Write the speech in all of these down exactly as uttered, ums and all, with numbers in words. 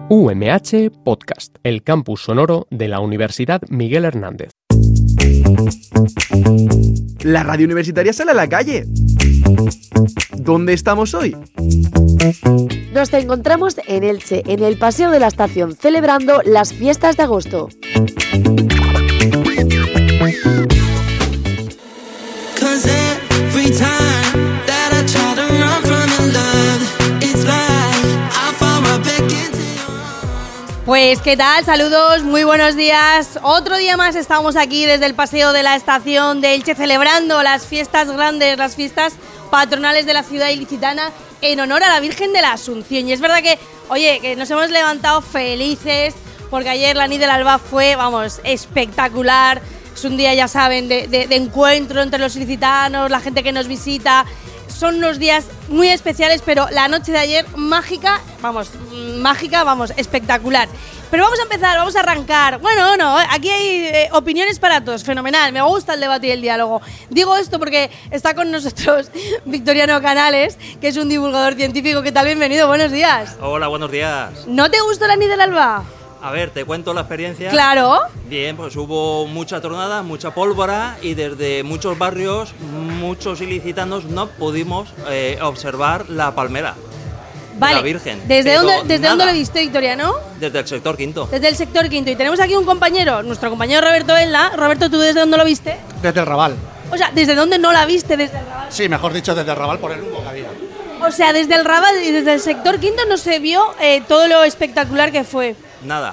U M H Podcast, el campus sonoro de la Universidad Miguel Hernández. La radio universitaria sale a la calle. ¿Dónde estamos hoy? Nos encontramos en Elche, en el Paseo de la Estación, celebrando las fiestas de agosto. Pues qué tal, saludos, muy buenos días. Otro día más estamos aquí desde el Paseo de la Estación de Elche celebrando las fiestas grandes, las fiestas patronales de la ciudad ilicitana en honor a la Virgen de la Asunción. Y es verdad que, oye, que nos hemos levantado felices porque ayer la Nit del Alba fue, vamos, espectacular. Es un día, ya saben, de, de, de encuentro entre los ilicitanos, la gente que nos visita. Son unos días muy especiales, pero la noche de ayer, mágica, vamos, mágica, vamos, espectacular. Pero vamos a empezar, vamos a arrancar. Bueno, no, aquí hay eh, opiniones para todos, fenomenal, me gusta el debate y el diálogo. Digo esto porque está con nosotros Victoriano Canales, que es un divulgador científico. ¿Qué tal? Bienvenido, buenos días. Hola, buenos días. ¿No te gustó la Nit del Alba? A ver, te cuento la experiencia. Claro. Bien, pues hubo mucha tronada, mucha pólvora y desde muchos barrios, muchos ilicitanos no pudimos eh, observar la palmera. Vale. De la Virgen. ¿Desde, Pero dónde, ¿desde dónde lo nada. viste, Victoriano? Desde el sector quinto. Desde el sector quinto. Y tenemos aquí un compañero, nuestro compañero Roberto Elda. Roberto, ¿tú desde dónde lo viste? Desde el Raval. O sea, ¿desde dónde no la viste? Desde el Raval. Sí, mejor dicho, desde el Raval por el humo que había. O sea, desde el Raval y desde el sector quinto no se vio eh, todo lo espectacular que fue. Nada.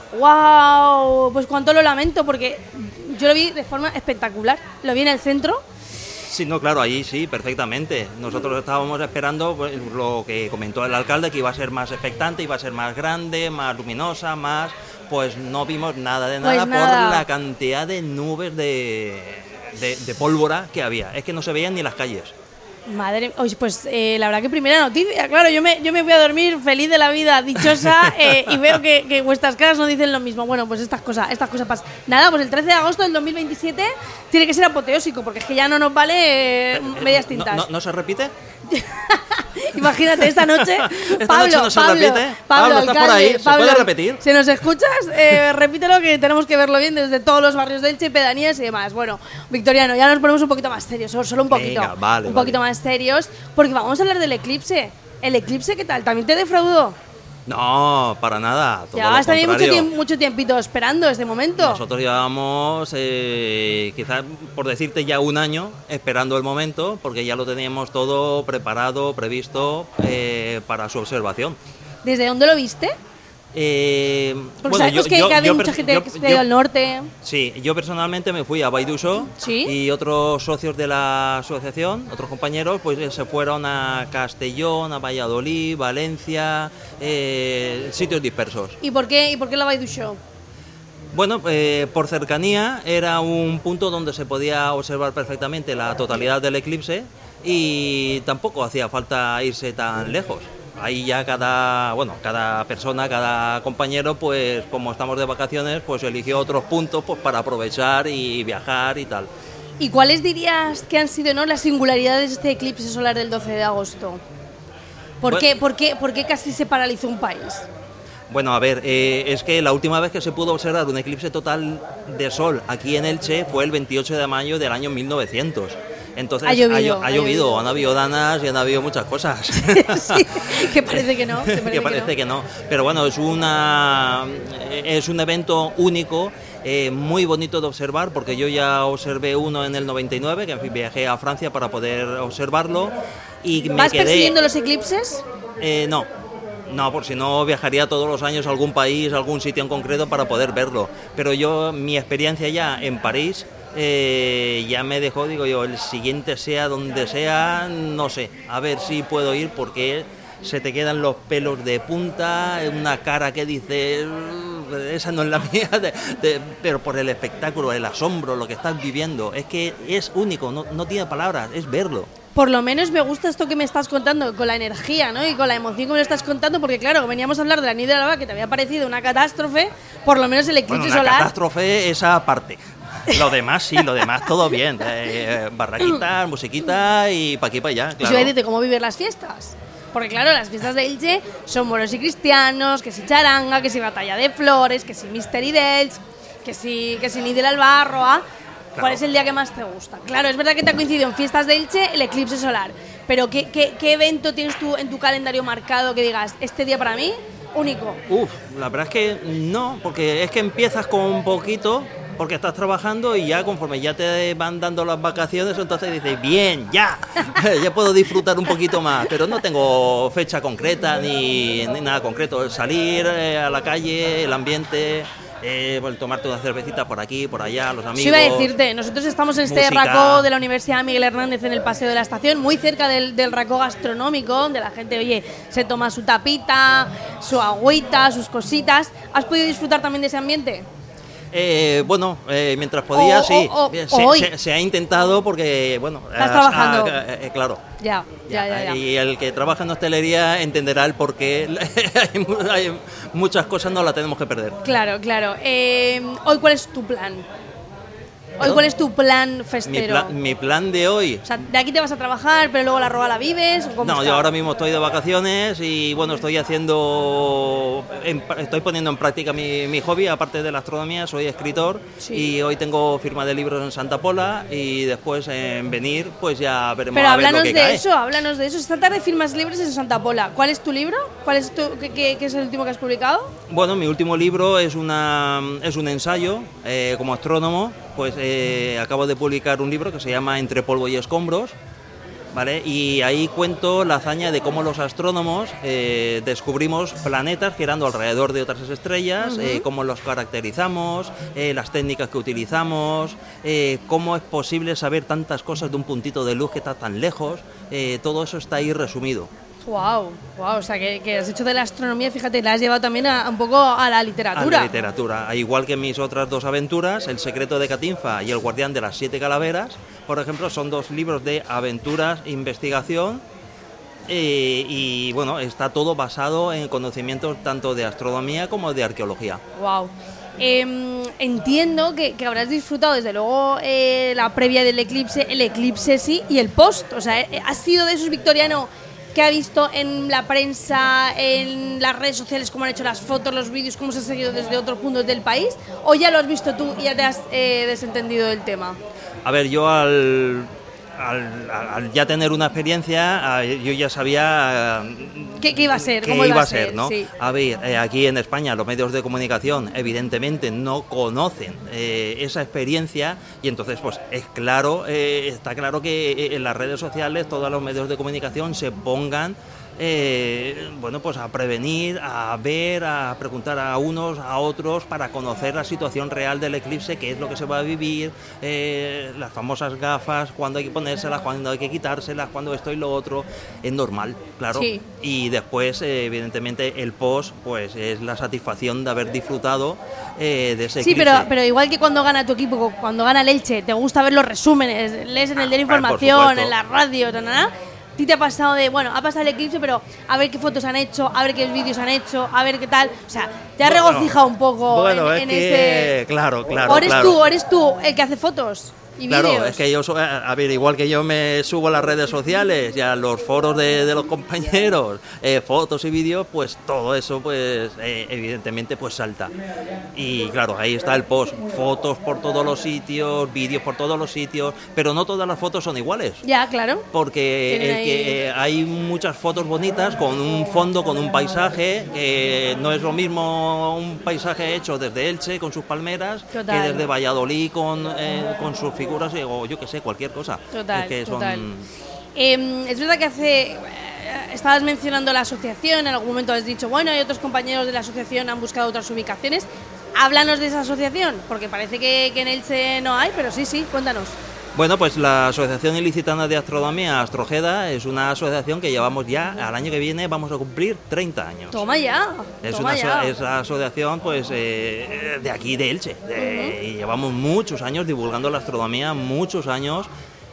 ¡Wow! Pues cuánto lo lamento, porque yo lo vi de forma espectacular. Lo vi en el centro. Sí, no, claro, ahí sí, perfectamente. Nosotros estábamos esperando pues, lo que comentó el alcalde, que iba a ser más expectante, iba a ser más grande, más luminosa, más... Pues no vimos nada de nada, Pues nada. por la cantidad de nubes de, de, de pólvora que había. Es que no se veían ni las calles. Madre, oye, pues eh, la verdad que primera noticia, claro, yo me, yo me fui a dormir feliz de la vida, dichosa, eh, y veo que, que vuestras caras no dicen lo mismo. Bueno, pues estas cosas, estas cosas pasan. Nada, pues el trece de agosto del dos mil veintisiete tiene que ser apoteósico, porque es que ya no nos vale eh, medias tintas. ¿No, no, ¿No se repite? Imagínate, esta noche, Esta Pablo, noche no se Pablo, repite. Pablo, Pablo, ¿estás por ahí? ¿Se Pablo, puede repetir? Si nos escuchas, eh, repítelo, que tenemos que verlo bien desde todos los barrios de Elche, pedanías y demás. Bueno, Victoriano, ya nos ponemos un poquito más serios, solo, solo un poquito. Venga, vale, un vale. poquito más serios, porque vamos a hablar del eclipse. ¿El eclipse qué tal? ¿También te defraudó? No, para nada. Todo Ya has lo tenido mucho, contrario. tiemp- mucho tiempito esperando este momento. Nosotros llevábamos, eh, quizás por decirte ya un año, esperando el momento, porque ya lo teníamos todo preparado, previsto eh, para su observación. ¿Desde dónde lo viste? Eh, Porque bueno, sabemos yo- que, yo- que había yo mucha pers- gente yo- que se ha ido yo- al norte. Sí, yo personalmente me fui a Baidusó. ¿Sí? Y otros socios de la asociación, otros compañeros, pues eh, se fueron a Castellón, a Valladolid, Valencia, eh, sitios dispersos. ¿Y por qué, y por qué la Baidu Show? Bueno, eh, por cercanía era un punto donde se podía observar perfectamente la totalidad del eclipse y tampoco hacía falta irse tan lejos. Ahí ya cada, bueno, cada persona, cada compañero, pues como estamos de vacaciones, pues eligió otros puntos pues para aprovechar y viajar y tal. ¿Y cuáles dirías que han sido, ¿no?, las singularidades de este eclipse solar del doce de agosto? ¿Por, Bueno. qué, por, qué, ¿Por qué casi se paralizó un país? Bueno, a ver, eh, es que la última vez que se pudo observar un eclipse total de sol aquí en Elche fue el veintiocho de mayo del año mil novecientos. Entonces Ha llovido, llo- ha ha llovido, llovido. han habido danas y han habido muchas cosas. Sí, que parece que no. Que parece, que parece que que no. Pero bueno, es una es un evento único, eh, muy bonito de observar, porque yo ya observé uno en el noventa y nueve, que viajé a Francia para poder observarlo y no. me ¿Vas quedé. persiguiendo los eclipses? Eh, no. No, por si no viajaría todos los años a algún país, a algún sitio en concreto para poder verlo. Pero yo, mi experiencia ya en París, eh, ya me dejó, digo yo, el siguiente sea donde sea, no sé, a ver si puedo ir, porque se te quedan los pelos de punta, una cara que dice, esa no es la mía, de- de- pero por el espectáculo, el asombro, lo que estás viviendo, es que es único, no, no tiene palabras, es verlo. Por lo menos me gusta esto que me estás contando, con la energía, ¿no? Y con la emoción que me lo estás contando, porque claro, veníamos a hablar de la Nit del Alba, que te había parecido una catástrofe, por lo menos el eclipse Bueno, una solar. catástrofe esa parte. Lo demás sí, lo demás todo bien. Eh, barraquitas, musiquita y pa' aquí pa' allá, Y claro. yo decirte cómo vivir las fiestas. Porque claro, las fiestas de Elche son moros y cristianos, que si charanga, que si batalla de flores, que si Mystery Delch, que si, que si Nid del Albarroa. ¿Cuál Claro. es el día que más te gusta? Claro, es verdad que te ha coincidido en fiestas de Elche el eclipse solar, pero ¿qué, qué, qué evento tienes tú en tu calendario marcado que digas, este día para mí, único? Uf, la verdad es que no, porque es que empiezas con un poquito, porque estás trabajando y ya conforme ya te van dando las vacaciones, entonces dices, bien, ya, ya puedo disfrutar un poquito más, pero no tengo fecha concreta ni, ni nada concreto. Salir eh, a la calle, el ambiente, eh, pues, tomarte una cervecita por aquí, por allá, los amigos. Sí, iba a decirte, nosotros estamos en este música. racó de la Universidad Miguel Hernández en el Paseo de la Estación, muy cerca del, del racó gastronómico, donde la gente, oye, se toma su tapita, su agüita, sus cositas. ¿Has podido disfrutar también de ese ambiente? Eh, bueno, eh, mientras podía, O- sí. o- o- se, hoy. se- se ha intentado porque, bueno... Estás ah, trabajando. ah, eh, claro. Ya, ya, ya, ya. Y el que trabaja en hostelería entenderá el por qué hay, mu- hay muchas cosas no las tenemos que perder. Claro, claro. Eh, hoy, ¿cuál es tu plan? Hoy, ¿Perdón? ¿cuál es tu plan Mi, festero? pla- mi plan de hoy... O sea, de aquí te vas a trabajar, pero luego la roba la vives. ¿o cómo No, está? yo ahora mismo estoy de vacaciones y bueno, estoy haciendo, en- estoy poniendo en práctica mi, mi hobby, aparte de la astronomía, soy escritor Sí. y hoy tengo firma de libros en Santa Pola y después en venir pues ya veremos Pero a ver lo háblanos que de cae. eso, háblanos de eso. Esta tarde firmas libres en Santa Pola. ¿Cuál es tu libro? ¿Cuál es tu, qué, qué- qué es el último que has publicado? Bueno, mi último libro es, una, es un ensayo eh, como astrónomo, pues eh, acabo de publicar un libro que se llama Entre polvo y escombros, ¿vale? Y ahí cuento la hazaña de cómo los astrónomos eh, descubrimos planetas girando alrededor de otras estrellas, eh, cómo los caracterizamos, eh, las técnicas que utilizamos, eh, cómo es posible saber tantas cosas de un puntito de luz que está tan lejos, eh, todo eso está ahí resumido. Wow, wow, o sea que, que has hecho de la astronomía, fíjate, la has llevado también a, un poco a la A literatura. la literatura, igual que mis otras dos aventuras, El secreto de Catinfa y El guardián de las siete calaveras, por ejemplo, son dos libros de aventuras e investigación eh, y bueno, está todo basado en conocimientos tanto de astronomía como de arqueología. Wow. Eh, entiendo que, que habrás disfrutado desde luego eh, la previa del eclipse, el eclipse sí y el post. O sea, eh, has sido de esos, Victoriano, que ha visto en la prensa, en las redes sociales, cómo han hecho las fotos, los vídeos, cómo se ha seguido desde otros puntos del país, o ya lo has visto tú y ya te has eh, desentendido del tema. A ver, yo al, al, al- al ya tener una experiencia, eh, yo ya sabía eh, ¿Qué, qué iba a ser? qué ¿Cómo iba a ser, ¿no? Sí. A ver, eh, aquí en España los medios de comunicación evidentemente no conocen eh, esa experiencia y entonces pues es claro, eh, está claro que eh, en las redes sociales todos los medios de comunicación se pongan eh, bueno, pues a prevenir, a ver, a preguntar a unos, a otros para conocer la situación real del eclipse, qué es lo que se va a vivir, eh, las famosas gafas, cuándo hay que ponérselas, cuándo hay que quitárselas, cuándo esto y lo otro, es normal, claro. Sí. Y después, eh, evidentemente, el post, pues es la satisfacción de haber disfrutado eh, de ese Sí, eclipse. pero, pero igual que cuando gana tu equipo, cuando gana el Elche, te gusta ver los resúmenes, lees en el diario Ah, por Información, supuesto. en la radio, ta, na, na. ¿A ti te ha pasado de, bueno, ha pasado el eclipse, pero a ver qué fotos han hecho, a ver qué vídeos han hecho, a ver qué tal? O sea, te ha Bueno, regocijado un poco bueno, en, es en que, ese... claro, claro, o eres claro. tú, o eres tú el que hace fotos y Claro, vídeos. es que yo, so- a ver, igual que yo me subo a las redes sociales y a los foros de, de los compañeros, eh, fotos y vídeos, pues todo eso, pues eh, evidentemente, pues salta. Y claro, ahí está el post, fotos por todos los sitios, vídeos por todos los sitios, pero no todas las fotos son iguales. Ya, claro. Porque Tienen el que, eh, hay muchas fotos bonitas con un fondo, con un paisaje, que no es lo mismo un paisaje hecho desde Elche con sus palmeras Total. que desde Valladolid con, eh, con sus figuras o yo que sé, cualquier cosa. Total, Es que son- total. Eh, es verdad que hace... eh, estabas mencionando la asociación, en algún momento has dicho, bueno, hay otros compañeros de la asociación han buscado otras ubicaciones. Háblanos de esa asociación, porque parece que, que en Elche no hay, pero sí, sí, cuéntanos. Bueno, pues la Asociación Ilicitana de Astronomía, Astrojeda, es una asociación que llevamos ya, al año que viene vamos a cumplir treinta años. Toma ya, Es toma una ya. aso- es la asociación pues eh, de aquí de Elche de- y llevamos muchos años divulgando la astronomía, muchos años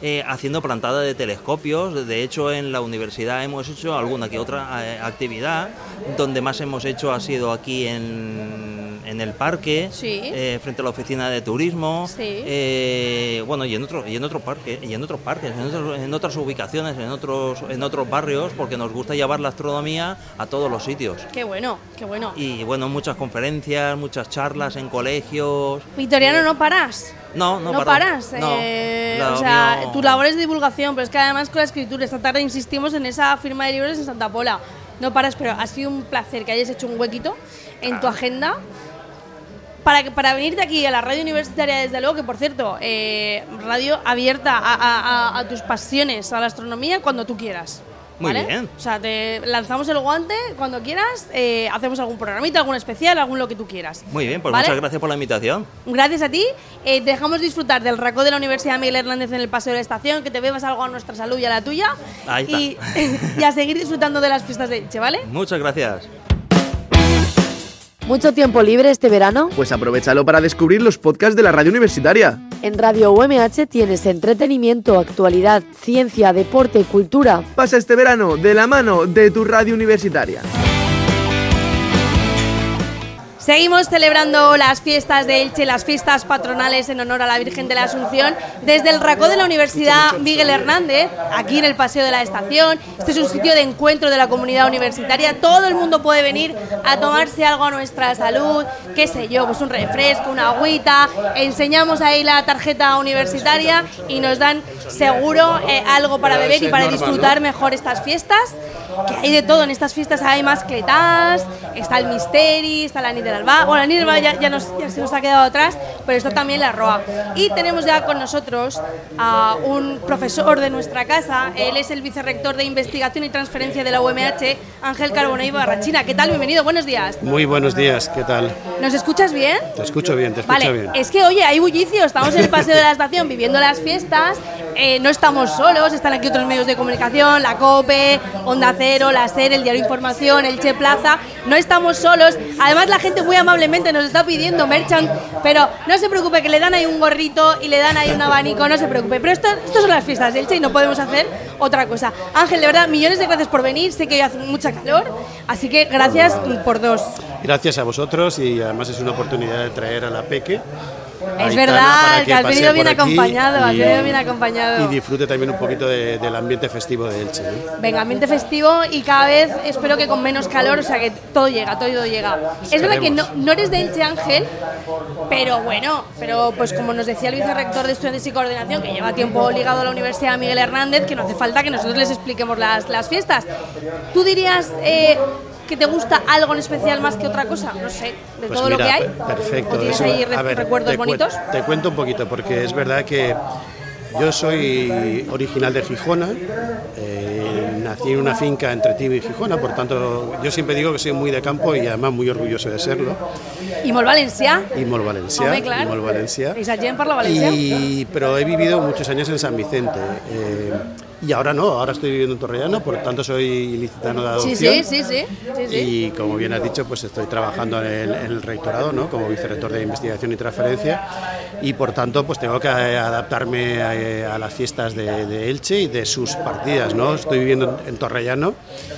eh, haciendo plantada de telescopios. De hecho, en la universidad hemos hecho alguna que otra eh, actividad. Donde más hemos hecho ha sido aquí en, en el parque, sí. eh, frente a la oficina de turismo, sí. eh, bueno, y en otro, y en otro parque, y en otros parques, en, otros, en otras ubicaciones, en otros, en otros barrios, porque nos gusta llevar la astronomía a todos los sitios. Qué bueno, qué bueno. Y bueno, muchas conferencias, muchas charlas en colegios. Victoriano, ¿no paras? No, no, no paro. paras. No, eh, la o sea, mío... tu labor es de divulgación, pero es que además con la escritura, esta tarde insistimos en esa firma de libros en Santa Pola. No paras, pero ha sido un placer que hayas hecho un huequito en tu agenda para, para venirte aquí a la radio universitaria, desde luego, que por cierto, eh, radio abierta a, a, a, a tus pasiones, a la astronomía, cuando tú quieras. Muy ¿vale? bien. O sea, te lanzamos el guante cuando quieras, eh, hacemos algún programita, algún especial, algún lo que tú quieras. Muy bien, pues ¿vale? Muchas gracias por la invitación. Gracias a ti. Eh, te dejamos disfrutar del racó de la Universidad Miguel Hernández en el Paseo de la Estación, que te bebas algo a nuestra salud y a la tuya. Ahí está. Y, y a seguir disfrutando de las fiestas de Elche, ¿vale? Muchas gracias. ¿Mucho tiempo libre este verano? Pues aprovechalo para descubrir los podcasts de la radio universitaria. En Radio U M H tienes entretenimiento, actualidad, ciencia, deporte, cultura. Pasa este verano de la mano de tu radio universitaria. Seguimos celebrando las fiestas de Elche, las fiestas patronales en honor a la Virgen de la Asunción, desde el racó de la Universidad Miguel Hernández, aquí en el Paseo de la Estación. Este es un sitio de encuentro de la comunidad universitaria. Todo el mundo puede venir a tomarse algo a nuestra salud, qué sé yo, pues un refresco, una agüita. Enseñamos ahí la tarjeta universitaria y nos dan seguro eh, algo para beber y para disfrutar mejor estas fiestas. Que hay de todo en estas fiestas, hay mascletas, está el Misteri, está la nit del Alba. Bueno, la nit del Alba ya, ya, nos, ya se nos ha quedado atrás, pero está también la Roa. Y tenemos ya con nosotros a un profesor de nuestra casa. Él es el vicerrector de Investigación y Transferencia de la U M H, Ángel Carbonell Barrachina. ¿Qué tal? Bienvenido, buenos días. Muy buenos días, ¿qué tal? ¿Nos escuchas bien? Te escucho bien, te escucho vale, bien. Es que, oye, hay bullicio, estamos en el Paseo de la Estación viviendo las fiestas, eh, no estamos solos, están aquí otros medios de comunicación, la COPE, Onda Cero, la SER, el Diario Información, el Che Plaza, no estamos solos. Además, la gente muy amablemente nos está pidiendo merchant, pero no se preocupe, que le dan ahí un gorrito y le dan ahí un abanico, no se preocupe. Pero esto, esto son las fiestas del Che y no podemos hacer otra cosa. Ángel, de verdad, millones de gracias por venir, sé que hoy hace mucha calor, así que gracias por dos. Gracias a vosotros y además es una oportunidad de traer a la Peque. Es verdad, que, que has venido bien acompañado, has venido bien acompañado. Y disfrute también un poquito de, del ambiente festivo de Elche, ¿eh? Venga, ambiente festivo y cada vez espero que con menos calor, o sea que todo llega, todo llega. Es verdad que no, no eres de Elche, Ángel, pero bueno, pero pues como nos decía el vicerrector de Estudiantes y Coordinación, que lleva tiempo ligado a la Universidad Miguel Hernández, que no hace falta que nosotros les expliquemos las, las fiestas. ¿Tú dirías eh, que te gusta algo en especial más que otra cosa? No sé, de pues todo mira, lo que hay. Perfecto. ¿O tienes eso, ahí re- a ver, recuerdos te bonitos? Cu- te cuento un poquito, porque es verdad que yo soy original de Gijona, eh, nací en una finca entre Tibi y Gijona, por tanto yo siempre digo que soy muy de campo y además muy orgulloso de serlo. I molt valencià. Y molt valencià. Home, clar. Y molt valencià. I la gent parla valencià. Y, pero he vivido muchos años en San Vicente. Eh, y ahora no, ahora estoy viviendo en Torrellano, por tanto soy ilicitano de adopción. Sí, sí, sí, sí, sí, sí. Y como bien has dicho, pues estoy trabajando en el, en el rectorado, ¿no? Como vicerrector de Investigación y Transferencia, y por tanto pues tengo que adaptarme a, a las fiestas de, de Elche y de sus partidas, ¿no? Estoy viviendo en, en Torrellano.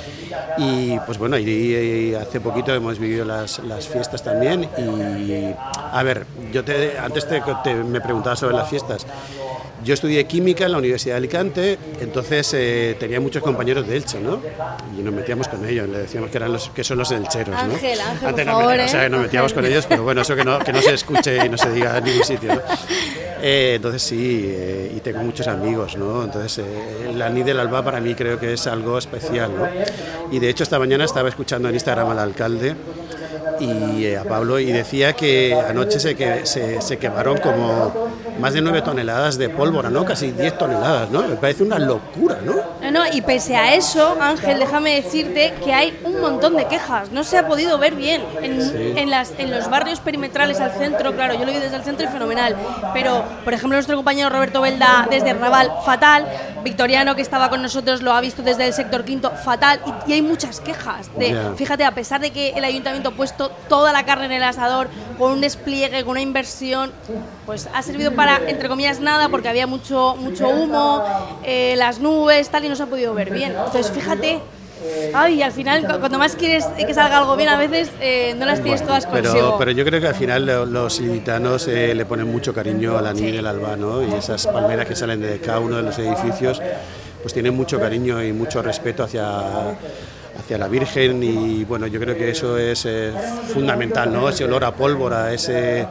Y pues bueno, y, y hace poquito hemos vivido las, las fiestas también. Y a ver, yo te, antes te, te, me preguntabas sobre las fiestas. Yo estudié química en la Universidad de Alicante, entonces eh, tenía muchos compañeros de Elche, ¿no? Y nos metíamos con ellos, le decíamos que eran los que son los elcheros, ¿no? Ángel, Ángel, Antes por no, favor, o sea, ¿eh? nos metíamos con ellos, pero bueno, eso que no, que no se escuche y no se diga en ningún sitio, ¿no? Eh, entonces sí, eh, y tengo muchos amigos, ¿no? Entonces eh, la nit del Alba para mí creo que es algo especial, ¿no? Y de hecho esta mañana estaba escuchando en Instagram al alcalde y eh, a Pablo, y decía que anoche se, que, se, se quemaron como más de nueve toneladas de pólvora, ¿no? Casi diez toneladas, ¿no? Me parece una locura, ¿no? No, no, y pese a eso, Ángel, déjame decirte que hay un montón de quejas. No se ha podido ver bien en, Sí. en, las, en los barrios perimetrales al centro. Claro, yo lo vi desde el centro y fenomenal. Pero, por ejemplo, nuestro compañero Roberto Belda desde Raval, fatal. Victoriano, que estaba con nosotros, lo ha visto desde el sector quinto, fatal. Y, y hay muchas quejas. De, Yeah. Fíjate, a pesar de que el ayuntamiento ha puesto toda la carne en el asador, con un despliegue, con una inversión, pues ha servido para, entre comillas, nada, porque había mucho, mucho humo, eh, las nubes, tal, y no se ha podido ver bien. Entonces, fíjate, ay, al final, cu- cuando más quieres que salga algo bien, a veces eh, no las tienes todas consigo. Pero, pero yo creo que al final lo- los ilicitanos eh, le ponen mucho cariño a la niña del Alba, ¿no? Y esas palmeras que salen de cada uno de los edificios, pues tienen mucho cariño y mucho respeto hacia, hacia la Virgen, y bueno, yo creo que eso es eh, fundamental, ¿no? Ese olor a pólvora, ese...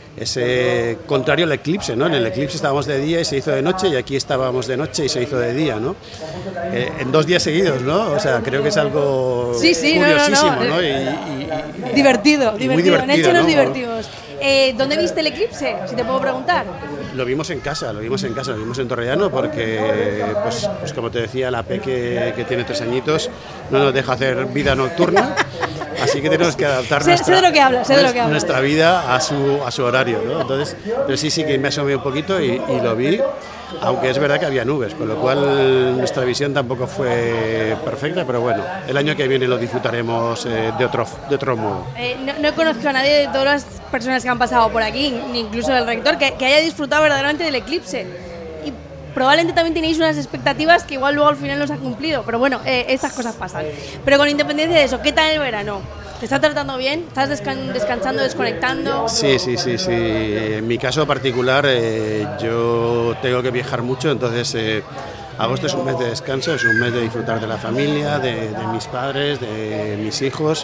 ese contrario al eclipse, ¿no? En el eclipse estábamos de día y se hizo de noche, y aquí estábamos de noche y se hizo de día, ¿no? Eh, en dos días seguidos, ¿no? O sea, creo que es algo Sí, sí, no, no, no. curiosísimo, ¿no? Y, y- y- Divertido, y muy divertido. En Elche divertido, nos ¿no? divertimos. Eh, ¿Dónde viste el eclipse? Si te puedo preguntar. Lo vimos en casa, lo vimos en casa, lo vimos en Torrellano, porque, pues, pues como te decía, la Peque, que tiene tres añitos, no nos deja hacer vida nocturna, así que tenemos que adaptar Sé- nuestra, sé de lo que hablas, sé de lo que hablas. nuestra vida a su, a su horario, ¿no? Entonces, pero sí, sí que me asomé un poquito y, y lo vi, aunque es verdad que había nubes, con lo cual nuestra visión tampoco fue perfecta, pero bueno, el año que viene lo disfrutaremos eh, de, otro, de otro modo. Eh, no, no conozco a nadie de todas las personas que han pasado por aquí, ni incluso del rector, que, que haya disfrutado verdaderamente del eclipse. Y probablemente también tenéis unas expectativas que igual luego al final no se han cumplido, pero bueno, eh, estas cosas pasan. Pero con independencia de eso, ¿qué tal el verano? ¿Te está tratando bien? ¿Estás descan- descansando, desconectando? Sí, sí, sí, sí. En mi caso particular, eh, yo tengo que viajar mucho, entonces eh, agosto es un mes de descanso, es un mes de disfrutar de la familia, de, de mis padres, de mis hijos.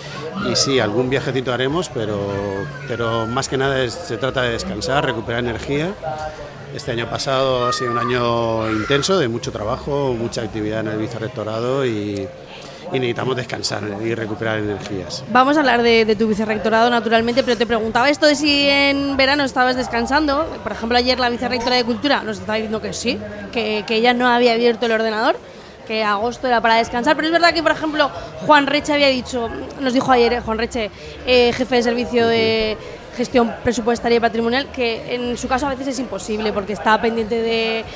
Y sí, algún viajecito haremos, pero, pero más que nada es- se trata de descansar, recuperar energía. Este año pasado ha sido un año intenso, de mucho trabajo, mucha actividad en el vicerrectorado, y, y necesitamos descansar y recuperar energías. Vamos a hablar de, de tu vicerrectorado, naturalmente, pero te preguntaba esto de si en verano estabas descansando. Por ejemplo, ayer la vicerrectora de Cultura nos estaba diciendo que sí, que, que ella no había abierto el ordenador, que agosto era para descansar, pero es verdad que, por ejemplo, Juan Reche había dicho, nos dijo ayer, eh, Juan Reche, eh, jefe de servicio de gestión presupuestaria y patrimonial, que en su caso a veces es imposible porque está pendiente de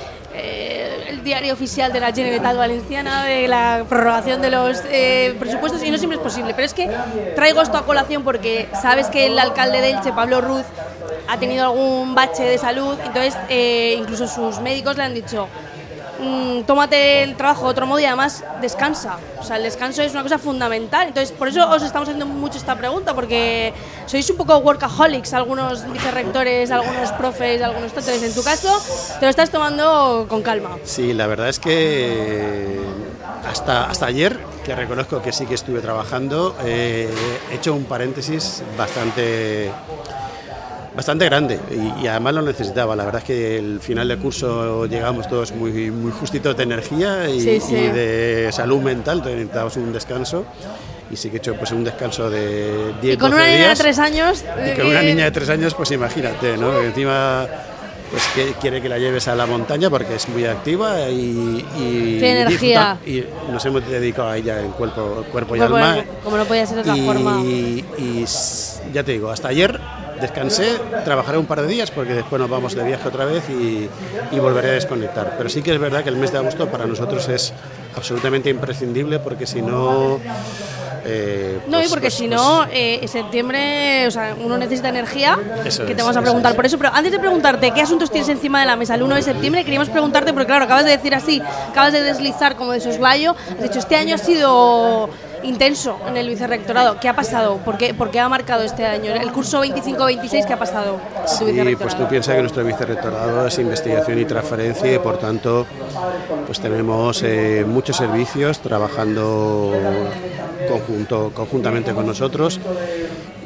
eh, el diario oficial de la Generalitat Valenciana, de la prorrogación de los eh, presupuestos, y no siempre es posible. Pero es que traigo esto a colación porque sabes que el alcalde de Elche, Pablo Ruz, ha tenido algún bache de salud, entonces eh, incluso sus médicos le han dicho: Mm, tómate el trabajo de otro modo y además descansa. O sea, el descanso es una cosa fundamental. Entonces, por eso os estamos haciendo mucho esta pregunta, porque sois un poco workaholics, algunos vicerrectores, algunos profes, algunos tutores. En tu caso, te lo estás tomando con calma. Sí, la verdad es que hasta, hasta ayer, que reconozco que sí que estuve trabajando, eh, he hecho un paréntesis bastante... bastante grande, y, y además lo necesitaba. La verdad es que el final de curso llegamos todos muy, muy justitos de energía y, Sí, sí. y de salud mental, entonces necesitábamos un descanso, y sí que he hecho pues un descanso de diez, Y con doce una niña de días. tres años. Y con una niña de tres años, pues imagínate, ¿no? Que encima pues que quiere que la lleves a la montaña porque es muy activa y, y Tiene energía. disfruta, y nos hemos dedicado a ella en cuerpo, cuerpo y Como, alma. como no podía ser de otra y, forma. y s- ya te digo, hasta ayer descansé, trabajaré un par de días porque después nos vamos de viaje otra vez y, y volveré a desconectar. Pero sí que es verdad que el mes de agosto para nosotros es absolutamente imprescindible, porque si no... Eh, No, y pues- porque pues- si pues- no, eh, septiembre, o sea, uno necesita energía, Eso que te es, vamos a eso preguntar es. por eso. Pero antes de preguntarte qué asuntos tienes encima de la mesa el uno de septiembre, queríamos preguntarte, porque claro, acabas de decir así, acabas de deslizar como de soslayo, has dicho, este año ha sido intenso en el vicerrectorado. ¿Qué ha pasado? ¿Por qué, por qué ha marcado este año? El curso veinticinco veintiséis, ¿qué ha pasado en tu Sí, vicerrectorado? pues tú piensas que nuestro vicerrectorado es investigación y transferencia, y por tanto pues tenemos eh, muchos servicios trabajando conjunto, conjuntamente con nosotros,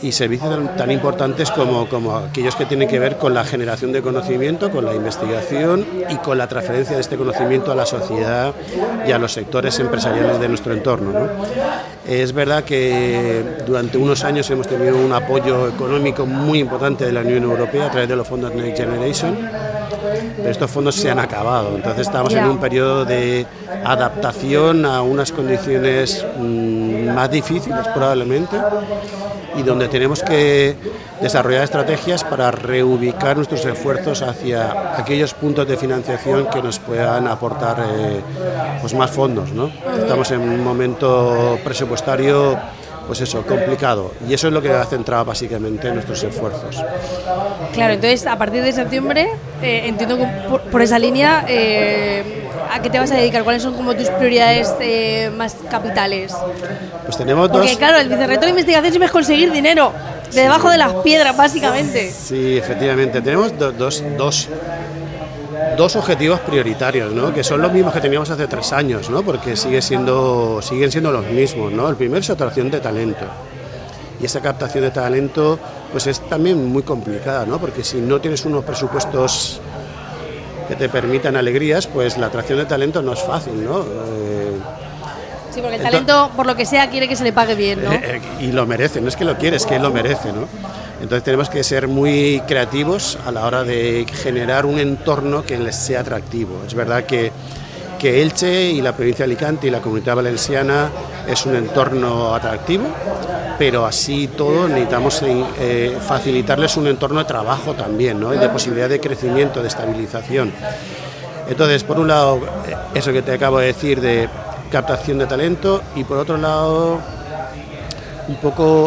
y servicios tan, tan importantes como, como aquellos que tienen que ver con la generación de conocimiento, con la investigación y con la transferencia de este conocimiento a la sociedad y a los sectores empresariales de nuestro entorno, ¿no? Es verdad que durante unos años hemos tenido un apoyo económico muy importante de la Unión Europea a través de los fondos Next Generation, pero estos fondos se han acabado, entonces estamos en un periodo de adaptación a unas condiciones mmm, más difíciles probablemente, y donde tenemos que desarrollar estrategias para reubicar nuestros esfuerzos hacia aquellos puntos de financiación que nos puedan aportar eh, pues más fondos, ¿no? Estamos en un momento presupuestario, pues eso, complicado, y eso es lo que ha centrado básicamente nuestros esfuerzos. Claro, entonces a partir de septiembre, eh, entiendo que por, por esa línea, eh, ¿a qué te vas a dedicar? ¿Cuáles son como tus prioridades eh, más capitales? Pues tenemos Porque dos... claro, el vicerrector de investigación siempre es conseguir dinero de debajo de las piedras, básicamente. Sí, efectivamente, tenemos do, dos, dos, dos objetivos prioritarios, ¿no? Que son los mismos que teníamos hace tres años, ¿no? Porque sigue siendo, siguen siendo los mismos, ¿no? El primero es atracción de talento. Y esa captación de talento pues es también muy complicada, ¿no? Porque si no tienes unos presupuestos que te permitan alegrías, pues la atracción de talento no es fácil, ¿no? Eh, sí, porque el talento, por lo que sea, quiere que se le pague bien, ¿no? Eh, eh, y lo merece, no es que lo quiere, es que lo merece, ¿no? Entonces tenemos que ser muy creativos a la hora de generar un entorno que les sea atractivo. Es verdad que, que Elche y la provincia de Alicante y la Comunidad Valenciana es un entorno atractivo, pero así todo necesitamos eh, facilitarles un entorno de trabajo también, ¿no? Y de posibilidad de crecimiento, de estabilización. Entonces, por un lado, eso que te acabo de decir de captación de talento, y por otro lado, un poco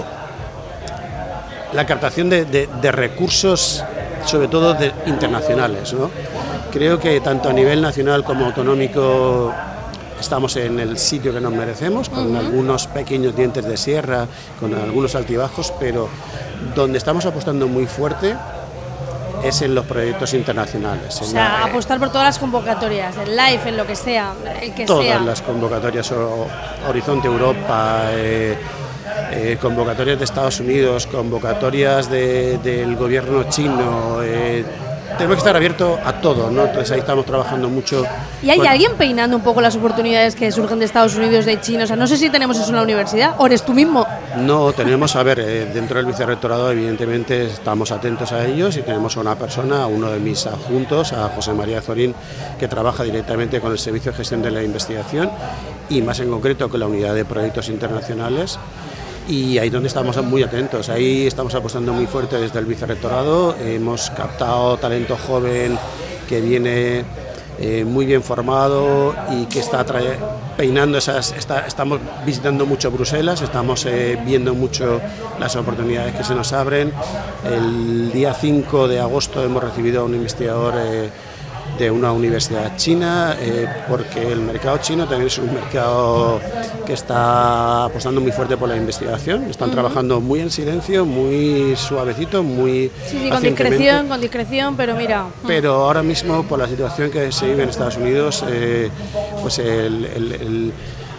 la captación de, de, de recursos, sobre todo de, internacionales, ¿no? Creo que tanto a nivel nacional como autonómico estamos en el sitio que nos merecemos, con uh-huh. algunos pequeños dientes de sierra, con algunos altibajos, pero donde estamos apostando muy fuerte es en los proyectos internacionales. O sea, la, apostar por todas las convocatorias, en LIFE, en lo que sea, el que todas sea. Todas las convocatorias, o, Horizonte Europa, eh, eh, convocatorias de Estados Unidos, convocatorias de, del gobierno chino. Eh, tenemos que estar abiertos a todo, ¿no? Entonces ahí estamos trabajando mucho. ¿Y hay con... alguien peinando un poco las oportunidades que surgen de Estados Unidos, de China? O sea, no sé si tenemos eso en la universidad, ¿o eres tú mismo? No, tenemos, a ver, eh, dentro del vicerrectorado evidentemente estamos atentos a ellos, y tenemos a una persona, a uno de mis adjuntos, a José María Zorín, que trabaja directamente con el Servicio de Gestión de la Investigación y más en concreto con la Unidad de Proyectos Internacionales. Y ahí es donde estamos muy atentos, ahí estamos apostando muy fuerte desde el vicerrectorado. Hemos captado talento joven que viene eh, muy bien formado y que está trae, peinando esas, está, estamos visitando mucho Bruselas, estamos eh, viendo mucho las oportunidades que se nos abren. El día cinco de agosto hemos recibido a un investigador eh, de una universidad china, eh, porque el mercado chino también es un mercado que está apostando muy fuerte por la investigación. Están uh-huh. trabajando muy en silencio, muy suavecito, muy sí, sí, con discreción, con discreción, pero mira. Pero ahora mismo, por la situación que se vive en Estados Unidos, eh, pues el, el, el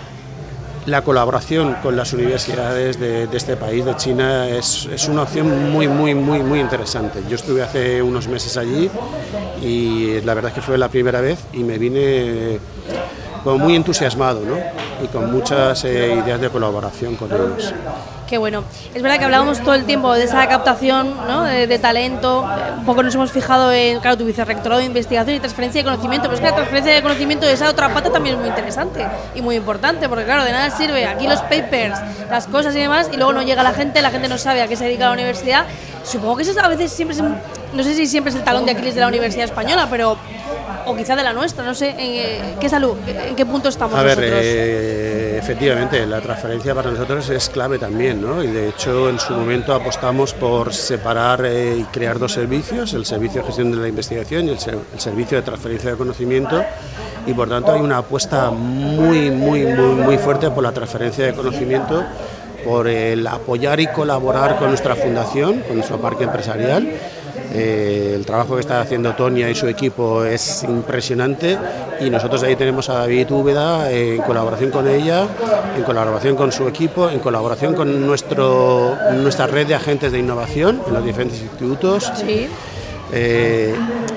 la colaboración con las universidades de, de este país, de China, es, es una opción muy, muy, muy, muy interesante. Yo estuve hace unos meses allí y la verdad es que fue la primera vez y me vine como muy entusiasmado, ¿no? Y con muchas eh, ideas de colaboración con ellos. Qué bueno. Es verdad que hablábamos todo el tiempo de esa captación, ¿no? de, de talento. Un poco nos hemos fijado en, claro, tu vicerrectorado de investigación y transferencia de conocimiento, pero es que la transferencia de conocimiento de esa otra pata también es muy interesante y muy importante, porque claro, de nada sirve aquí los papers, las cosas y demás, y luego no llega la gente, la gente no sabe a qué se dedica la universidad. Supongo que eso a veces siempre es, no sé si siempre es el talón de Aquiles de la universidad española, pero o quizá de la nuestra, no sé, ¿en qué salud, en qué punto estamos a nosotros? A ver, eh, efectivamente, la transferencia para nosotros es clave también, ¿no? Y de hecho en su momento apostamos por separar eh, y crear dos servicios, el Servicio de Gestión de la Investigación y el, ser, el Servicio de Transferencia de Conocimiento, y por tanto hay una apuesta muy, muy, muy, muy fuerte por la transferencia de conocimiento, por el apoyar y colaborar con nuestra fundación, con nuestro parque empresarial. Eh, el trabajo que está haciendo Tonia y su equipo es impresionante y nosotros ahí tenemos a David Úbeda eh, en colaboración con ella, en colaboración con su equipo, en colaboración con nuestro, nuestra red de agentes de innovación en los diferentes institutos. Sí. Eh,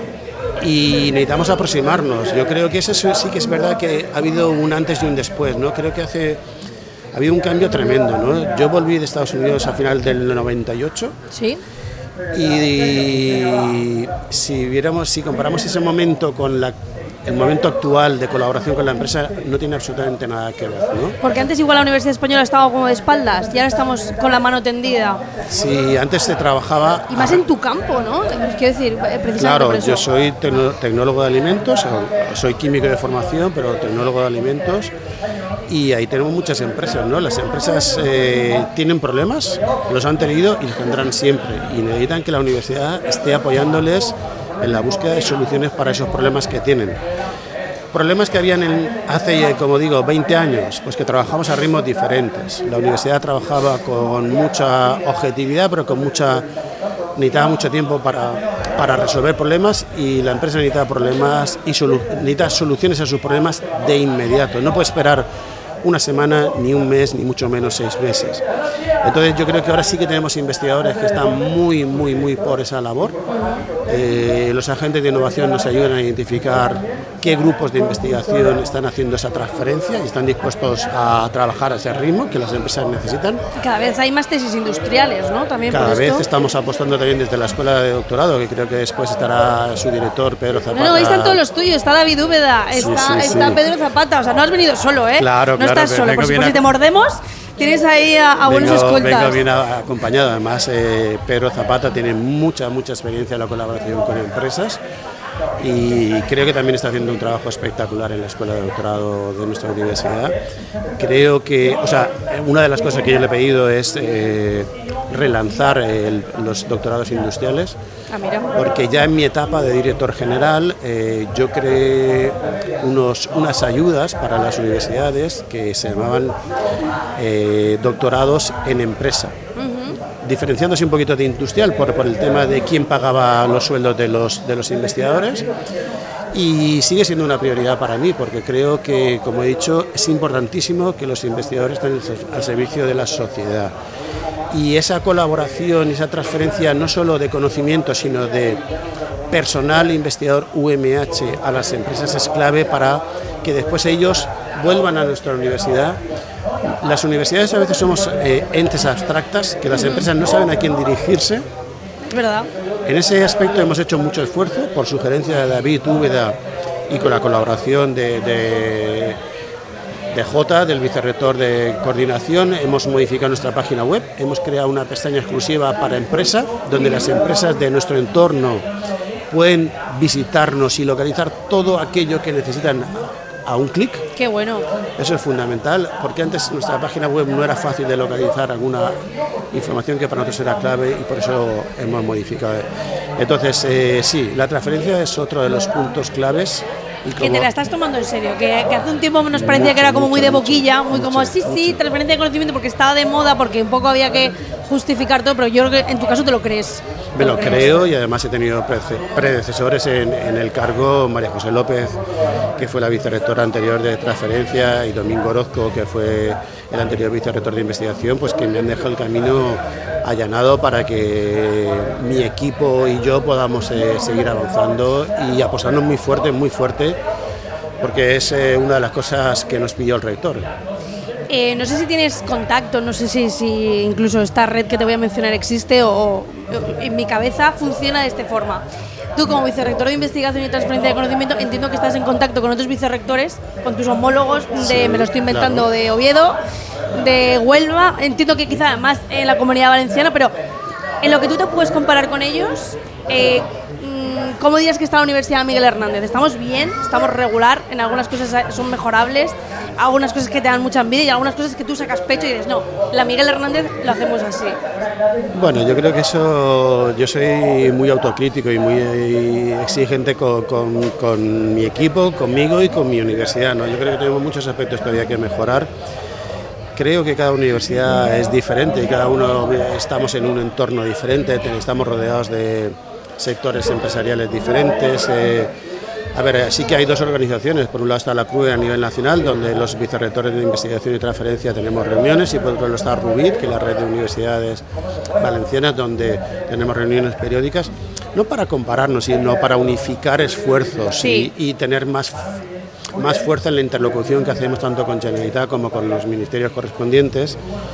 y necesitamos aproximarnos. Yo creo que eso sí que es verdad que ha habido un antes y un después, ¿no? Creo que hace ha habido un cambio tremendo, ¿no? Yo volví de Estados Unidos a final del noventa y ocho. Sí. Y, y si viéramos, si comparamos ese momento con la, el momento actual de colaboración con la empresa, no tiene absolutamente nada que ver, ¿no? Porque antes igual la Universidad Española estaba como de espaldas y ahora estamos con la mano tendida. Sí, antes se trabajaba... Y más en tu campo, ¿no? Quiero decir, precisamente Claro, por eso. yo soy tecno, tecnólogo de alimentos, soy químico de formación, pero tecnólogo de alimentos. Y ahí tenemos muchas empresas, ¿no? Las empresas eh, tienen problemas, los han tenido y los tendrán siempre. Y necesitan que la universidad esté apoyándoles en la búsqueda de soluciones para esos problemas que tienen. Problemas que habían en, hace, como digo, veinte años, pues que trabajamos a ritmos diferentes. La universidad trabajaba con mucha objetividad, pero con mucha... necesitaba mucho tiempo para, para resolver problemas y la empresa necesita problemas y solu, necesita soluciones a sus problemas de inmediato. No puede esperar una semana, ni un mes, ni mucho menos seis meses. Entonces yo creo que ahora sí que tenemos investigadores que están muy, muy, muy por esa labor. Eh, los agentes de innovación nos ayudan a identificar qué grupos de investigación están haciendo esa transferencia y están dispuestos a trabajar a ese ritmo que las empresas necesitan. Y cada vez hay más tesis industriales, ¿no? También cada por vez esto. Estamos apostando también desde la escuela de doctorado, que creo que después estará su director, Pedro Zapata. No, no, ahí están todos los tuyos, está David Úbeda, está, sí, sí, está sí. Pedro Zapata, o sea, no has venido solo, ¿eh? Claro, no claro, estás solo, por, bien por si a... te mordemos, tienes ahí a, a buenos vengo, escoltas. Vengo bien acompañado, además eh, Pedro Zapata tiene mucha, mucha experiencia en la colaboración con empresas y creo que también está haciendo un trabajo espectacular en la escuela de doctorado de nuestra universidad. Creo que, o sea, una de las cosas que yo le he pedido es eh, relanzar el, los doctorados industriales. Ah, mira. Porque ya en mi etapa de director general eh, yo creé unos, unas ayudas para las universidades que se llamaban eh, doctorados en empresa, uh-huh. diferenciándose un poquito de industrial por, por el tema de quién pagaba los sueldos de los, de los investigadores. Y sigue siendo una prioridad para mí porque creo que, como he dicho, es importantísimo que los investigadores estén al servicio de la sociedad. Y esa colaboración y esa transferencia no solo de conocimiento, sino de personal investigador U M H a las empresas es clave para que después ellos vuelvan a nuestra universidad. Las universidades a veces somos eh, entes abstractas, que las empresas no saben a quién dirigirse. Es verdad. En ese aspecto hemos hecho mucho esfuerzo, por sugerencia de David Úbeda y con la colaboración de... de de J, del vicerrector de coordinación. Hemos modificado nuestra página web, hemos creado una pestaña exclusiva para empresa, donde las empresas de nuestro entorno pueden visitarnos y localizar todo aquello que necesitan a un clic. Qué bueno. Eso es fundamental, porque antes nuestra página web no era fácil de localizar alguna información que para nosotros era clave y por eso hemos modificado. Entonces, eh, sí, la transferencia es otro de los puntos claves. Y como... Que te la estás tomando en serio, que, que hace un tiempo nos parecía mucho, que era como mucho, muy de mucho, boquilla, muy mucho, como sí, sí, mucho. transferencia de conocimiento porque estaba de moda, porque un poco había que justificar todo, pero yo creo que en tu caso te lo crees. Me lo creo y además he tenido predecesores en, en el cargo, María José López, que fue la vicerrectora anterior de transferencia, y Domingo Orozco, que fue el anterior vicerrector de investigación, pues que me han dejado el camino allanado para que mi equipo y yo podamos eh, seguir avanzando y apostando muy fuerte, muy fuerte, porque es eh, una de las cosas que nos pidió el rector. Eh, no sé si tienes contacto, no sé si, si incluso esta red que te voy a mencionar existe o, o en mi cabeza funciona de esta forma. Tú como vicerrector de investigación y transferencia de conocimiento entiendo que estás en contacto con otros vicerrectores, con tus homólogos de, sí, me lo estoy inventando, claro. de Oviedo, de Huelva, entiendo que quizá más en la Comunidad Valenciana, pero en lo que tú te puedes comparar con ellos, eh, ¿cómo dirías que está la Universidad Miguel Hernández? ¿Estamos bien? ¿Estamos regular? ¿En algunas cosas son mejorables? ¿Algunas cosas que te dan mucha envidia y algunas cosas que tú sacas pecho y dices, no, la Miguel Hernández lo hacemos así? Bueno, yo creo que eso, yo soy muy autocrítico y muy exigente con, con, con mi equipo, conmigo y con mi universidad, ¿no? Yo creo que tenemos muchos aspectos todavía que mejorar. Creo que cada universidad es diferente y cada uno estamos en un entorno diferente, estamos rodeados de sectores empresariales diferentes. Eh, a ver, sí que hay dos organizaciones. Por un lado está la C R U E a nivel nacional, donde los vicerrectores de investigación y transferencia tenemos reuniones, y por otro lado está RUBIT, que es la red de universidades valencianas, donde tenemos reuniones periódicas, no para compararnos, sino para unificar esfuerzos sí. y, y tener más, más fuerza en la interlocución que hacemos tanto con Generalitat como con los ministerios correspondientes.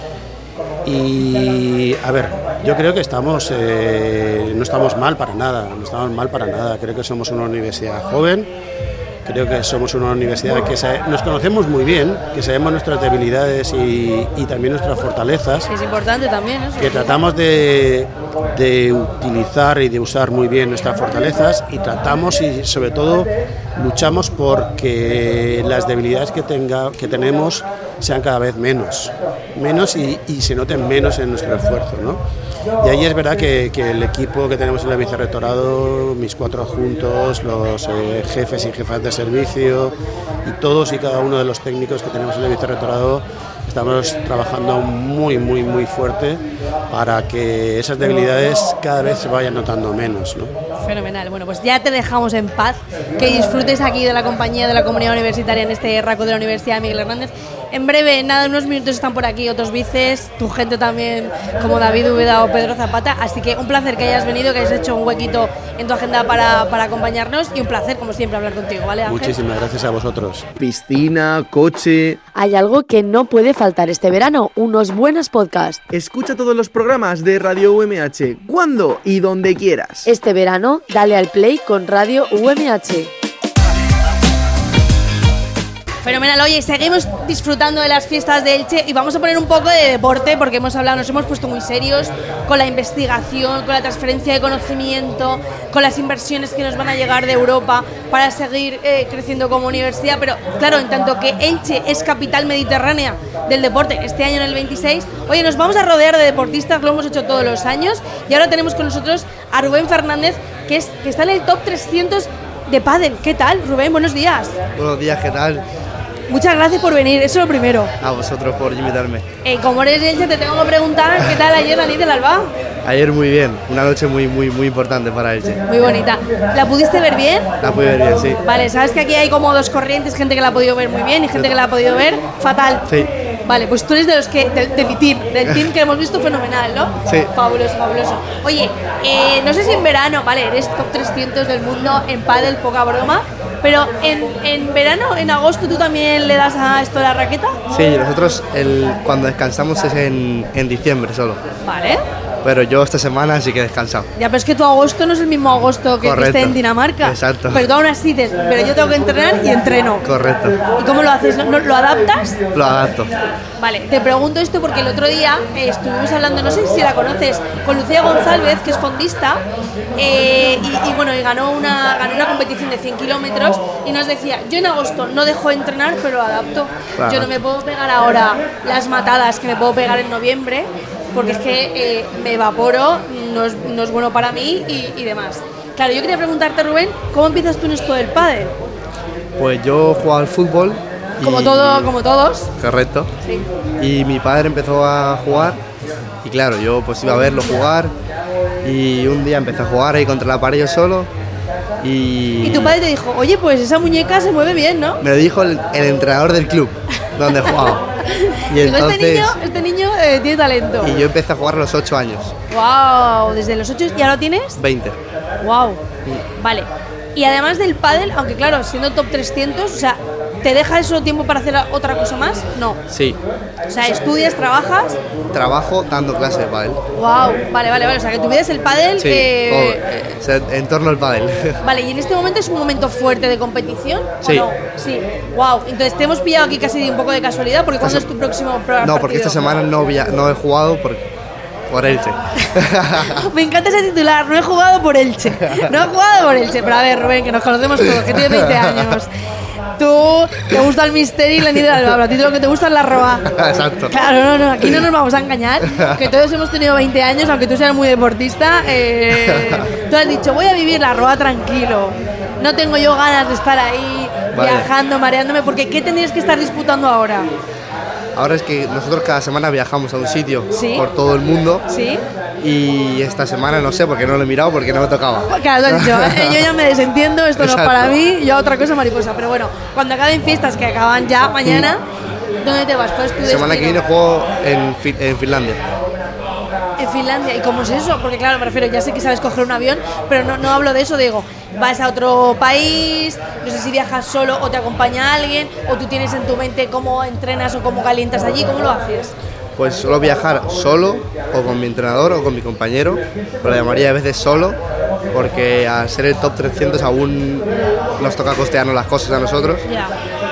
Y a ver, yo creo que estamos, eh, no estamos mal para nada, no estamos mal para nada. Creo que somos una universidad joven, creo que somos una universidad que sabe, nos conocemos muy bien, que sabemos nuestras debilidades y, y también nuestras fortalezas. Es importante también eso. Que tratamos de, de utilizar y de usar muy bien nuestras fortalezas, y tratamos y sobre todo luchamos porque las debilidades que, tenga, que tenemos sean cada vez menos, menos y, y se noten menos en nuestro esfuerzo, ¿no? Y ahí es verdad que, que el equipo que tenemos en el vicerrectorado, mis cuatro adjuntos, los eh, jefes y jefas de servicio y todos y cada uno de los técnicos que tenemos en el vicerrectorado, estamos trabajando muy, muy, muy fuerte para que esas debilidades cada vez se vayan notando menos, ¿no? Fenomenal. Bueno, pues ya te dejamos en paz, que disfrutes aquí de la compañía de la comunidad universitaria en este raco de la Universidad Miguel Hernández. En breve, nada, en unos minutos están por aquí otros vices, tu gente también, como David Úbeda o Pedro Zapata, así que un placer que hayas venido, que hayas hecho un huequito en tu agenda para, para acompañarnos, y un placer, como siempre, hablar contigo, ¿vale, Ángel? Muchísimas gracias a vosotros. Piscina, coche... Hay algo que no puede faltar este verano, unos buenos podcasts. Escucha todos los programas de Radio U M H, cuando y donde quieras. Este verano, dale al play con Radio U M H. Fenomenal. Oye, seguimos disfrutando de las fiestas de Elche y vamos a poner un poco de deporte, porque hemos hablado, nos hemos puesto muy serios con la investigación, con la transferencia de conocimiento, con las inversiones que nos van a llegar de Europa para seguir eh, creciendo como universidad. Pero claro, en tanto que Elche es capital mediterránea del deporte, este año en el veintiséis, oye, nos vamos a rodear de deportistas, lo hemos hecho todos los años, y ahora tenemos con nosotros a Rubén Fernández, que, es, que está en el top trescientos de pádel. ¿Qué tal, Rubén? Buenos días. Buenos días, ¿qué tal? Muchas gracias por venir, eso es lo primero. A vosotros por invitarme. Eh, como eres de Elche, te tengo que preguntar qué tal ayer la nit del Alba. Ayer muy bien, una noche muy muy muy importante para Elche. Muy bonita. ¿La pudiste ver bien? La pude ver bien, sí. Vale, sabes que aquí hay como dos corrientes, gente que la ha podido ver muy bien y gente que la ha podido ver fatal. Sí. Vale, pues tú eres de los que, de, de mi team, del team que hemos visto fenomenal, ¿no? Sí. Fabuloso, fabuloso. Oye, eh, no sé si en verano, vale, eres top trescientos del mundo en pádel, poca broma, pero en, en verano, en agosto, ¿tú también le das a esto de la raqueta? Sí, nosotros el, cuando descansamos es en, en diciembre solo. Vale. Pero yo esta semana sí que he descansado. Ya, pero es que tu agosto no es el mismo agosto que, que esté en Dinamarca. Exacto. Pero tú aún así dices, pero yo tengo que entrenar y entreno. Correcto. ¿Y cómo lo haces? ¿Lo, lo adaptas? Lo adapto. Vale, te pregunto esto porque el otro día eh, estuvimos hablando, no sé si la conoces, con Lucía González, que es fondista, eh, y, y bueno, y ganó una, ganó una competición de cien kilómetros, y nos decía, yo en agosto no dejo de entrenar, pero adapto. Claro. Yo no me puedo pegar ahora las matadas que me puedo pegar en noviembre, porque es que eh, me evaporo, no es, no es bueno para mí y, y demás. Claro, yo quería preguntarte, Rubén, ¿cómo empiezas tú en esto del pádel? Pues yo jugaba al fútbol. Y, como, todo, como todos. Correcto. Sí. Y mi padre empezó a jugar y claro, yo pues iba a verlo jugar y un día empecé a jugar ahí contra la pared yo solo. Y, y tu padre te dijo, oye, pues esa muñeca se mueve bien, ¿no? Me lo dijo el, el entrenador del club donde jugaba. Y entonces, este niño, este niño eh, tiene talento. Y yo empecé a jugar a los ocho años. Wow, desde los ocho, ¿y ahora tienes? veinte. Wow, vale. Y además del pádel, aunque claro, siendo top trescientos, o sea, ¿te deja eso tiempo para hacer otra cosa más? No. Sí. O sea, ¿estudias, trabajas? Trabajo dando clases de pádel. Wow, vale, vale, vale. O sea, que tu vida es el pádel. Sí, eh, oh, o sea, en torno al pádel. Vale, ¿y en este momento es un momento fuerte de competición? Sí. ¿O no? Sí. Wow, entonces te hemos pillado aquí casi de un poco de casualidad, porque ¿cuándo es tu próximo partido? No, porque esta semana no, via- no he jugado por, por Elche. Me encanta ese titular, no he jugado por Elche. No he jugado por Elche, pero a ver, Rubén, que nos conocemos todos, que tienes veinte años. Tú te gusta el misterio y la niña del Alba, a ti lo que te gusta es la roba. Exacto. Claro, no, no, aquí no nos vamos a engañar, que todos hemos tenido veinte años, aunque tú seas muy deportista. Eh, tú has dicho, voy a vivir la roba tranquilo, no tengo yo ganas de estar ahí, vale, viajando, mareándome, porque ¿qué tendrías que estar disputando ahora? ahora es que nosotros cada semana viajamos a un sitio ¿Sí? por todo el mundo. ¿Sí? Y esta semana no sé, porque no lo he mirado, porque no me tocaba. Claro, lo has dicho, ¿eh? Yo ya me desentiendo, esto Exacto. no es para mí, yo otra cosa mariposa. Pero bueno, cuando acaben fiestas, que acaban ya mañana, ¿dónde te vas? ¿Cuál es tu La semana que destino? viene juego en, Fi- en Finlandia. En Finlandia. ¿Y cómo es eso? Porque claro, me refiero, ya sé que sabes coger un avión, pero no, no hablo de eso, digo, vas a otro país, no sé si viajas solo o te acompaña alguien, o tú tienes en tu mente cómo entrenas o cómo calientas allí, ¿cómo lo haces? Pues suelo viajar solo, o con mi entrenador, o con mi compañero, pero la mayoría de veces solo, porque al ser el top trescientos aún nos toca costearnos las cosas a nosotros. Ya.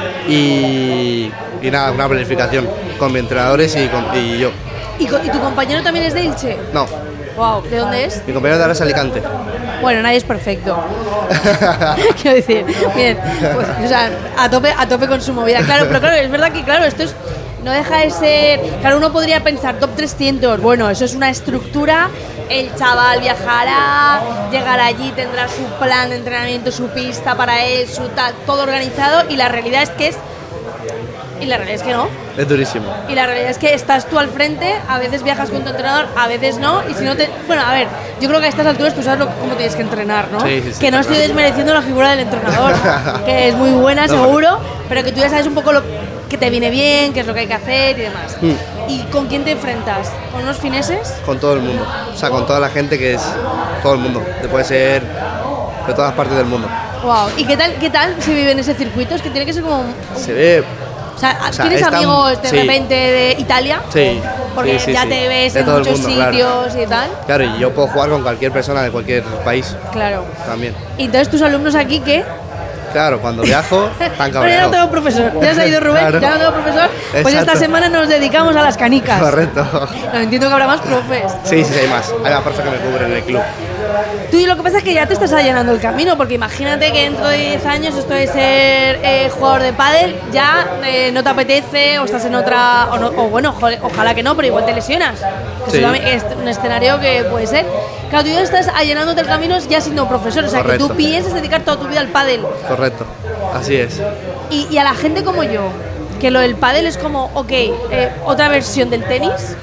Y, y nada, una planificación con mis entrenadores y, con, y yo. ¿Y, co- ¿Y tu compañero también es de Elche? No, Wow, ¿de dónde es? mi compañero de ahora es Alicante. Bueno, nadie es perfecto. Quiero decir, bien, pues, o sea, a tope, a tope con su movida. Claro, pero claro, es verdad que claro, esto es, no deja de ser, claro, uno podría pensar top trescientos, bueno, eso es una estructura, el chaval viajará, llegará allí, tendrá su plan de entrenamiento, su pista para él, su tal, todo organizado, y la realidad es que es, y la realidad es que no. Es durísimo. Y la realidad es que estás tú al frente, a veces viajas con tu entrenador, a veces no, y si no te... Bueno, a ver, yo creo que a estas alturas tú sabes lo, cómo tienes que entrenar, ¿no? Sí, sí, sí, que no estoy claro. desmereciendo la figura del entrenador, que es muy buena, No, seguro, pero que tú ya sabes un poco lo que te viene bien, qué es lo que hay que hacer y demás. Mm. ¿Y con quién te enfrentas? ¿Con unos fineses? Con todo el mundo. O sea, con toda la gente que es todo el mundo. Te puede ser de todas partes del mundo. Wow. ¿Y qué tal, qué tal se vive en ese circuito? Es que tiene que ser como... Se ve. O sea, O sea, ¿tienes está- amigos de sí. repente de Italia? Sí. Porque sí, sí, ya sí. te ves De en todo el muchos mundo, claro. sitios y tal. Claro, y yo puedo jugar con cualquier persona de cualquier país Claro. también. Y entonces tus alumnos aquí, ¿qué? Claro, cuando viajo, están Pero ya no cabreados. tengo profesor. Ya se ha ido Rubén, Claro. ya no tengo profesor. Pues Exacto. esta semana nos dedicamos a las canicas. Correcto. No, entiendo que habrá más profes. Sí, sí, sí, hay más. Hay más profes que me cubren en el club. Tú y lo que pasa es que ya te estás allanando el camino, porque imagínate que dentro de diez años esto de ser eh, jugador de pádel ya eh, no te apetece o estás en otra... O, no- o bueno, joder, ojalá que no, pero igual te lesionas. Que Sí. solamente- es un escenario que puede ser. Claro, tú ya estás allanándote el camino ya siendo profesor, o sea, que Correcto. tú piensas dedicar toda tu vida al pádel. Correcto. Así es. Y, y a la gente como yo, que lo del pádel es como, ok, eh, otra versión del tenis,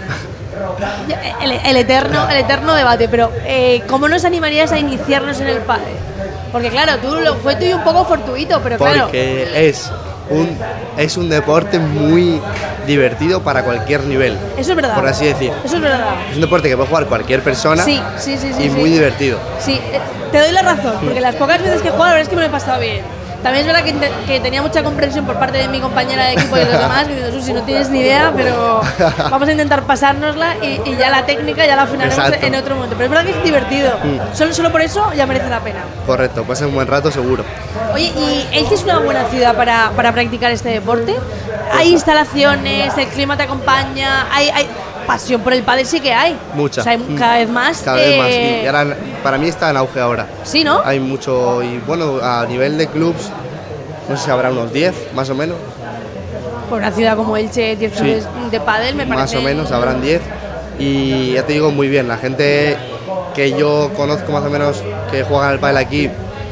el, el eterno, el eterno debate, pero eh, ¿cómo nos animarías a iniciarnos en el pádel? Porque claro, tú lo fue tuyo un poco fortuito, pero claro, Porque es un, es un deporte muy divertido para cualquier nivel. eso es verdad. Por así decir. Eso es verdad. Es un deporte que puede jugar cualquier persona Sí, sí, sí, sí. y sí. muy divertido. Sí, eh, te doy la razón, porque las pocas veces que he jugado, la verdad es que me lo he pasado bien. También es verdad que, te- que tenía mucha comprensión por parte de mi compañera de equipo y de los demás, que diciendo, Susi, no tienes ni idea, pero vamos a intentar pasárnosla y, y ya la técnica ya la afinaremos Exacto. en otro momento. Pero es verdad que es divertido. Mm. Solo, solo por eso ya merece la pena. Correcto, pasa un buen rato seguro. Oye, ¿y Elche es una buena ciudad para, para practicar este deporte? ¿Hay instalaciones, el clima te acompaña, hay, hay pasión por el pádel? Sí que hay. Mucha. O sea, hay Mm. cada vez más. Cada vez más. eh, Y ahora, para mí está en auge ahora. Sí, ¿no? Hay mucho, y bueno, a nivel de clubs, no sé si habrá unos diez, más o menos. Por una ciudad como Elche, diez Sí. clubes de pádel, me parece. Más o menos, habrán diez. Y ya te digo, muy bien. La gente que yo conozco más o menos que juegan al pádel aquí,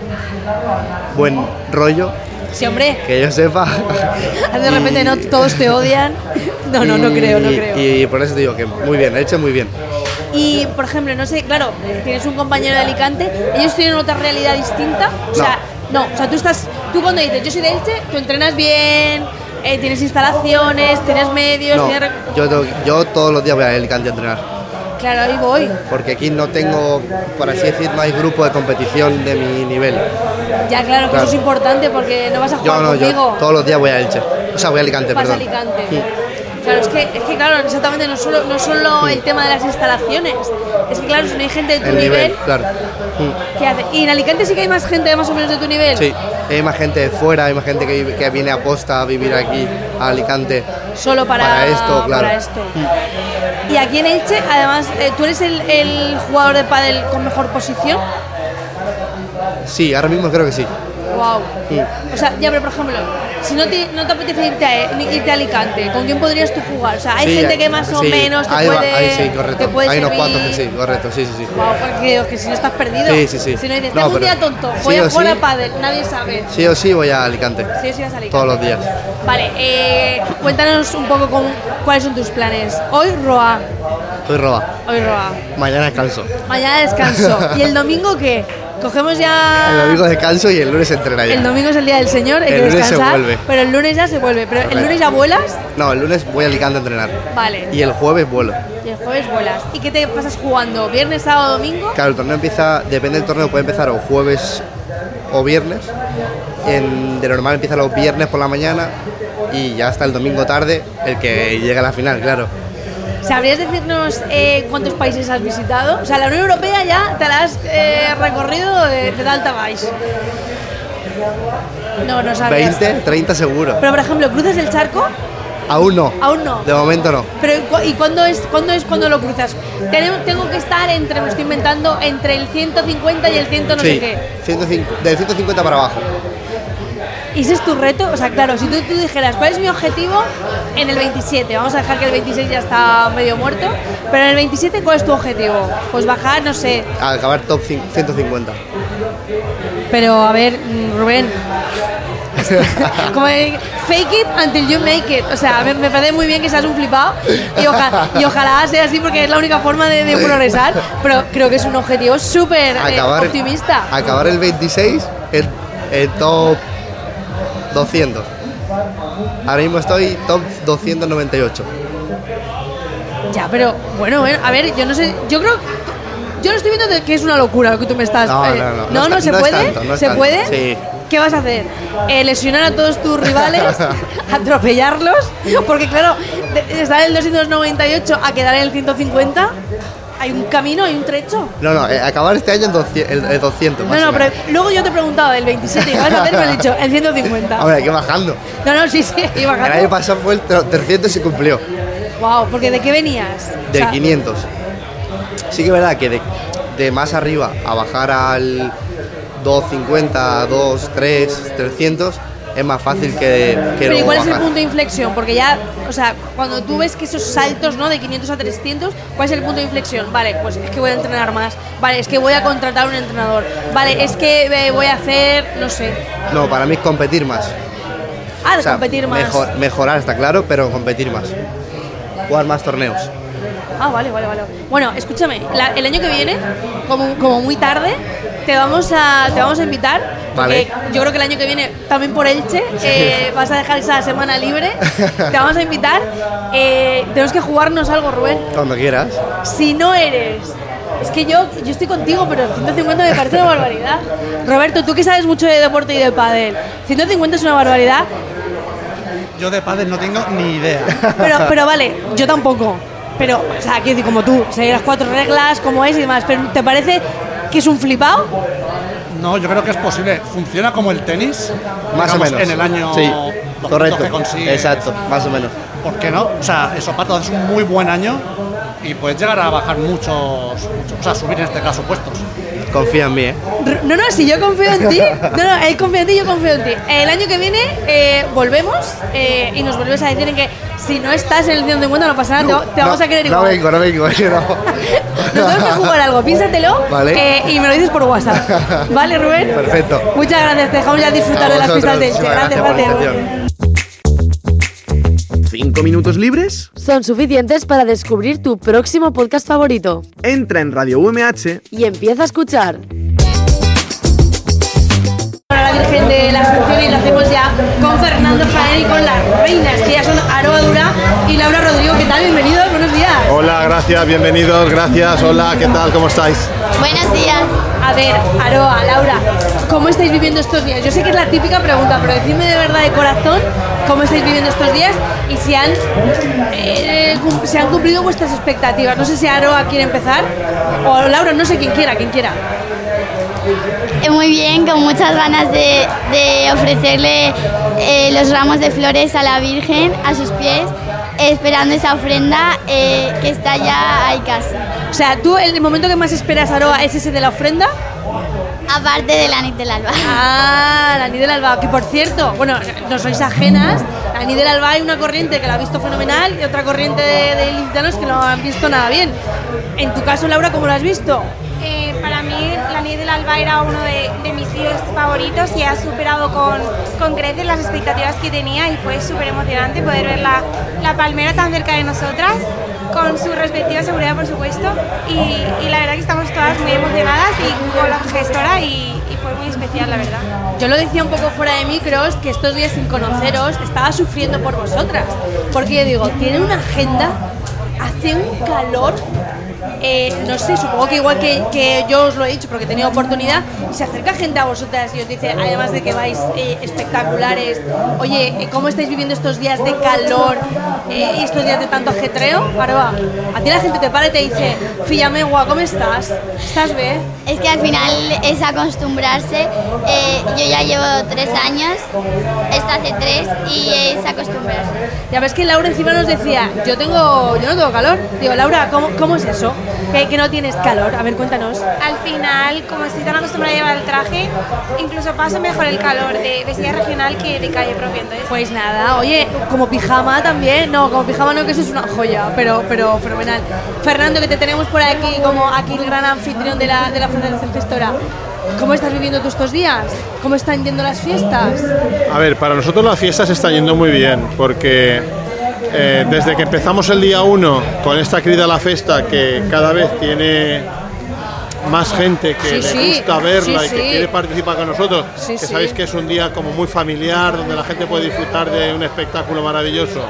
buen rollo, Sí, hombre. que yo sepa. De repente Y- no todos te odian. No, no, no y- creo, no creo. Y por eso te digo que muy bien, Elche muy bien. Y, por ejemplo, no sé, claro, tienes un compañero de Alicante, ellos tienen otra realidad distinta. O sea, no, o sea, tú estás, tú cuando dices yo soy de Elche, tú entrenas bien, eh, tienes No, instalaciones, tienes medios, no, tienes... yo, tengo- yo todos los días voy a Alicante a entrenar. Claro, ahí voy. Porque aquí no tengo, por así decir, no hay grupo de competición de mi nivel. Ya, claro, que Claro. eso es importante porque no vas a Yo jugar no, conmigo. yo todos los días voy a Elche. O sea, voy a Alicante, Vas a perdón. Alicante. Sí. Claro, es que, es que claro, exactamente, no solo, no solo el tema de las instalaciones, es que claro, si no hay gente de tu El nivel, nivel, claro. Mm. ¿qué hace? Y en Alicante sí que hay más gente más o menos de tu nivel. Sí, hay más gente de fuera, hay más gente que, vive- que viene a posta a vivir aquí, a Alicante. Solo para, Para esto, claro. para esto. Y aquí en Elche, además, eh, ¿tú eres el, el jugador de pádel con mejor posición? Sí, ahora mismo creo que sí. Wow. Mm. O sea, ya, pero por ejemplo, si no te, no te apetece irte a, irte a Alicante, ¿con quién podrías tú jugar? O sea, hay Sí, gente que más o sí, menos te ahí va, puede, ahí sí, correcto. te puede Hay unos servir. cuantos que sí, correcto, sí, sí, sí. Wow, porque que si no estás perdido. Sí, sí, sí. Si no dices, No, tengo un pero día tonto, sí voy a o jugar sí. a pádel, nadie sabe. Sí o sí voy a Alicante. Sí o sí vas a Alicante. Todos los días. Vale, eh, cuéntanos un poco con, cuáles son tus planes. Hoy Roa, Hoy roba. hoy Roa. Mañana descanso. Mañana descanso. ¿Y el domingo qué? Cogemos ya... El domingo descanso y el lunes entrena ya. El domingo es el día del Señor, hay El que lunes se descansar. vuelve. Pero el lunes ya se vuelve. ¿Pero el Correcto. lunes ya vuelas? No, el lunes voy a Alicante a entrenar. Vale. Y el jueves vuelo. Y el jueves vuelas. ¿Y qué te pasas jugando? ¿Viernes, sábado, domingo? Claro, el torneo empieza, depende del torneo, puede empezar o jueves o viernes. En- de normal empieza los viernes por la mañana y ya hasta el domingo tarde, el que llega a la final, claro. ¿Sabrías decirnos eh, cuántos países has visitado? O sea, la Unión Europea ya te la has eh, recorrido de, de alta a baix. No, no sabrías. veinte, treinta seguro. Pero, por ejemplo, ¿cruzas el charco? Aún no. Aún no. De momento no. Pero ¿y cu- ¿y cuándo es cuándo es cuando lo cruzas? Tengo, tengo que estar entre, me lo estoy inventando, entre el ciento cincuenta y el cien no sé Sí, qué. ciento cincuenta del ciento cincuenta para abajo. ¿Y ese es tu reto? O sea, claro, si tú, tú dijeras, ¿cuál es mi objetivo en el veintisiete? Vamos a dejar que el veintiséis ya está medio muerto, pero en el veintisiete, ¿cuál es tu objetivo? Pues bajar, no sé. A acabar top cin- ciento cincuenta. Pero, a ver, mm, Rubén. Como de, fake it until you make it. O sea, me, me parece muy bien que seas un flipado y, oja- y ojalá sea así porque es la única forma de, de progresar, pero creo que es un objetivo súper eh, Acabar, optimista. acabar el veintiséis en, en top doscientos. Ahora mismo estoy top doscientos noventa y ocho. Ya, pero bueno, bueno, a ver, yo no sé, yo creo, yo lo estoy viendo de que es una locura lo que tú me estás. No, eh, no, no, no, no no, es se tan- no es puede, tanto, no es se tanto, puede. sí. ¿Qué vas a hacer? Eh, ¿Lesionar a todos tus rivales? ¿Atropellarlos? Porque claro, de estar en el doscientos noventa y ocho a quedar en el ciento cincuenta, hay un camino, hay un trecho. No, no, eh, acabar este año en doscientos. El, el doscientos No, no, pero luego yo te he preguntado del veintisiete y vas a hacer, me has dicho el ciento cincuenta. Hombre, hay que bajando. No, no, sí, sí, y El bajando. año pasado fue el tro- trescientos y se cumplió. Wow, porque ¿de qué venías? O De sea, quinientos. Sí que es verdad que de, de más arriba a bajar al doscientos cincuenta, dos, tres, trescientos es más fácil que, que Pero ¿y luego cuál es el bajar. punto de inflexión? Porque ya, o sea, cuando tú ves que esos saltos, ¿no? De quinientos a trescientos, ¿cuál es el punto de inflexión? Vale, pues es que voy a entrenar más. Vale, es que voy a contratar un entrenador. Vale, es que eh, voy a hacer, no sé. No, para mí es competir más. Ah, de O sea, competir más. mejor- mejorar, está claro, pero competir más. Jugar más torneos. Ah, vale, vale, vale. Bueno, escúchame, la- el año que viene, como, como muy tarde, te vamos a, te vamos a invitar. Porque Vale. yo creo que el año que viene, también por Elche, eh, vas a dejar esa semana libre. Te vamos a invitar. Eh, tenemos que jugarnos algo, Rubén. Cuando quieras. Si no eres... Es que yo, yo estoy contigo, pero ciento cincuenta me parece una barbaridad. Roberto, tú que sabes mucho de deporte y de pádel, ciento cincuenta es una barbaridad, Yo de pádel no tengo ni idea. pero, pero vale, yo tampoco. Pero, o sea, quiero decir, como tú, seguir las cuatro reglas, como es y demás, pero ¿te parece que es un flipado? No, yo creo que es posible. Funciona como el tenis. Más o digamos, menos. En el año Sí, doscientos correcto. que consigue. Exacto, más o menos. ¿Por qué no? O sea, eso Pato, es un muy buen año y puedes llegar a bajar muchos, muchos- o sea, subir en este caso puestos. Confía en mí, ¿eh? R- No, no, si yo confío en ti, no, no, él confía en ti, yo confío en ti. El año que viene eh, volvemos eh, y nos vuelves a decir en que si no estás en el ciento cincuenta no pasa nada, te, te vamos No, a querer No igual. vengo, no vengo, yo no. Nos tenemos que jugar algo, piénsatelo Vale. eh, y me lo dices por WhatsApp. ¿Vale, Rubén? Perfecto. Muchas gracias, te dejamos ya disfrutar A de las vosotros, pistas de Elche. muchísimas Gracias, gracias por la gracias. ¿Cinco minutos libres? Son suficientes para descubrir tu próximo podcast favorito. Entra en Radio U M H Y empieza a escuchar. Ahora la Virgen de la Asunción y lo hacemos ya con Fernando Jaén y con las reinas, que ya son Aroa Dura y Laura Rodrigo. ¿Qué tal? Bienvenidos, buenos días. Hola, gracias, bienvenidos, gracias, hola, ¿qué tal? ¿Cómo estáis? Buenos días. A ver, Aroa, Laura, ¿cómo estáis viviendo estos días? Yo sé que es la típica pregunta, pero decidme de verdad de corazón cómo estáis viviendo estos días y si han, eh, cum- si han cumplido vuestras expectativas. No sé si Aroa quiere empezar o Laura, no sé quién quiera, quien quiera. Eh, Muy bien, con muchas ganas de, de ofrecerle eh, los ramos de flores a la Virgen, a sus pies, eh, esperando esa ofrenda eh, que está ya ahí casi. O sea, ¿tú el momento que más esperas, Aroa, es ese de la ofrenda? Aparte de la Nit del Alba. Ah, la Nit del Alba, que por cierto, bueno, no sois ajenas. La Nit del Alba hay una corriente que la ha visto fenomenal y otra corriente de, de ilicitanos que no han visto nada bien. En tu caso, Laura, ¿cómo lo has visto? Eh, para mí, la Nit del Alba era uno de, de mis vídeos favoritos y ha superado con, con creces las expectativas que tenía y fue súper emocionante poder ver la, la palmera tan cerca de nosotras, con su respectiva seguridad, por supuesto, y, y la verdad que estamos todas muy emocionadas y con la gestora y, y fue muy especial, la verdad. Yo lo decía un poco fuera de micros, que estos días sin conoceros estaba sufriendo por vosotras, porque yo digo, tienen una agenda, hace un calor, eh, no sé, supongo que igual que, que yo os lo he dicho porque he tenido oportunidad, se acerca gente a vosotras y os dice, además de que vais eh, espectaculares, oye, ¿cómo estáis viviendo estos días de calor eh, y estos días de tanto ajetreo? Arba, a ti la gente te para y te dice, Fillamegua, ¿cómo estás? ¿Estás bien? Es que al final es acostumbrarse. Eh, yo ya llevo tres años, esta hace tres, y es acostumbrarse. Ya ves que Laura encima nos decía, yo tengo, yo no tengo calor. Digo, Laura, ¿cómo, cómo es eso? ¿Que, que no tienes calor? A ver, cuéntanos. Al final, como estoy tan acostumbrada a llevar el traje, incluso paso mejor el calor de vestida regional que de calle propia. Entonces, pues nada, oye, como pijama también, no, como pijama no, que eso es una joya, pero, pero fenomenal. Fernando, que te tenemos por aquí como aquí el gran anfitrión de la, de la Fundación Gestora. ¿Cómo estás viviendo tú estos días? ¿Cómo están yendo las fiestas? A ver, para nosotros las fiestas están yendo muy bien, porque eh, desde que empezamos el día uno con esta crida a la festa, que cada vez tiene más gente que sí, le sí. gusta verla sí, y que sí. quiere participar con nosotros, sí, que sí. sabéis que es un día como muy familiar, donde la gente puede disfrutar de un espectáculo maravilloso.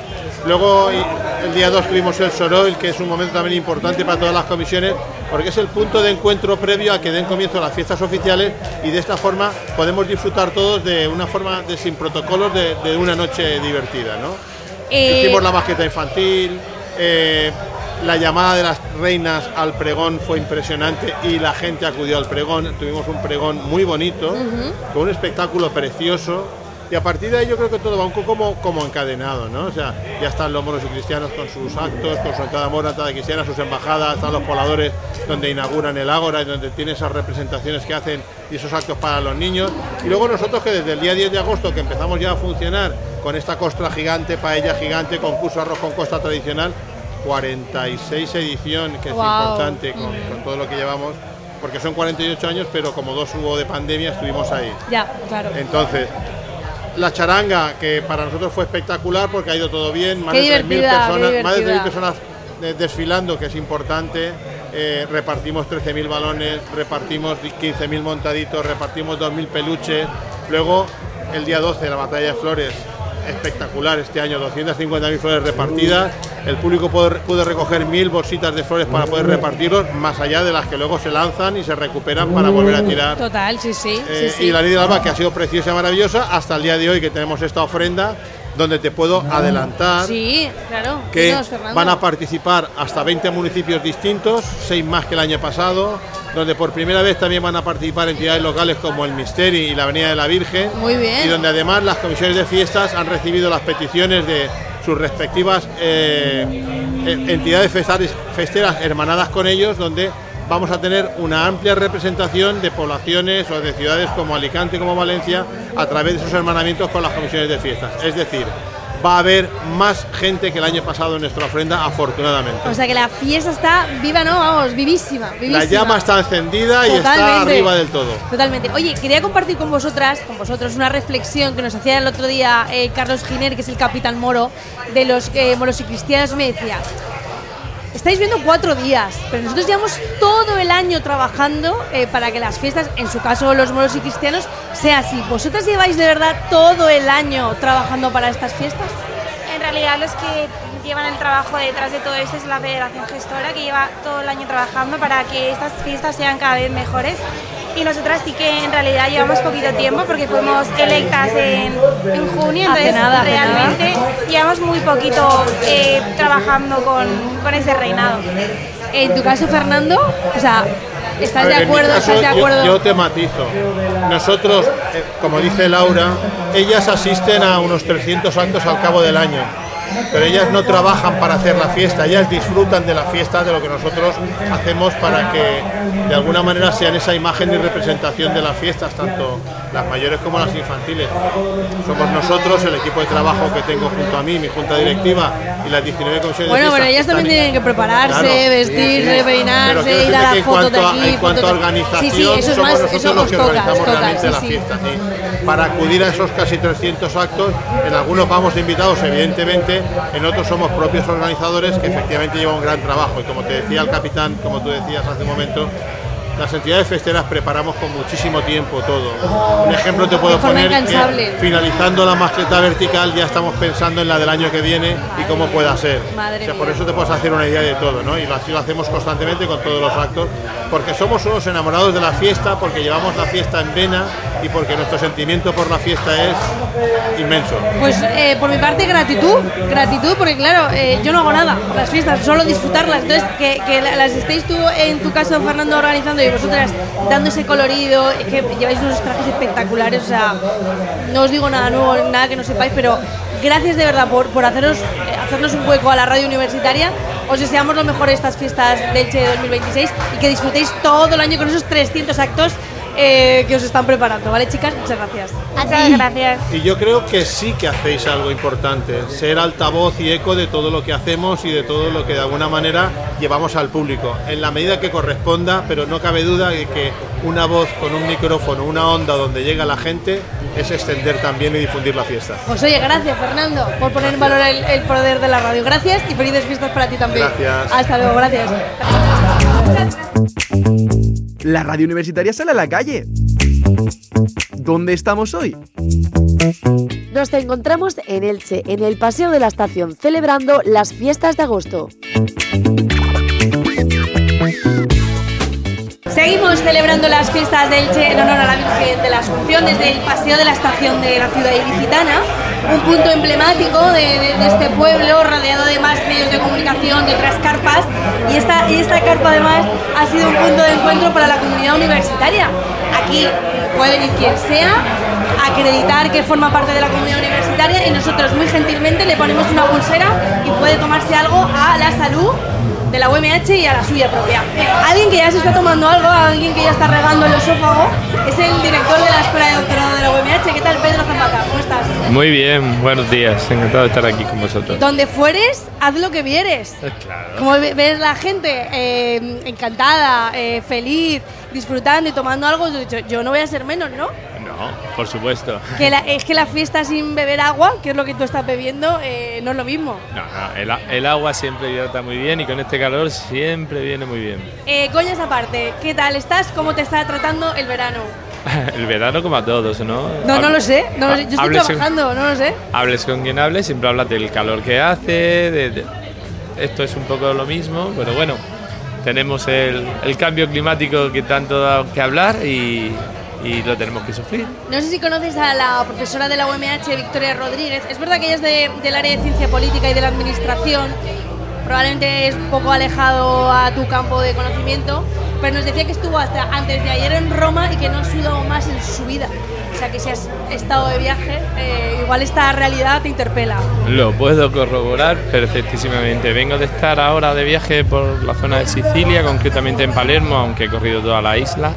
Luego el día dos tuvimos el Soroil, que es un momento también importante para todas las comisiones, porque es el punto de encuentro previo a que den comienzo las fiestas oficiales y de esta forma podemos disfrutar todos de una forma de sin protocolos de, de una noche divertida, ¿no? Eh... Hicimos la maqueta infantil, eh, la llamada de las reinas al pregón fue impresionante y la gente acudió al pregón, tuvimos un pregón muy bonito, uh-huh. con un espectáculo precioso. Y a partir de ahí yo creo que todo va un poco como, como encadenado, ¿no? O sea, ya están los moros y cristianos con sus actos, con su entrada mora, entrada cristiana, sus embajadas, están los pobladores donde inauguran el ágora y donde tienen esas representaciones que hacen y esos actos para los niños. Y luego nosotros que desde el día diez de agosto que empezamos ya a funcionar con esta costra gigante, paella gigante, concurso arroz con costa tradicional, cuarenta y seis edición, que es wow. importante con, con todo lo que llevamos, porque son cuarenta y ocho años, pero como dos hubo de pandemia estuvimos ahí. Ya, claro. Entonces... La charanga, que para nosotros fue espectacular porque ha ido todo bien, más de tres mil personas, más de tres mil personas desfilando, que es importante, eh, repartimos trece mil balones, repartimos quince mil montaditos, repartimos dos mil peluches, luego el día doce la batalla de flores, espectacular este año, doscientas cincuenta mil flores repartidas, el público pudo, pudo recoger mil bolsitas de flores para poder repartirlos, más allá de las que luego se lanzan y se recuperan para volver a tirar. Total, sí, sí. Eh, sí, sí. Y la Nit del Alba, que ha sido preciosa y maravillosa, hasta el día de hoy que tenemos esta ofrenda, donde te puedo adelantar sí, claro. que Dinos, van a participar hasta veinte municipios distintos, seis más que el año pasado, donde por primera vez también van a participar entidades locales como el Misteri y la Avenida de la Virgen. Muy bien. Y donde además las comisiones de fiestas han recibido las peticiones de sus respectivas eh, entidades festeras, festeras hermanadas con ellos, donde vamos a tener una amplia representación de poblaciones o de ciudades como Alicante, como Valencia, a través de esos hermanamientos con las comisiones de fiestas. Es decir, va a haber más gente que el año pasado en nuestra ofrenda, afortunadamente. O sea que la fiesta está viva, ¿no? Vamos, vivísima, vivísima. La llama está encendida Totalmente. Y está arriba del todo. Totalmente. Oye, quería compartir con vosotras, con vosotros, una reflexión que nos hacía el otro día eh, Carlos Giner, que es el capitán moro de los eh, moros y cristianos, y me decía... Estáis viendo cuatro días, pero nosotros llevamos todo el año trabajando eh, para que las fiestas, en su caso los moros y cristianos, sea así. ¿Vosotras lleváis de verdad todo el año trabajando para estas fiestas? En realidad los que llevan el trabajo detrás de todo esto es la Federación Gestora, que lleva todo el año trabajando para que estas fiestas sean cada vez mejores. Y nosotras sí que en realidad llevamos poquito tiempo porque fuimos electas en, en junio, entonces nada, realmente nada. llevamos muy poquito eh, trabajando con, con ese reinado. En tu caso, Fernando, o sea, ¿estás ver, de acuerdo? Caso, ¿Estás de acuerdo? Yo, yo te matizo. Nosotros, eh, como dice Laura, ellas asisten a unos trescientos actos al cabo del año. pero ellas no trabajan para hacer la fiesta, ellas disfrutan de la fiesta, de lo que nosotros hacemos para que de alguna manera sean esa imagen y representación de las fiestas, tanto las mayores como las infantiles. Somos nosotros, el equipo de trabajo que tengo junto a mí, mi junta directiva y las diecinueve comisiones bueno, de fiesta. Bueno, ellas también tienen que prepararse, claro, vestirse, sí, sí. peinarse, ir a la foto de aquí. En cuanto a organización, sí, sí, eso somos más, nosotros eso los que toca, organizamos toca, realmente sí, la sí. fiesta. ¿Sí? Para acudir a esos casi trescientos actos, en algunos vamos de invitados, evidentemente, en otros somos propios organizadores que efectivamente llevan un gran trabajo. Y como te decía el capitán, como tú decías hace un momento, las entidades festeras preparamos con muchísimo tiempo todo. Un ejemplo te puedo poner que finalizando la maqueta vertical ya estamos pensando en la del año que viene y cómo pueda ser. Madre o sea, mía. por eso te puedes hacer una idea de todo, ¿no? Y así lo hacemos constantemente con todos los actos, porque somos unos enamorados de la fiesta, porque llevamos la fiesta en vena y porque nuestro sentimiento por la fiesta es inmenso. Pues eh, por mi parte gratitud, gratitud porque claro, eh, yo no hago nada por las fiestas, solo disfrutarlas. Entonces que, que las estéis tú en tu caso, Fernando, organizando y vosotras dando ese colorido, es que lleváis unos trajes espectaculares, o sea, no os digo nada nuevo, nada que no sepáis, pero gracias de verdad por, por haceros, hacernos un hueco a la radio universitaria. Os deseamos lo mejor estas fiestas del Elche de dos mil veintiséis y que disfrutéis todo el año con esos trescientos actos Eh, que os están preparando, ¿vale, chicas? Muchas gracias. Muchas gracias. Y yo creo que sí que hacéis algo importante, ser altavoz y eco de todo lo que hacemos y de todo lo que de alguna manera llevamos al público, en la medida que corresponda, pero no cabe duda de que una voz con un micrófono, una onda donde llega la gente, es extender también y difundir la fiesta. Pues oye, gracias, Fernando, por poner en valor el, el poder de la radio. Gracias y felices fiestas para ti también. Gracias. Hasta luego, gracias. La radio universitaria sale a la calle. ¿Dónde estamos hoy? Nos encontramos en Elche, en el Paseo de la Estación, celebrando las fiestas de agosto. Seguimos celebrando las fiestas de Elche en honor a la Virgen de la Asunción desde el Paseo de la Estación de la ciudad ilicitana, un punto emblemático de, de, de este pueblo, rodeado de más medios de comunicación, de otras carpas, y esta, y esta carpa además ha sido un punto de encuentro para la comunidad universitaria. Aquí puede venir quien sea, acreditar que forma parte de la comunidad universitaria y nosotros muy gentilmente le ponemos una pulsera y puede tomarse algo a la salud de la U M H y a la suya propia. Alguien que ya se está tomando algo, alguien que ya está regando el esófago, es el director de la Escuela de Doctorado de la U M H. ¿Qué tal, Pedro Zapata? ¿Cómo estás? Muy bien, buenos días, encantado de estar aquí con vosotros. Donde fueres, haz lo que vieres. Claro. Como ves la gente eh, encantada, eh, feliz, disfrutando y tomando algo, yo, yo no voy a ser menos, ¿no? No, por supuesto. Que la, es que la fiesta sin beber agua, que es lo que tú estás bebiendo, eh, no es lo mismo. No, no, el, el agua siempre hidrata muy bien y con este calor siempre viene muy bien. Eh, coñas aparte, ¿qué tal estás? ¿Cómo te está tratando el verano? El verano como a todos, ¿no? No, no lo sé, no lo sé. Yo estoy Hables trabajando, con, no lo sé. Hables con quien hables, siempre hablas del calor que hace, de, de, esto es un poco lo mismo, pero bueno, tenemos el, el cambio climático que tanto da que hablar y... y lo tenemos que sufrir. No sé si conoces a la profesora de la U M H, Victoria Rodríguez. Es verdad que ella es de, del área de ciencia política y de la administración, probablemente es poco alejado a tu campo de conocimiento, pero nos decía que estuvo hasta antes de ayer en Roma y que no ha sudado más en su vida. O sea que si has estado de viaje, eh, igual esta realidad te interpela. Lo puedo corroborar perfectísimamente. Vengo de estar ahora de viaje por la zona de Sicilia, concretamente en Palermo, aunque he corrido toda la isla.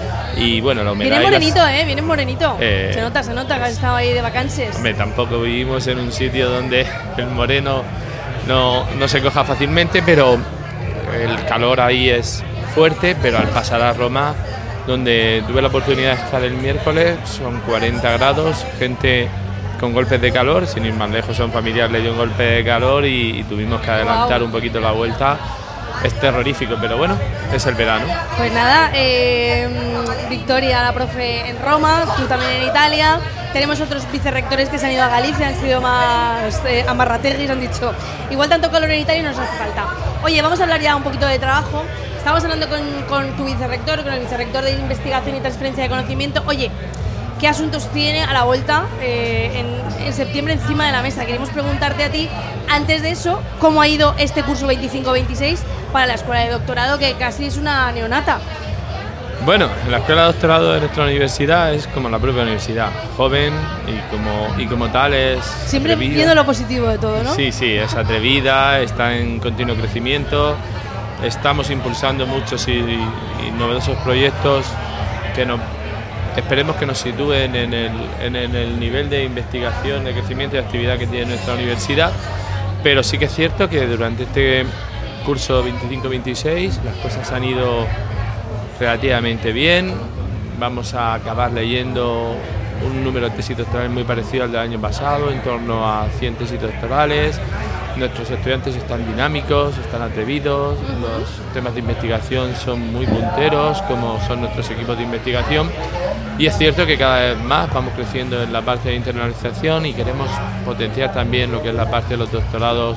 Y bueno, la humedad. Viene morenito, las... ¿eh? Viene morenito. Eh... Se nota, se nota que has estado ahí de vacances. Hombre, tampoco vivimos en un sitio donde el moreno no, no se coja fácilmente, pero el calor ahí es fuerte. Pero al pasar a Roma, donde tuve la oportunidad de estar el miércoles, son cuarenta grados, gente con golpes de calor, sin ir más lejos, son familiares, le dio un golpe de calor y, y tuvimos que adelantar wow. un poquito la vuelta. Es terrorífico, pero bueno, es el verano. Pues nada, eh, Victoria, la profe en Roma, tú también en Italia. Tenemos otros vicerrectores que se han ido a Galicia, han sido más eh, amarrateguis, han dicho, igual tanto calor en Italia nos hace falta. Oye, vamos a hablar ya un poquito de trabajo. Estamos hablando con, con tu vicerrector, con el vicerrector de Investigación y Transferencia de Conocimiento. Oye, ¿qué asuntos tiene a la vuelta eh, en, en septiembre encima de la mesa? Queremos preguntarte a ti, antes de eso, ¿cómo ha ido este curso veinticinco veintiséis para la Escuela de Doctorado, que casi es una neonata? Bueno, la escuela de doctorado de nuestra universidad es como la propia universidad, joven y como, y como tal es siempre atrevida. Viendo lo positivo de todo, ¿no? Sí, sí, es atrevida, está en continuo crecimiento, estamos impulsando muchos y, y novedosos proyectos que nos, esperemos que nos sitúen en el, en, en el nivel de investigación, de crecimiento y de actividad que tiene nuestra universidad, pero sí que es cierto que durante este curso veinticinco veintiséis las cosas han ido relativamente bien. Vamos a acabar leyendo un número de tesis doctorales muy parecido al del año pasado, en torno a cien tesis doctorales. Nuestros estudiantes están dinámicos, están atrevidos, los temas de investigación son muy punteros, como son nuestros equipos de investigación, y es cierto que cada vez más vamos creciendo en la parte de internalización y queremos potenciar también lo que es la parte de los doctorados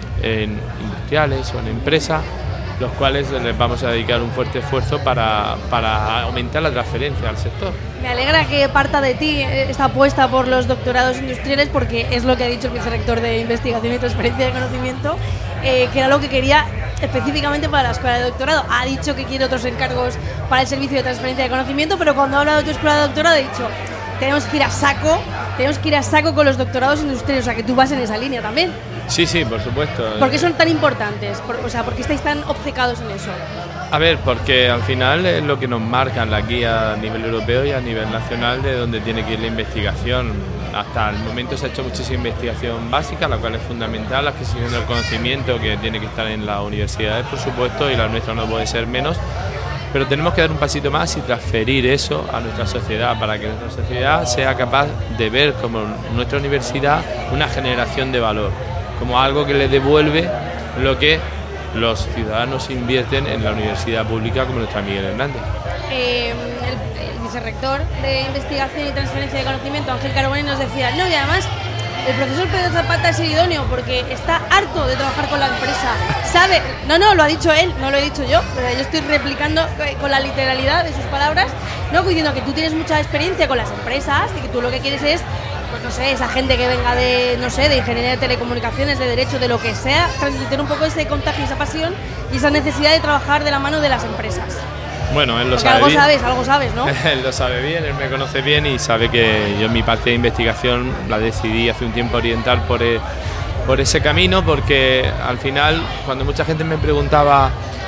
en industriales o en empresas, los cuales les vamos a dedicar un fuerte esfuerzo para, para aumentar la transferencia al sector. Me alegra que parta de ti esta apuesta por los doctorados industriales, porque es lo que ha dicho el vicerrector de Investigación y Transferencia de Conocimiento, eh, que era lo que quería específicamente para la escuela de doctorado. Ha dicho que quiere otros encargos para el servicio de transferencia de conocimiento, pero cuando ha hablado de tu escuela de doctorado ha dicho: tenemos que ir a saco, tenemos que ir a saco con los doctorados industriales, o sea que tú vas en esa línea también. Sí, sí, por supuesto. ¿Por qué son tan importantes? Por, o sea, ¿por qué estáis tan obcecados en eso? A ver, porque al final es lo que nos marcan la guía a nivel europeo y a nivel nacional de dónde tiene que ir la investigación. Hasta el momento se ha hecho muchísima investigación básica, la cual es fundamental, la adquisición del conocimiento que tiene que estar en las universidades, por supuesto, y la nuestra no puede ser menos. Pero tenemos que dar un pasito más y transferir eso a nuestra sociedad para que nuestra sociedad sea capaz de ver como nuestra universidad una generación de valor, como algo que le devuelve lo que los ciudadanos invierten en la universidad pública como nuestra Miguel Hernández. Eh, el, el vicerrector de Investigación y Transferencia de Conocimiento, Ángel Carboni, nos decía, no, y además el profesor Pedro Zapata es el idóneo porque está harto de trabajar con la empresa, sabe, no, no, lo ha dicho él, no lo he dicho yo, pero yo estoy replicando con la literalidad de sus palabras, no, diciendo que tú tienes mucha experiencia con las empresas y que tú lo que quieres es, pues no sé, esa gente que venga de, no sé, de ingeniería de telecomunicaciones, de derecho, de lo que sea, transmitir un poco ese contagio, esa pasión y esa necesidad de trabajar de la mano de las empresas. Bueno, él lo Porque sabe algo bien. sabes, algo sabes, ¿no? Él lo sabe bien, él me conoce bien y sabe que yo mi parte de investigación la decidí hace un tiempo orientar por, el, por ese camino, porque al final, cuando mucha gente me preguntaba,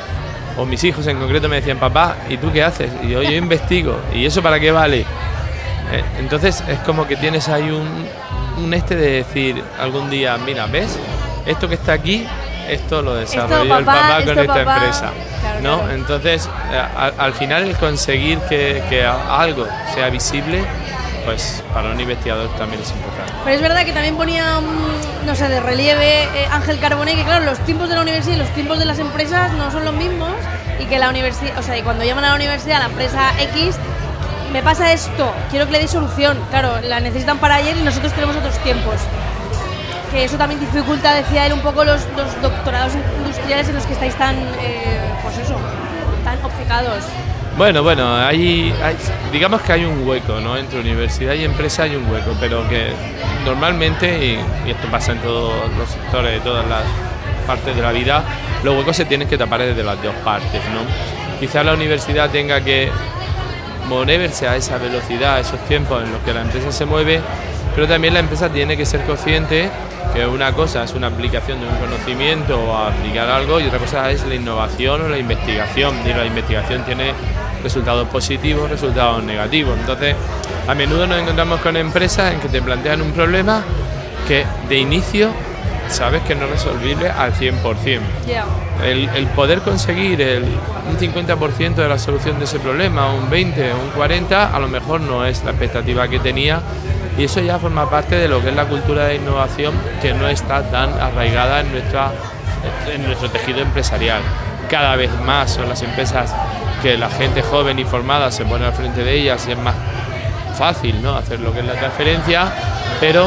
o mis hijos en concreto me decían, papá, ¿y tú qué haces? Y yo, yo investigo, ¿y eso para qué vale? Entonces es como que tienes ahí un, un este de decir algún día, mira, ¿ves? Esto que está aquí, esto lo desarrolló esto, papá, el papá con esta papá. empresa, Claro, ¿no? claro. Entonces, al, al final el conseguir que, que algo sea visible, pues para un investigador también es importante. Pero es verdad que también ponía, um, no sé, de relieve eh, Ángel Carboni, que claro, los tiempos de la universidad y los tiempos de las empresas no son los mismos, y que la universidad, o sea, y cuando llaman a la universidad, a la empresa X, me pasa esto, quiero que le dé solución. Claro, la necesitan para ayer y nosotros tenemos otros tiempos. Que eso también dificulta, decía él, un poco los, los doctorados industriales en los que estáis tan, eh, pues eso, tan obcecados. Bueno, bueno, hay, hay, digamos que hay un hueco, ¿no? Entre universidad y empresa hay un hueco, pero que normalmente, y, y esto pasa en todos los sectores, de todas las partes de la vida, los huecos se tienen que tapar desde las dos partes, ¿no? Quizás la universidad tenga que moverse a esa velocidad, a esos tiempos en los que la empresa se mueve, pero también la empresa tiene que ser consciente que una cosa es una aplicación de un conocimiento o aplicar algo y otra cosa es la innovación o la investigación, y la investigación tiene resultados positivos, resultados negativos. Entonces, a menudo nos encontramos con empresas en que te plantean un problema que de inicio sabes que no es resolvible al cien por ciento. Yeah. El, el poder conseguir el, un cincuenta por ciento de la solución de ese problema, un veinte por ciento, un cuarenta por ciento, a lo mejor no es la expectativa que tenía, y eso ya forma parte de lo que es la cultura de innovación, que no está tan arraigada en, nuestra, en nuestro tejido empresarial. Cada vez más son las empresas que la gente joven y formada se pone al frente de ellas y es más fácil, ¿no?, hacer lo que es la transferencia, pero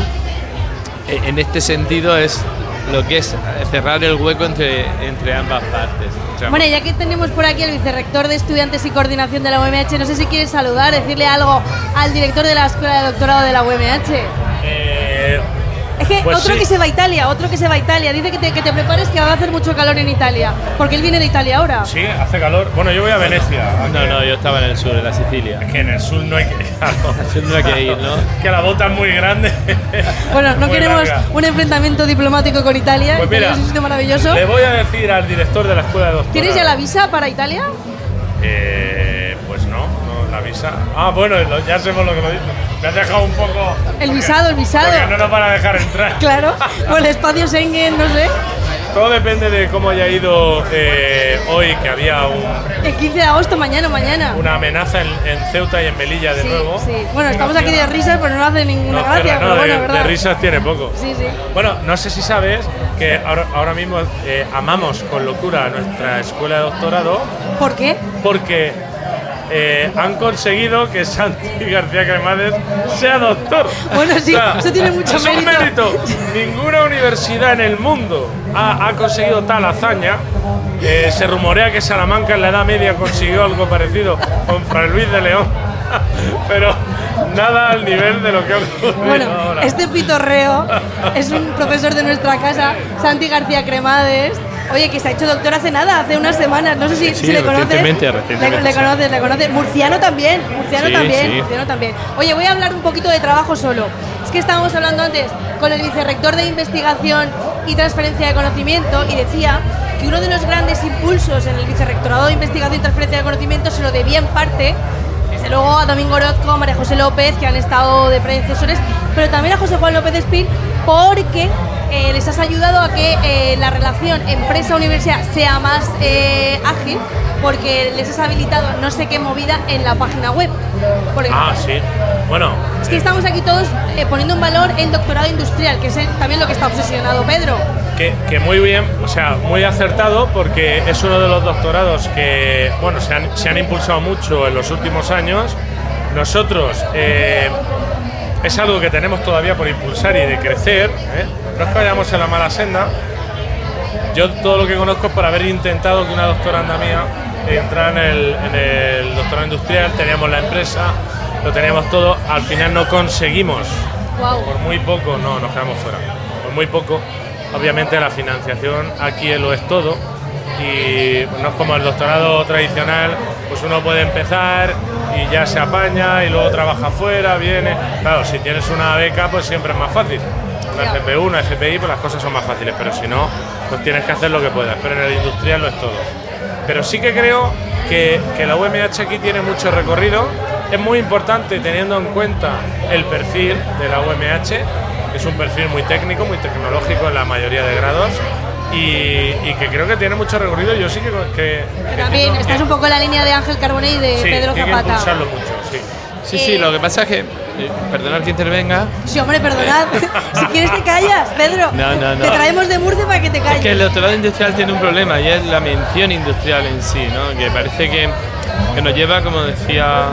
en este sentido es lo que es cerrar el hueco entre, entre ambas partes. Entre Bueno, ambas. ya que tenemos por aquí al vicerrector de Estudiantes y Coordinación de la U M H, no sé si quieres saludar, decirle algo al director de la Escuela de Doctorado de la U M H. Eh, Es que Pues otro sí. que se va a Italia, otro que se va a Italia. Dice que te, que te prepares que va a hacer mucho calor en Italia. Porque él viene de Italia ahora. Sí, hace calor. Bueno, yo voy a Venecia. No, no, yo estaba en el sur, en la Sicilia. Es que en el sur no hay que, claro, En el sur no hay que ir, ¿no? que la bota es muy grande. Bueno, no Muy queremos larga. un enfrentamiento diplomático con Italia. Pues Italia mira, es un sitio maravilloso. Le voy a decir al director de la escuela de doctorado. ¿Tienes ya la visa para Italia? Eh, pues no, no, la visa. Ah, bueno, lo- ya sabemos lo que lo dices. Me has dejado un poco. El porque- visado, el visado. Porque no nos van a dejar entrar. Claro, o el espacio Schengen, no sé. Todo depende de cómo haya ido eh, hoy, que había un, El quince de agosto, mañana, mañana. una amenaza en, en Ceuta y en Melilla de Sí, nuevo. sí. Bueno, estamos aquí de risas, pero no hace ninguna No, gracia. no, pero de, bueno, de ¿verdad? risas tiene poco. Sí, sí. Bueno, no sé si sabes que ahora, ahora mismo eh, amamos con locura a nuestra escuela de doctorado ¿Por qué? porque eh, han conseguido que Santi García Cremades sea doctor. Bueno, sí, eso tiene mucho es un mérito. mérito. Ninguna universidad en el mundo ha, ha conseguido tal hazaña. Eh, se rumorea que Salamanca en la Edad Media consiguió algo parecido con Fray Luis de León, pero nada al nivel de lo que ha ocurrido Bueno, ahora. este pitorreo es un profesor de nuestra casa, Santi García Cremades. Oye, que se ha hecho doctor hace nada, hace unas semanas. No sé si, Sí, si le conoces. recientemente, Le, recientemente, le sí. conoces, le conoces. Murciano también, Murciano Sí, también, sí. Murciano también. Oye, voy a hablar un poquito de trabajo solo. Es que estábamos hablando antes con el vicerrector de Investigación y Transferencia de Conocimiento y decía que uno de los grandes impulsos en el vicerrectorado de Investigación y Transferencia de Conocimiento se lo debía en parte, desde luego, a Domingo Orozco, a María José López, que han estado de predecesores, pero también a José Juan López Espín, porque eh, les has ayudado a que eh, la relación empresa-universidad sea más eh, ágil, porque les has habilitado no sé qué movida en la página web. Por ejemplo. Ah, sí. Bueno, Es que estamos aquí todos eh, poniendo un valor en doctorado industrial, que es eh, también lo que está obsesionado Pedro. que, que muy bien, o sea, muy acertado porque es uno de los doctorados que, bueno, se han, se han impulsado mucho en los últimos años. Nosotros eh, es algo que tenemos todavía por impulsar y de crecer, ¿eh? No es que vayamos en la mala senda. Yo todo lo que conozco es por haber intentado que una doctoranda mía entrara en el, en el doctorado industrial, teníamos la empresa, lo teníamos todo, al final no conseguimos. Wow. Por muy poco, no, nos quedamos fuera. Por muy poco, obviamente la financiación aquí lo es todo y no es como el doctorado tradicional, pues uno puede empezar y ya se apaña y luego trabaja fuera, viene. Claro, si tienes una beca, pues siempre es más fácil. Una F P U, una F P I, pues las cosas son más fáciles, pero si no, pues tienes que hacer lo que puedas. Pero en el industrial lo es todo. Pero sí que creo que, que la U M H aquí tiene mucho recorrido. Es muy importante teniendo en cuenta el perfil de la U M H, que es un perfil muy técnico, muy tecnológico en la mayoría de grados, y, y que creo que tiene mucho recorrido. Yo sí que... que, que También entiendo estás que- un poco en la línea de Ángel Carbone y de sí, Pedro que hay que Zapata. impulsarlo mucho, sí. Sí, sí, lo que pasa es que, eh, perdonad que intervenga, Sí, hombre, perdonad. Si quieres te callas, Pedro. No, no, no. Te traemos de Murcia para que te calles. es que el doctorado industrial tiene un problema y es la mención industrial en sí, ¿no? Que parece que, que nos lleva, como decía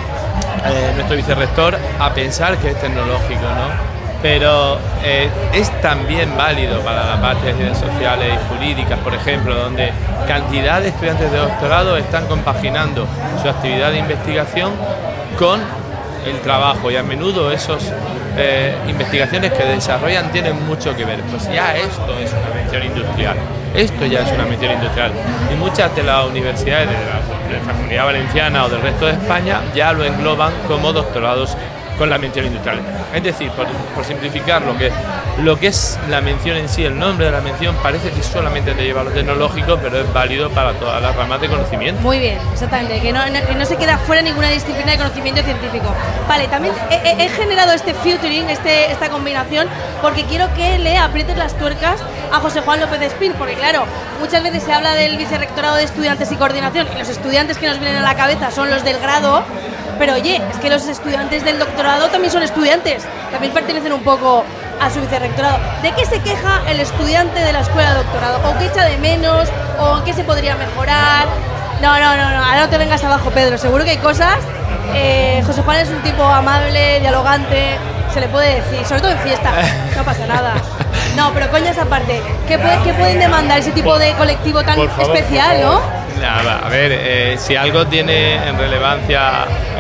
eh, nuestro vicerrector, a pensar que es tecnológico, ¿no? Pero eh, es también válido para la parte de ciencias sociales y jurídicas, por ejemplo, donde cantidad de estudiantes de doctorado están compaginando su actividad de investigación con el trabajo, y a menudo esas eh, investigaciones que desarrollan tienen mucho que ver. Pues ya esto es una mención industrial, esto ya es una mención industrial, y muchas de las universidades de la, de la Comunidad Valenciana o del resto de España ya lo engloban como doctorados con la mención industrial. Es decir, por, por simplificar lo que, lo que es la mención en sí, el nombre de la mención parece que solamente te lleva a lo tecnológico, pero es válido para todas las ramas de conocimiento. Muy bien, exactamente, que no, no- que no se queda fuera ninguna disciplina de conocimiento científico. Vale, también he, he- he generado este featuring, este, esta combinación, porque quiero que le aprietes las tuercas a José Juan López Espín, porque claro, muchas veces se habla del vicerrectorado de estudiantes y coordinación, y los estudiantes que nos vienen a la cabeza son los del grado, pero oye, es que los estudiantes del doctorado también son estudiantes, también pertenecen un poco a su vicerrectorado. ¿De qué se queja el estudiante de la escuela de doctorado? ¿O qué echa de menos? ¿O en qué se podría mejorar? No, no, no, no, ahora no te vengas abajo, Pedro, seguro que hay cosas. Eh, José Juan es un tipo amable, dialogante, se le puede decir, sobre todo en fiesta, no pasa nada. No, pero coñas aparte, ¿qué, puede- qué pueden demandar ese tipo de colectivo tan Por favor, especial, por no? favor. Nada, a ver, eh, si algo tiene en relevancia eh,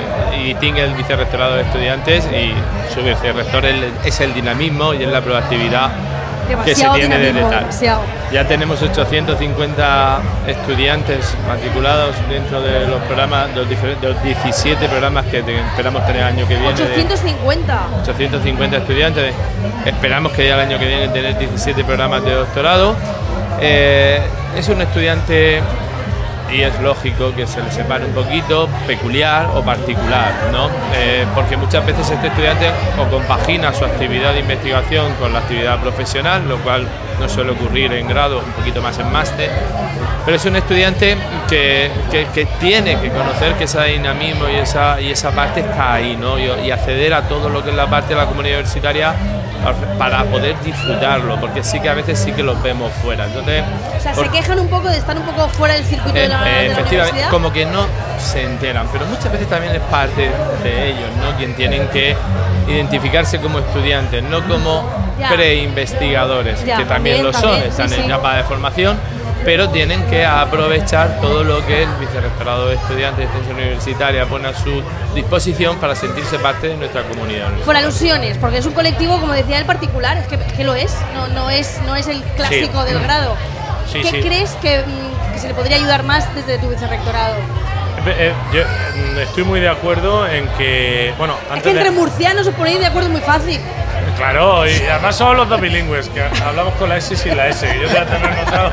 distingue el vicerrectorado de estudiantes, y su vicerrector es el dinamismo y es la proactividad que se tiene de tal. Ya tenemos ochocientos cincuenta estudiantes matriculados dentro de los programas, de los, de los diecisiete programas que te, esperamos tener el año que viene. ochocientos cincuenta. ochocientos cincuenta estudiantes. Esperamos que ya el año que viene tener diecisiete programas de doctorado. Eh, es un estudiante, y es lógico que se le separe un poquito, peculiar o particular, ¿no? Eh, porque muchas veces este estudiante o compagina su actividad de investigación con la actividad profesional, lo cual no suele ocurrir en grado, un poquito más en máster, pero es un estudiante que, que, que tiene que conocer que ese dinamismo y esa, y esa parte está ahí, ¿no? Y, y acceder a todo lo que es la parte de la comunidad universitaria para poder disfrutarlo, porque sí que a veces sí que los vemos fuera. Entonces, o sea, por, se quejan un poco de estar un poco fuera del circuito eh, de, la, eh, de la universidad. Como que no se enteran, pero muchas veces también es parte de ellos, ¿no? Quien tienen que identificarse como estudiantes, no como ya. preinvestigadores, ya, que también, también lo son, también, están sí, en sí. etapa de formación, pero tienen que aprovechar todo lo que el vicerrectorado de estudiantes de extensión universitaria pone a su disposición para sentirse parte de nuestra comunidad. Por alusiones, porque es un colectivo, como decía, el particular, es que, es que lo es, no, no es, no es el clásico sí. del grado. Sí, ¿Qué sí. crees que, que se le podría ayudar más desde tu vicerrectorado? Eh, yo estoy muy de acuerdo en que, bueno, antes es que entre de... murcianos os ponéis de acuerdo muy fácil. Claro, y además somos los dos bilingües, que hablamos con la S y sin la S, que yo te voy a tener notado.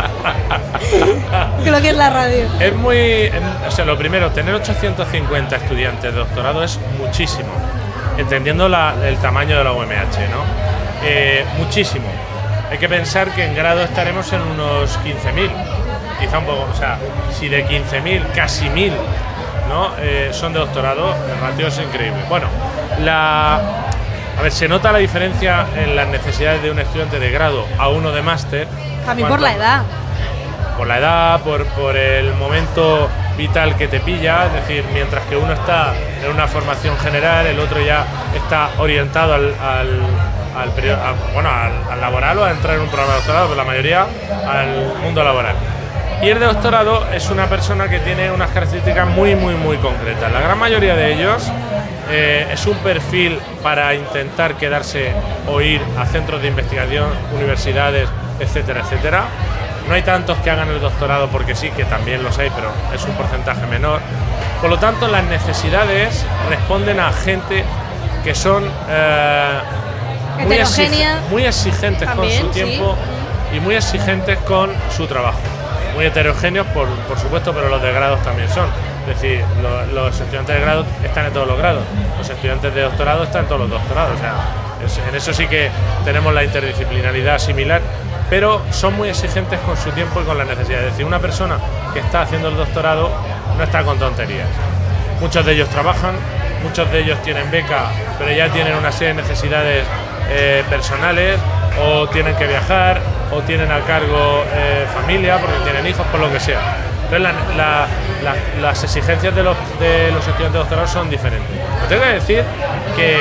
Creo que es la radio. Es muy, o sea, lo primero, tener ochocientos cincuenta estudiantes de doctorado es muchísimo, entendiendo la, el tamaño de la U M H, ¿no? Eh, muchísimo. Hay que pensar que en grado estaremos en unos quince mil, quizá un poco, o sea, si de quince mil, casi mil, ¿no? Eh, son de doctorado, el ratio es increíble. Bueno, la... A ver, se nota la diferencia en las necesidades de un estudiante de grado a uno de máster. También por la edad. Por la edad, por, por el momento vital que te pilla, es decir, mientras que uno está en una formación general, el otro ya está orientado al, al, al, periodo, al, bueno, al, al laboral o a entrar en un programa de doctorado, pero la mayoría al mundo laboral. Y el de doctorado es una persona que tiene unas características muy, muy, muy concretas. La gran mayoría de ellos eh, es un perfil para intentar quedarse o ir a centros de investigación, universidades, etcétera, etcétera. No hay tantos que hagan el doctorado porque sí, que también los hay, pero es un porcentaje menor. Por lo tanto, las necesidades responden a gente que son eh, muy, exig- muy exigentes también, con su tiempo sí. y muy exigentes con su trabajo. Muy heterogéneos, por, por supuesto, pero los de grados también son. Es decir, lo, los estudiantes de grado están en todos los grados, los estudiantes de doctorado están en todos los doctorados. O sea, es, en eso sí que tenemos la interdisciplinaridad similar, pero son muy exigentes con su tiempo y con las necesidades. Es decir, una persona que está haciendo el doctorado no está con tonterías. Muchos de ellos trabajan, muchos de ellos tienen beca, pero ya tienen una serie de necesidades eh, personales, o tienen que viajar, o tienen a cargo eh, familia, porque tienen hijos, por lo que sea. Entonces la, la, la, las exigencias de los, de los estudiantes de doctorado son diferentes. Pero tengo que decir que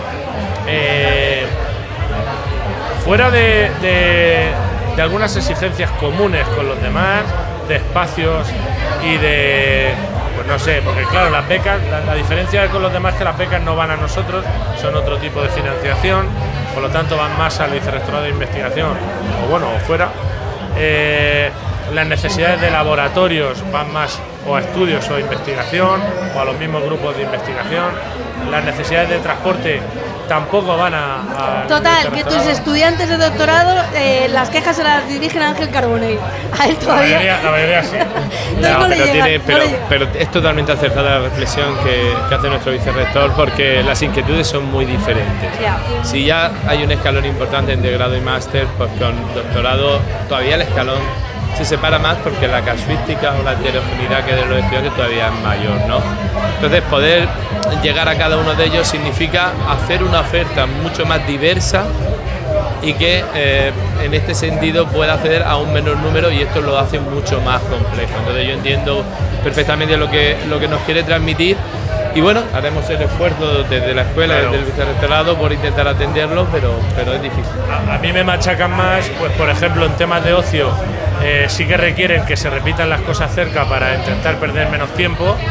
eh, fuera de, de, de algunas exigencias comunes con los demás, de espacios y de, pues no sé, porque claro, las becas, la, la diferencia con los demás es que las becas no van a nosotros, son otro tipo de financiación, por lo tanto van más al vicerrectorado de investigación, o bueno, o fuera. Eh, las necesidades de laboratorios van más o a estudios o a investigación, o a los mismos grupos de investigación. Las necesidades de transporte tampoco van a... a Total, que tus estudiantes de doctorado, eh, las quejas se las dirigen a Ángel Carbonell. A él todavía... La mayoría, la mayoría sí. no, no, no le pero, llega, tiene, pero, no le pero es totalmente acertada la reflexión que, que hace nuestro vicerrector, porque las inquietudes son muy diferentes. Yeah. Si ya hay un escalón importante entre grado y máster, pues con doctorado todavía el escalón se separa más porque la casuística o la heterogeneidad que de los estudiantes todavía es mayor, ¿no? Entonces, poder llegar a cada uno de ellos significa hacer una oferta mucho más diversa y que eh, en este sentido pueda acceder a un menor número, y esto lo hace mucho más complejo. Entonces yo entiendo perfectamente lo que, lo que nos quiere transmitir, y bueno, haremos el esfuerzo desde la escuela, claro, desde el vicerrectorado, por intentar atenderlo, pero, pero es difícil. A, a mí me machacan más, pues por ejemplo, en temas de ocio, eh, sí que requieren que se repitan las cosas cerca para intentar perder menos tiempo,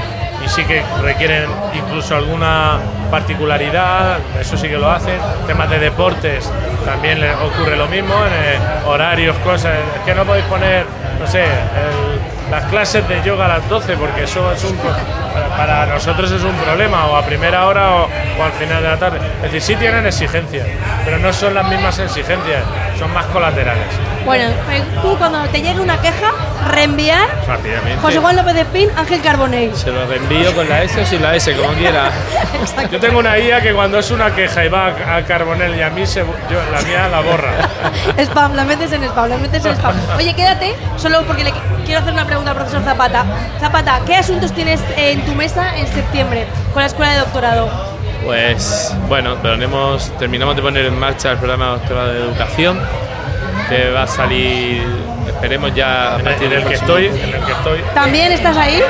y sí que requieren incluso alguna particularidad, eso sí que lo hacen. Temas de deportes también les ocurre lo mismo, en eh, horarios, cosas. Es que no podéis poner, no sé, el, las clases de yoga a las doce, porque eso es un, para nosotros es un problema, o a primera hora o, o al final de la tarde. Es decir, sí tienen exigencias, pero no son las mismas exigencias, son más colaterales. Bueno, tú cuando te llegue una queja, reenviar rápidamente. José Juan López de Espín, Ángel Carbonell. Se lo reenvío con la S o sin la S, como quiera. Yo tengo una I A que cuando es una queja y va a, a Carbonell y a mí, se, yo, la mía la borra. Spam, la metes en spam, la metes en spam. Oye, quédate, solo porque le quiero hacer una pregunta al profesor Zapata. Zapata, ¿qué asuntos tienes en tu mesa en septiembre con la escuela de doctorado? Pues bueno, tenemos, terminamos de poner en marcha el programa de doctorado de educación, que va a salir, esperemos ya a en partir el, del el que estoy, en el que estoy. ¿También estás ahí?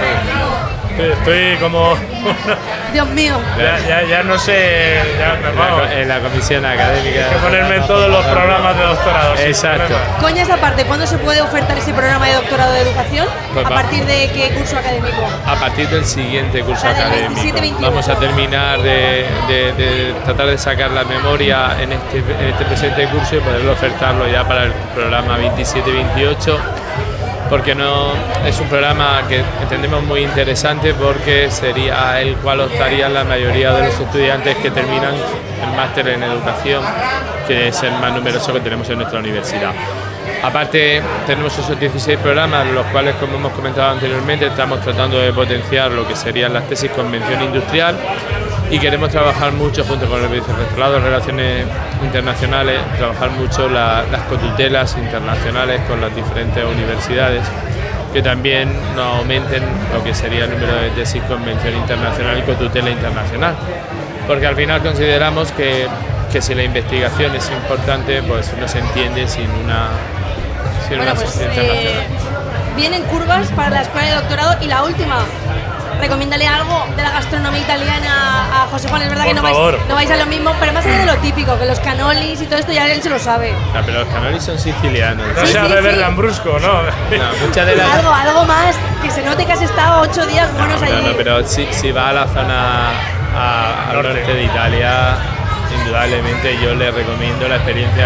Estoy como... Dios mío. Ya, ya, ya no sé... Ya, vamos. En la comisión académica. Hay que ponerme en todos los programas de doctorado. Exacto. Coñas aparte, ¿cuándo se puede ofertar ese programa de doctorado de educación? Pues ¿A va. partir de qué curso académico? A partir del siguiente curso O sea, del académico. veintisiete veintiocho. Vamos a terminar de, de, de tratar de sacar la memoria en este, en este presente curso y poderlo ofertarlo ya para el programa veintisiete veintiocho. Porque no es un programa que entendemos muy interesante, porque sería el cual optarían la mayoría de los estudiantes que terminan el máster en educación, que es el más numeroso que tenemos en nuestra universidad. Aparte, tenemos esos dieciséis programas, los cuales, como hemos comentado anteriormente, estamos tratando de potenciar lo que serían las tesis con mención industrial, y queremos trabajar mucho junto con el Vicerrectorado de Relaciones Internacionales, trabajar mucho la, las cotutelas internacionales con las diferentes universidades, que también nos aumenten lo que sería el número de tesis con mención internacional y cotutela internacional, porque al final consideramos que, que si la investigación es importante, pues no se entiende sin una, sin Bueno, una pues sociedad eh, internacional. vienen curvas para la escuela de doctorado. Y la última, recomiéndale algo de la gastronomía italiana a José Juan. Es verdad Por que no favor. vais, no vais a lo mismo, pero más allá de lo típico, que los canolis y todo esto ya él se lo sabe. No, pero los canolis son sicilianos. No Sí, sea sí, beber sí. lambrusco, ¿no? No, muchas de las... Algo, algo más, que se note que has estado ocho días buenos No, allí. no, pero si, si va a la zona a- al Norte. norte de Italia, indudablemente yo le recomiendo la experiencia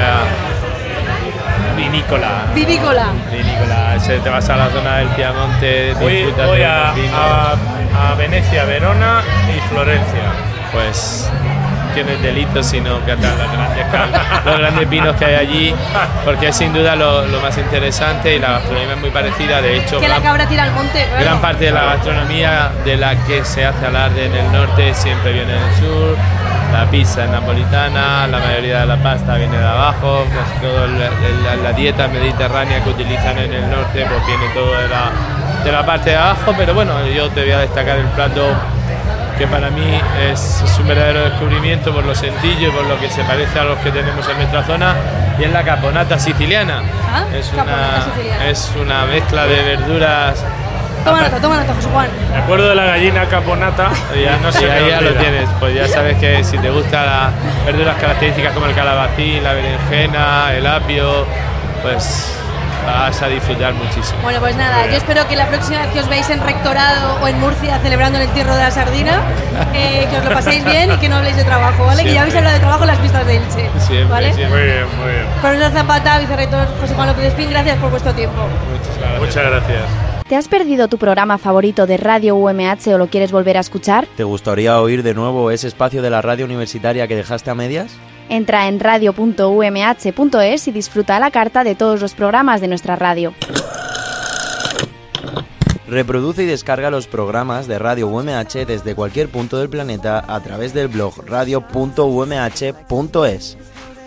vinícola. Vinícola. Vinícola. Se- Te vas a la zona del Piamonte, Voy, disfrutas voy de a, los vinos. a, a Venecia, Verona y Florencia. Pues tienes delitos si no catas los grandes, cam- los grandes vinos que hay allí, porque es sin duda lo, lo más interesante, y la gastronomía es muy parecida. De hecho, Que la gran- cabra tira al monte. claro. Gran parte de la gastronomía de la que se hace alarde en el norte siempre viene del sur. La pizza es napolitana, la mayoría de la pasta viene de abajo, pues todo el- el- la dieta mediterránea que utilizan en el norte pues viene todo de la, de la parte de abajo. Pero bueno, yo te voy a destacar el plato que para mí es, es un verdadero descubrimiento por lo sencillo y por lo que se parece a los que tenemos en nuestra zona, y es la caponata siciliana. Ah, Es caponata una, siciliana. es una mezcla de verduras. Toma nota, toma nota, José Juan. Me acuerdo de la gallina caponata Ya, y no sé y ahí ya lo tienes, pues ya sabes que si te gustan las verduras características como el calabacín, la berenjena, el apio, pues vas a disfrutar muchísimo. Bueno, pues nada, yo espero que la próxima vez que os veáis en Rectorado o en Murcia celebrando el entierro de la sardina, eh, que os lo paséis bien y que no habléis de trabajo, ¿vale? Que ya habéis Siempre. hablado de trabajo en las pistas de Elche. Siempre, ¿vale? siempre. Muy bien, muy bien. Profesor Zapata, vicerrector José Juan López de Espín, gracias por vuestro tiempo. Muchas gracias. Muchas gracias. ¿Te has perdido tu programa favorito de Radio U M H o lo quieres volver a escuchar? ¿Te gustaría oír de nuevo ese espacio de la radio universitaria que dejaste a medias? Entra en radio punto u m h punto es y disfruta a la carta de todos los programas de nuestra radio. Reproduce y descarga los programas de Radio U M H desde cualquier punto del planeta a través del blog radio punto u m h punto es.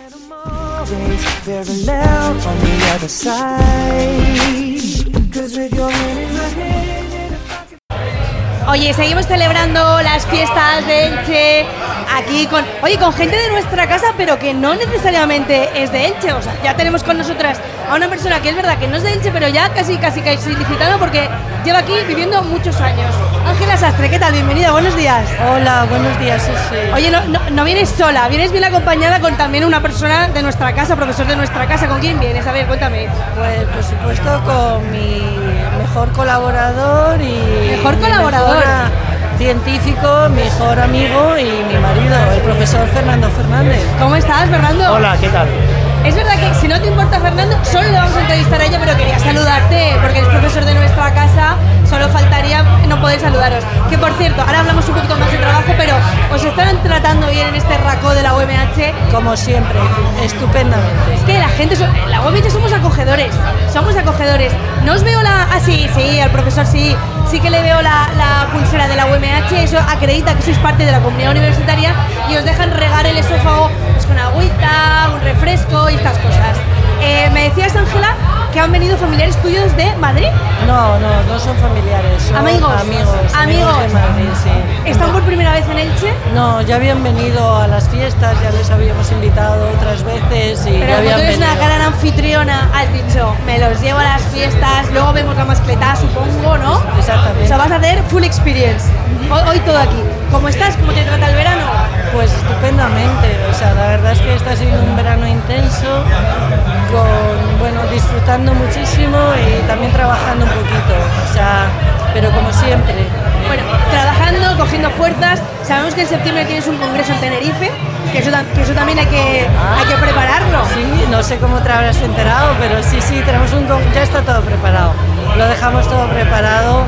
Oye, seguimos celebrando las fiestas de Elche aquí con, oye, con gente de nuestra casa, pero que no necesariamente es de Elche. O sea, ya tenemos con nosotras a una persona que es verdad que no es de Elche, pero ya casi casi casi licitana porque lleva aquí viviendo muchos años. Ángela Sastre, ¿qué tal? Bienvenida, buenos días. Hola, buenos días, sí, sí. Oye, no, no, no vienes sola, vienes bien acompañada con también una persona de nuestra casa, profesor de nuestra casa. ¿Con quién vienes? A ver, cuéntame. Pues por supuesto con mi mejor colaborador y... Mejor mi colaborador. mejor científico, mi mejor amigo y mi marido, el profesor Fernando Fernández. ¿Cómo estás, Fernando? Hola, ¿qué tal? Es verdad que si no te importa, Fernando, solo le vamos a entrevistar a ella, pero quería saludarte porque eres profesor de nuestra casa, solo faltaría no poder saludaros. Que por cierto, ahora hablamos un poquito más de trabajo, pero ¿os están tratando bien en este racó de la U M H? Como siempre, estupendamente. Es que la gente, en la U M H somos acogedores, somos acogedores. No os veo la... Ah, sí, sí, al profesor sí, sí que le veo la, la pulsera de la U M H, eso acredita que sois parte de la comunidad universitaria y os dejan regar el esófago pues, con agüita, un refresco y estas cosas. Eh, me decías, Ángela, que han venido familiares tuyos de Madrid. No, no, no son familiares, son amigos. Amigos, amigos. amigos de Madrid, sí. ¿Están por primera vez en Elche? No, ya habían venido a las fiestas, ya les habíamos invitado otras veces y pero ya habían tú eres venido. una gran anfitriona, has dicho, me los llevo a las fiestas, luego vemos la mascletá, supongo, ¿no? Exactamente. O sea, vas a hacer full experience. Hoy, hoy todo aquí. ¿Cómo estás? ¿Cómo te trata el verano? Pues estupendamente, o sea, la verdad es que está siendo un verano intenso, con, bueno, disfrutando muchísimo y también trabajando un poquito, o sea, pero como siempre. Bueno, trabajando, cogiendo fuerzas, sabemos que en septiembre tienes un congreso en Tenerife, que eso, que eso también hay que, hay que prepararlo. Sí, no sé cómo te habrás enterado, pero sí, sí, tenemos un con- ya está todo preparado, lo dejamos todo preparado.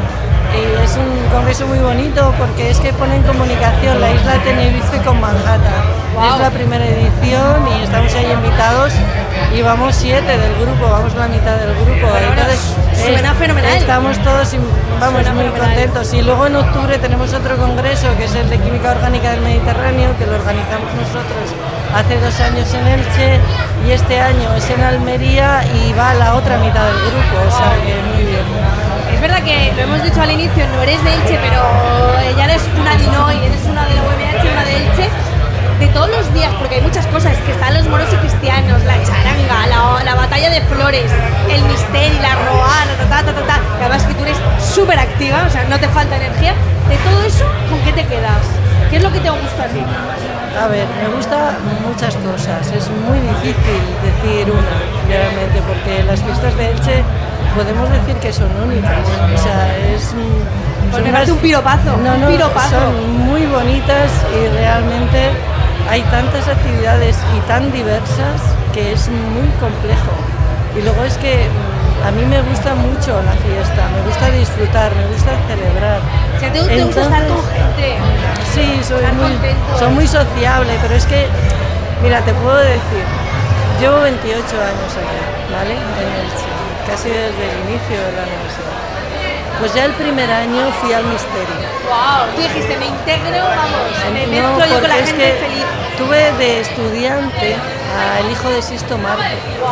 Y es un congreso muy bonito porque es que pone en comunicación la isla de Tenerife con Manhattan. Wow. Es la primera edición y estamos ahí invitados y vamos siete del grupo, vamos la mitad del grupo. Bueno, entonces suena es, fenomenal. Estamos todos vamos Suena muy fenomenal. contentos. Y luego en octubre tenemos otro congreso que es el de Química Orgánica del Mediterráneo, que lo organizamos nosotros hace dos años en Elche y este año es en Almería y va la otra mitad del grupo, o sea que muy bien. Es verdad que lo hemos dicho al inicio, no eres de Elche, pero ya eres una de Noy, eres una de la U M H, una de Elche. De todos los días, porque hay muchas cosas, que están los moros y cristianos, la charanga, la, la batalla de flores, el misterio, la roa, ta, ta, ta, ta, ta. Y además que tú eres súper activa, o sea, no te falta energía. De todo eso, ¿con qué te quedas? ¿Qué es lo que te gusta a ti? A ver, me gusta muchas cosas, es muy difícil decir una, realmente, porque las fiestas de Elche podemos decir que son únicas, o sea, es... Pues me parece un piropazo, no, no, un piropazo. Son muy bonitas y realmente hay tantas actividades y tan diversas que es muy complejo. Y luego es que a mí me gusta mucho la fiesta, me gusta disfrutar, me gusta celebrar. O sea, ¿te, te Entonces, gusta estar con gente? Sí, soy estar muy, soy muy sociable, pero es que, mira, te puedo decir, llevo veintiocho años aquí, ¿vale? En Elche, casi desde el inicio de la universidad. Pues ya el primer año fui al misterio. Wow, tú dijiste, me integro, vamos, me no, mezclo yo con la es gente que feliz. Tuve de estudiante al hijo de Sisto Marco.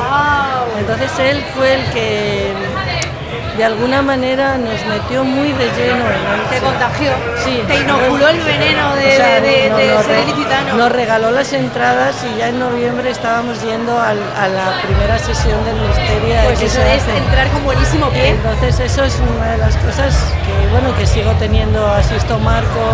Wow. Entonces él fue el que de alguna manera nos metió muy de lleno en él. Te contagió, sí, te inoculó el veneno de, o sea, de, de, no, de no, ser re, ilicitano. Nos regaló las entradas y ya en noviembre estábamos yendo al, a la primera sesión del misterio. Pues que eso se es hace. entrar con buenísimo pie. Entonces eso es una de las cosas que, bueno, que sigo teniendo a Sisto Marco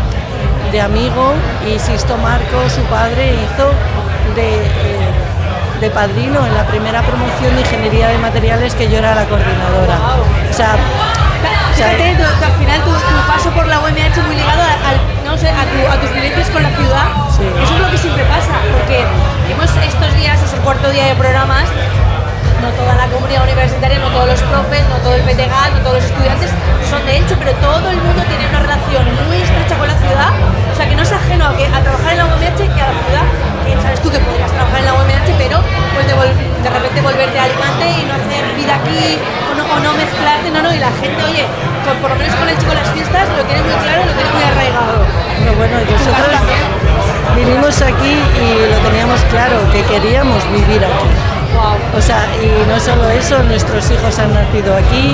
de amigo, y Sisto Marco, su padre, hizo de... Eh, de padrino en la primera promoción de Ingeniería de Materiales que yo era la coordinadora. Wow. O sea, fíjate, tu, tu, al final tu, tu paso por la U M H muy ligado a, a, no sé, a, tu, a tus vivencias con la ciudad. Sí. Eso es lo que siempre pasa, porque hemos estos días, es el cuarto día de programas, no toda la comunidad universitaria, no todos los profes, no todo el P T G A L, no todos los estudiantes son de Elche, pero todo el mundo tiene una relación muy estrecha con la ciudad, o sea que no es ajeno a, que, a trabajar en la U M H que a la ciudad, que sabes tú que podrías trabajar en la U M H, pero pues de, vol de repente volverte a Alicante y no hacer vida aquí, o no, o no mezclarte, no, no, y la gente, oye, con, por lo menos con el chico las fiestas, lo tiene muy claro, lo tiene muy arraigado. Pero bueno, nosotros vinimos aquí y lo teníamos claro, que queríamos vivir aquí. Wow. O sea, y no solo eso, nuestros hijos han nacido aquí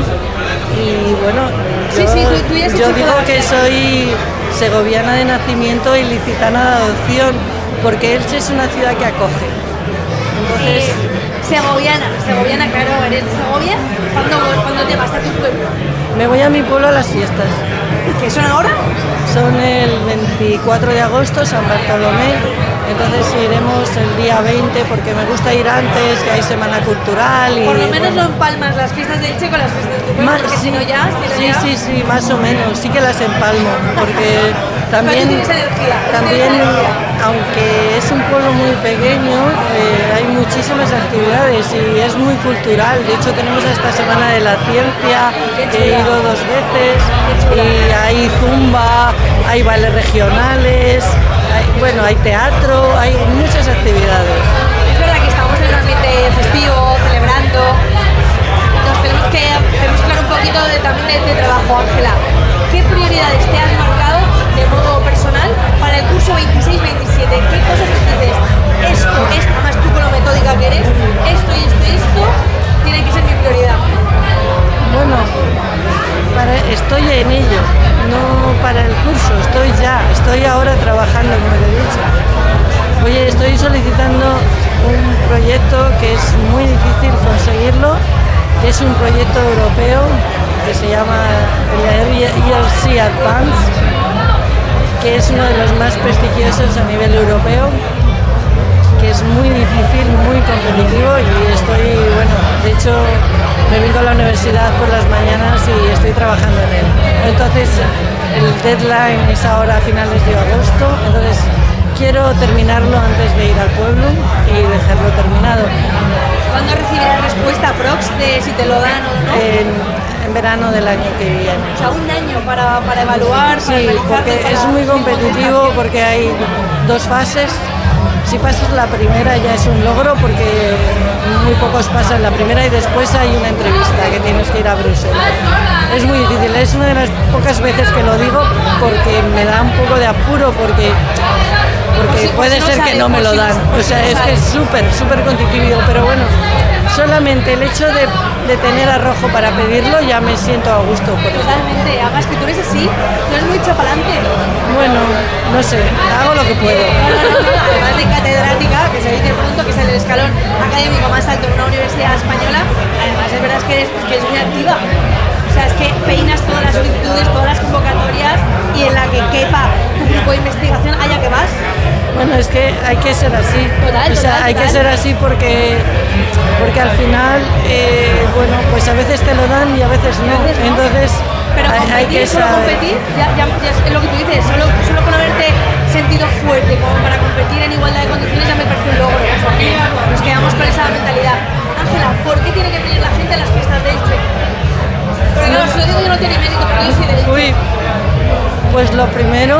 y bueno, yo, sí, sí, tú, tú ya has yo hecho digo toda que soy segoviana de nacimiento y licitana de adopción, porque Elche es una ciudad que acoge. Entonces, eh, segoviana, segoviana, claro, eres de Segovia. ¿Cuándo, ¿Cuándo te vas a tu pueblo? Me voy a mi pueblo a las fiestas. ¿Qué son ahora? Son el veinticuatro de agosto, San Bartolomé. Entonces iremos el día veinte porque me gusta ir antes, que hay semana cultural. Y, Por lo menos bueno, no empalmas las fiestas de Elche con las fiestas de tu pueblo, Más- porque si no ya... si no Sí, ya- sí, sí, más o menos, sí que las empalmo, porque también, Pero tú tienes energía, tú también tienes energía. aunque es un pueblo muy pequeño, eh, hay muchísimas actividades y es muy cultural. De hecho, tenemos esta Semana de la Ciencia, que he ido dos veces, y hay zumba, hay bailes regionales, hay- bueno, hay teatro, hay muchas actividades. Es verdad que estamos en un ambiente festivo, celebrando. Nos tenemos que, tenemos que hablar un poquito de, también de, de trabajo, Ángela. ¿Qué prioridades te has marcado de modo personal para el curso veintiséis veintisiete? ¿Qué cosas dices? Esto, esto, además tú con lo metódica que eres, esto y esto y esto tiene que ser mi prioridad. Bueno, para- estoy en ello, no para el curso, estoy ya, estoy ahora trabajando, como te he dicho. Oye, estoy solicitando un proyecto que es muy difícil conseguirlo, que es un proyecto europeo que se llama el E R C Advance, que es uno de los más prestigiosos a nivel europeo, que es muy difícil, muy competitivo y estoy, bueno, de hecho me vengo a la universidad por las mañanas y estoy trabajando en él. Entonces el deadline es ahora a finales de agosto, entonces quiero terminarlo antes de ir al pueblo y dejarlo terminado. ¿Cuándo recibirás respuesta prox de si te lo dan o no? En, en verano del año que viene. O sea, un año para, para evaluar, para Sí, analizar, porque para es muy ir competitivo, contestación. porque hay dos fases. Si pasas la primera ya es un logro porque muy pocos pasan la primera y después hay una entrevista que tienes que ir a Bruselas. Es muy difícil, es una de las pocas veces que lo digo porque me da un poco de apuro porque, porque Por si- por puede si no ser sale, que no me por lo si no- dan. por O si sea, no es sale. que es súper, súper competitivo, pero bueno, solamente el hecho de, de tener arrojo para pedirlo ya me siento a gusto. por eso. Totalmente, además que tú eres así, tú eres muy chapalante. Bueno, no sé, hago lo que puedo. Además de catedrática, que se dice pronto, que es el escalón académico más alto en una universidad española, además es verdad que eres, que eres muy activa. O sea, es que peinas todas las solicitudes, todas las convocatorias y en la que quepa tu grupo de investigación, allá que vas. Bueno, es que hay que ser así. Total, o sea, total, hay que total. ser así porque, porque al final, eh, bueno, pues a veces te lo dan y a veces no. A veces no. Entonces, Pero hay, competir, hay que solo saber. competir, ya, ya, ya es lo que tú dices, solo, solo con haberte sentido fuerte como para competir en igualdad de condiciones ya me parece un logro. O sea, que nos quedamos con esa mentalidad. Ángela, ¿por qué tiene que venir la gente a las fiestas de Elche? Porque claro, si lo digo yo no tiene mérito, porque yo soy de Elche. Uy, pues lo primero,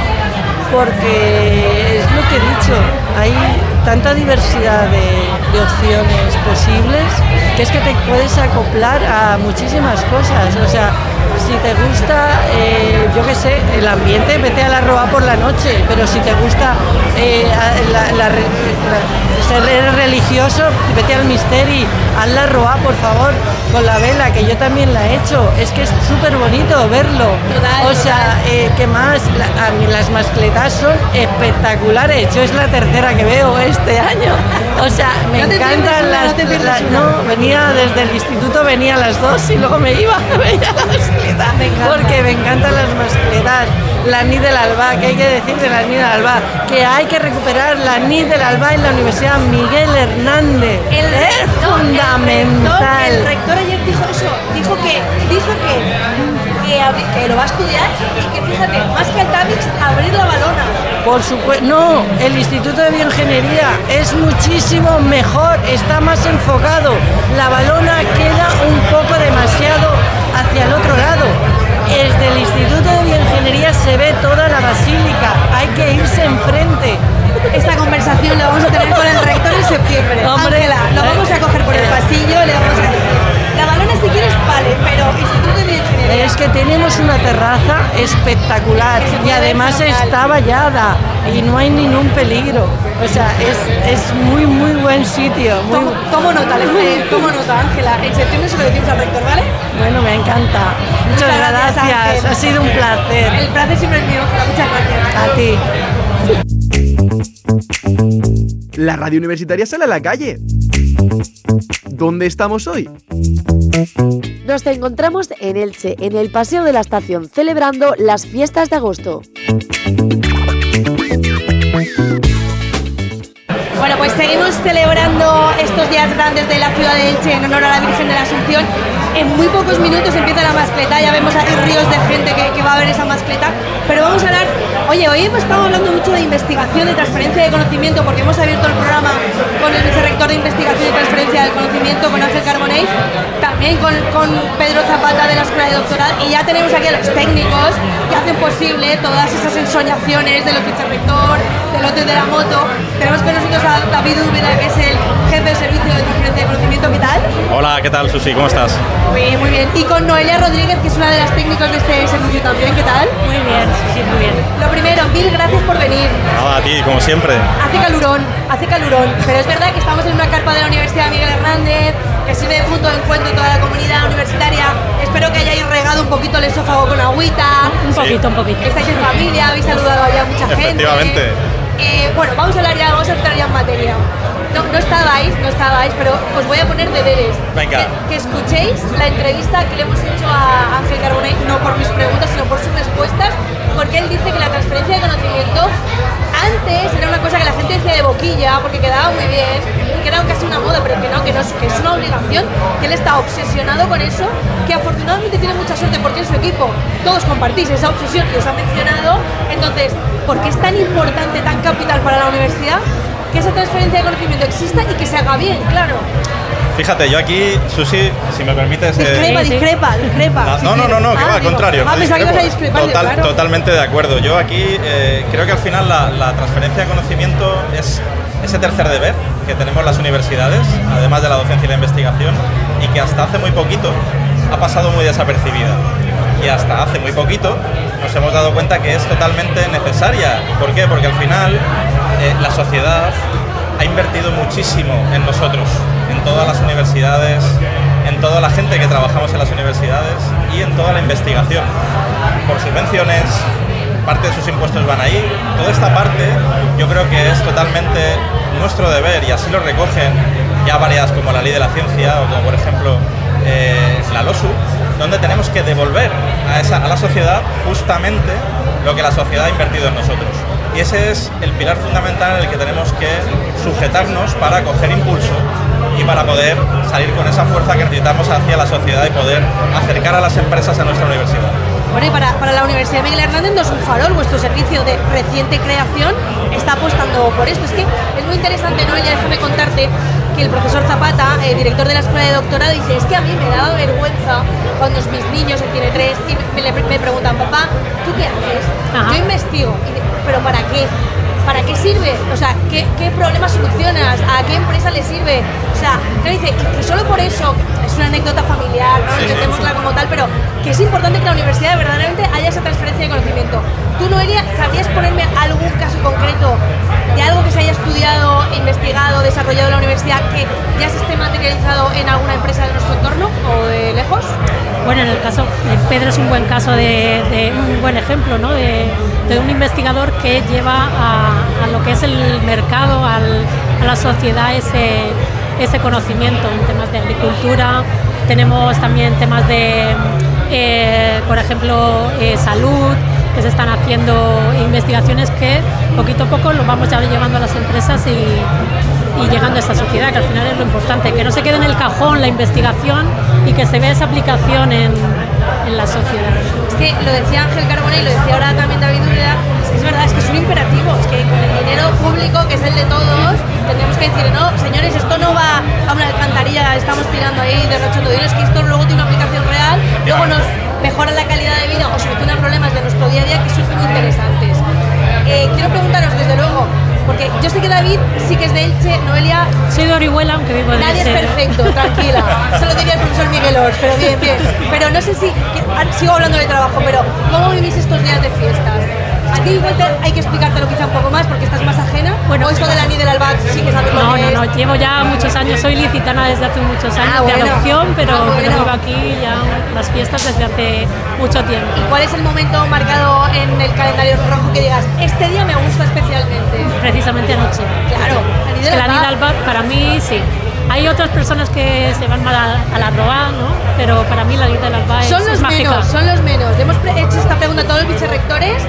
porque es lo que he dicho, hay tanta diversidad de, de opciones posibles que es que te puedes acoplar a muchísimas cosas. O sea, si te gusta, eh, yo qué sé, el ambiente, vete a la Roa por la noche, pero si te gusta eh, la, la, la, ser religioso, vete al Misteri, haz la Roa, por favor, con la vela, que yo también la he hecho. Es que es súper bonito verlo. Total, o sea, eh, ¿qué más? La- a mí las mascletas son espectaculares. Yo es la tercera que veo este año. O sea, me No te pierdes encantan una, las... no te pierdes la- una. no, venía desde el instituto, venía a las dos y luego me iba, veía la mascleta. Me encanta. Porque me encantan las mascletas. La N I del Alba, ¿qué hay que decir de la N I del Alba? Que hay que recuperar la N I del Alba en la Universidad Miguel Hernández. El es rector, fundamental. El rector, el rector ayer dijo eso, dijo que, dijo que, que, abri- que lo va a estudiar y que fíjate, más que el Tavix, abrir la balona. Por supuesto, no, el Instituto de Bioingeniería es muchísimo mejor, está más enfocado. La balona queda un poco demasiado hacia el otro lado. Desde el Instituto de Bioingeniería se ve toda la basílica, hay que irse enfrente. Esta conversación la vamos a tener con el rector en septiembre. Hombre, Ángela, lo vamos a coger por el pasillo, le vamos a decir, la balona si quieres vale, pero Instituto de Bioingeniería. Es que tenemos una terraza espectacular Que se y puede ver además fenomenal. está vallada y no hay ningún peligro. O sea, es, es muy, muy buen sitio. Muy, Tomo, tomo nota, le eh, tomo nota, Ángela. En septiembre se lo decimos al rector, ¿vale? bueno, me encanta. Muchas, Muchas gracias, gracias, Ángel. ha sido un placer. El placer siempre es mío, Ángela. Muchas gracias. A ti. La radio universitaria sale a la calle. ¿Dónde estamos hoy? Nos encontramos en Elche, en el Paseo de la Estación, celebrando las fiestas de agosto. seguimos celebrando estos días grandes de la ciudad de Elche en honor a la Virgen de la Asunción. En muy pocos minutos empieza la mascleta, ya vemos ahí ríos de gente que, que va a ver esa mascleta, pero vamos a hablar, oye, hoy hemos estado hablando mucho de investigación, de transferencia de conocimiento, porque hemos abierto el programa con el vicerrector de investigación y transferencia del conocimiento, con Ángel Carbonell, también con, con Pedro Zapata de la Escuela de Doctorado, y ya tenemos aquí a los técnicos que hacen posible todas esas ensoñaciones del vicerrector, del hotel de la moto. Tenemos con nosotros a David Úbeda, que es el jefe de servicio de transferencia de conocimiento. ¿Qué tal? Hola, ¿qué tal, Susi? ¿Cómo estás? Muy bien, muy bien. Y con Noelia Rodríguez, que es una de las técnicos de este servicio también. ¿Qué tal? Muy bien, sí, muy bien. Lo primero, mil gracias por venir. Nada, a ti, como siempre. Hace calurón, hace calurón, pero es verdad que estamos en una carpa de la Universidad Miguel Hernández, que sirve de punto de encuentro de toda la comunidad universitaria. Espero que hayáis regado un poquito el esófago con agüita. Un poquito, un poquito. Estáis en familia, habéis saludado ya a mucha gente. Efectivamente. Eh, bueno, vamos a hablar ya, vamos a entrar ya en materia. No, no estabais, no estabais, pero os voy a poner deberes. Venga. Que, que escuchéis la entrevista que le hemos hecho a Ángel Carbonell, no por mis preguntas, sino por sus respuestas, porque él dice que la transferencia de conocimiento antes era una cosa que la gente decía de boquilla, porque quedaba muy bien, y que era casi una moda, pero que no, que no, que es una obligación, que él está obsesionado con eso, que afortunadamente tiene mucha suerte porque en su equipo todos compartís esa obsesión que os ha mencionado. Entonces, ¿por qué es tan importante, tan capital para la universidad que esa transferencia de conocimiento exista y que se haga bien, claro? Fíjate, yo aquí, Susi, si me permites... Discrepa, eh, discrepa, discrepa. No, si no, no, no, no, que ah, va, al digo, contrario. Ah, no pensaba que ibas a discrepar, Total, claro. Totalmente de acuerdo. Yo aquí eh, creo que al final la, la transferencia de conocimiento es ese tercer deber que tenemos las universidades, además de la docencia y la investigación, y que hasta hace muy poquito ha pasado muy desapercibida. Y hasta hace muy poquito nos hemos dado cuenta que es totalmente necesaria. ¿Por qué? Porque al final eh, la sociedad ha invertido muchísimo en nosotros, en todas las universidades, en toda la gente que trabajamos en las universidades y en toda la investigación. Por subvenciones, parte de sus impuestos van ahí. Toda esta parte yo creo que es totalmente nuestro deber, y así lo recogen ya varias, como la Ley de la Ciencia o como por ejemplo eh, la LOSU, donde tenemos que devolver a, esa, a la sociedad justamente lo que la sociedad ha invertido en nosotros. Y ese es el pilar fundamental en el que tenemos que sujetarnos para coger impulso y para poder salir con esa fuerza que necesitamos hacia la sociedad y poder acercar a las empresas a nuestra universidad. Bueno, y para, para la Universidad Miguel Hernández no es un farol, vuestro servicio de reciente creación está apostando por esto. Es que es muy interesante, Noelia, déjame contarte que el profesor Zapata, eh, director de la Escuela de Doctorado, dice, es que a mí me daba vergüenza cuando mis niños, él tiene tres, y me, me, me preguntan, papá, ¿tú qué haces? Ajá. Yo investigo, y, ¿pero para qué? ¿Para qué sirve? O sea, ¿qué, qué problemas solucionas? ¿A qué empresa le sirve? O sea, que dice que solo por eso, es una anécdota familiar, no Sí, entendámosla sí. como tal, pero que es importante que la universidad verdaderamente haya esa transferencia de conocimiento. Tú, Noelia, ¿sabrías ponerme algún caso concreto de algo que se haya estudiado, investigado, desarrollado en la universidad que ya se esté materializado en alguna empresa de nuestro entorno o de lejos? Bueno, en el caso, Pedro es un buen caso de, de un buen ejemplo, ¿no? de, de un investigador que lleva a, a lo que es el mercado, al, a la sociedad ese, ese conocimiento en temas de agricultura. Tenemos también temas de, eh, por ejemplo, eh, salud, que se están haciendo investigaciones que poquito a poco lo vamos ya llevando a las empresas y, y llegando a esta sociedad, que al final es lo importante, que no se quede en el cajón la investigación y que se vea esa aplicación en, en la sociedad. Es que lo decía Ángel Carbonell y lo decía ahora también David Úbeda, es que es verdad, es que es un imperativo, es que con el dinero público, que es el de todos, tendríamos que decir, no, señores, esto no va a una alcantarilla, estamos tirando ahí, derrochando dinero, es que esto luego tiene una aplicación real, luego nos mejora la calidad de vida o soluciona problemas de nuestro día a día que son muy interesantes. Eh, quiero preguntaros, desde luego, porque yo sé que David sí que es de Elche, Noelia... Soy de Orihuela, aunque vivo en Elche. Nadie es perfecto, tranquila. Eso lo diría el profesor Miguel Ors, pero bien, bien. Pero no sé si... que- sigo hablando de trabajo, pero ¿cómo vivís estos días de fiestas? A ti, Walter, hay que explicártelo quizá un poco más porque estás más ajena. Bueno, o esto de la Ni del Albac sí que sabes lo No, que no, es. no, llevo ya muchos años, soy licitana desde hace muchos años Ah, de bueno. adopción, pero, Ah, bueno. pero vivo aquí ya las fiestas desde hace mucho tiempo. ¿Y cuál es el momento marcado en el calendario rojo que digas, este día me gusta especialmente? Precisamente anoche. Claro, la Ni Es del que la Ni Albac- del Albac para mí sí. Hay otras personas que se van mal a, a la Roa, ¿no? Pero para mí la Ni del Albac es, Son los es mágica. menos, son los menos. Le hemos pre- hecho esta pregunta a todos los vicerrectores.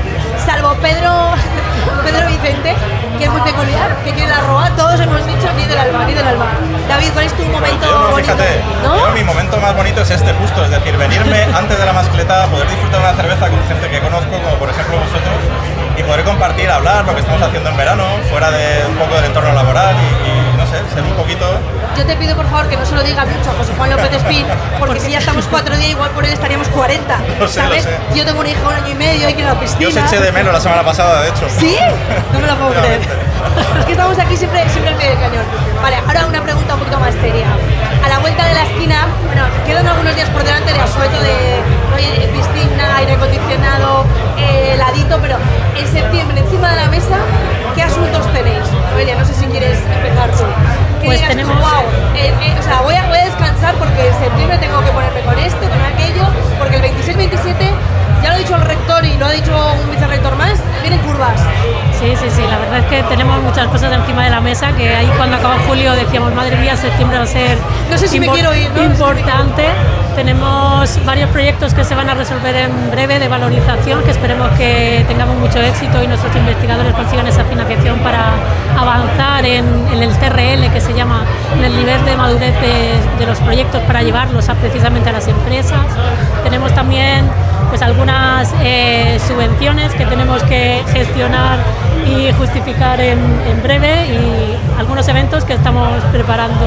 salvo Pedro, Pedro Vicente, que es muy peculiar, que quiere la roba, todos hemos dicho ni del alba, ni del alba. David, ¿cuál es tu momento yo, no, bonito? Fíjate, ¿no? yo, mi momento más bonito es este justo, es decir, venirme antes de la mascletada, poder disfrutar de una cerveza con gente que conozco, como por ejemplo vosotros, y poder compartir, hablar lo que estamos haciendo en verano, fuera de un poco del entorno laboral y, y no sé, ser un poquito... Yo te pido por favor que no se lo diga mucho a José Juan López Espín, porque si ya estamos cuatro días, igual por él estaríamos cuarenta, Lo sé, ¿sabes? lo sé. Yo tengo una hija de un año y medio, hay que ir a la piscina. Yo os eché de menos la semana pasada, de hecho. ¿Sí? No me lo puedo creer. Es que estamos aquí siempre, siempre al pie del cañón. Vale, ahora una pregunta un poquito más seria. A la vuelta de la esquina, bueno, quedan algunos días por delante de asueto de, oye, piscina, aire acondicionado, eh, heladito, pero en septiembre, encima de la mesa, ¿qué asuntos tenéis? Oye, no sé si quieres empezar tú. ¿Qué Pues digas tú, tenemos- wow, eh, eh, o sea, voy a, voy a descansar porque en septiembre tengo que ponerme con esto, con aquello, porque el veintiséis veintisiete, ya lo ha dicho el rector y lo ha dicho un vicerrector más, vienen curvas. Sí, sí, sí, la verdad es que tenemos muchas cosas encima de la mesa que ahí cuando acaba julio decíamos, madre mía, septiembre va a ser No sé si me impor- quiero ir, ¿no? importante. Tenemos varios proyectos que se van a resolver en breve de valorización, que esperemos que tengamos mucho éxito y nuestros investigadores consigan esa financiación para avanzar en, en el T R L, que se llama, en el nivel de madurez de, de los proyectos para llevarlos a, precisamente a las empresas. Tenemos también pues algunas eh, subvenciones que tenemos que gestionar y justificar en, en breve y algunos eventos que estamos preparando.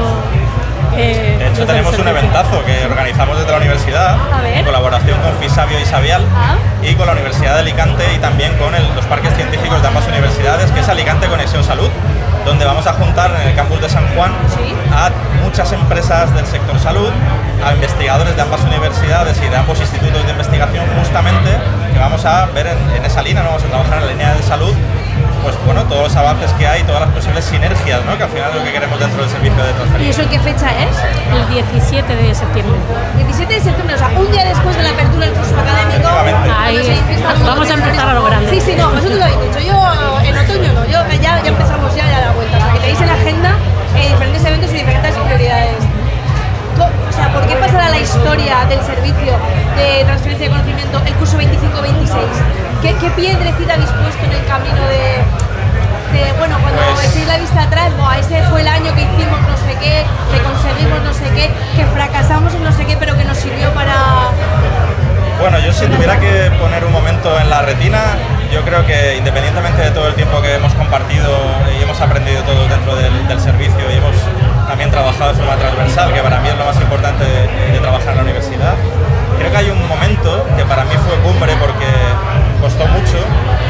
Eh, De hecho, desde el tenemos un servicio. eventazo que organizamos desde la universidad, A ver. en colaboración con Fisabio y Sabial, Ah. y con la Universidad de Alicante y también con el- los parques científicos de ambas universidades, que es Alicante Conexión Salud, donde vamos a juntar en el campus de San Juan a muchas empresas del sector salud, a investigadores de ambas universidades y de ambos institutos de investigación, justamente, que vamos a ver en, en esa línea, ¿no? Vamos a trabajar en la línea de salud, pues bueno, todos los avances que hay, todas las posibles sinergias, ¿no? Que al final es lo que queremos dentro del servicio de ¿Y transferencia. eso en qué fecha es? El diecisiete de septiembre. diecisiete de septiembre, o sea, un día después de la apertura del curso académico. Ahí cuando se empieza todo vamos a el empezar a lo grande. Sí, sí, no, vosotros lo habéis dicho. Yo en otoño no, yo ya, ya empezamos ya a la vuelta. O sea, que tenéis en la agenda eh, diferentes eventos y diferentes prioridades. Co- O sea, ¿por qué pasará la historia del servicio de transferencia de conocimiento el curso veinticinco veintiséis? ¿Qué, qué piedrecita habéis puesto en el camino de, de bueno, cuando Pues- echéis la vista atrás, "Buah, ese fue el año que hicimos no sé qué, que conseguimos no sé qué, que fracasamos en no sé qué, pero que nos sirvió para..." Bueno, yo si tuviera que poner un momento en la retina, yo creo que independientemente de todo el tiempo que hemos compartido y hemos aprendido todos dentro del, del servicio y hemos también trabajado de forma transversal, que para mí es lo más importante de, de trabajar en la universidad, creo que hay un momento que para mí fue cumbre porque costó mucho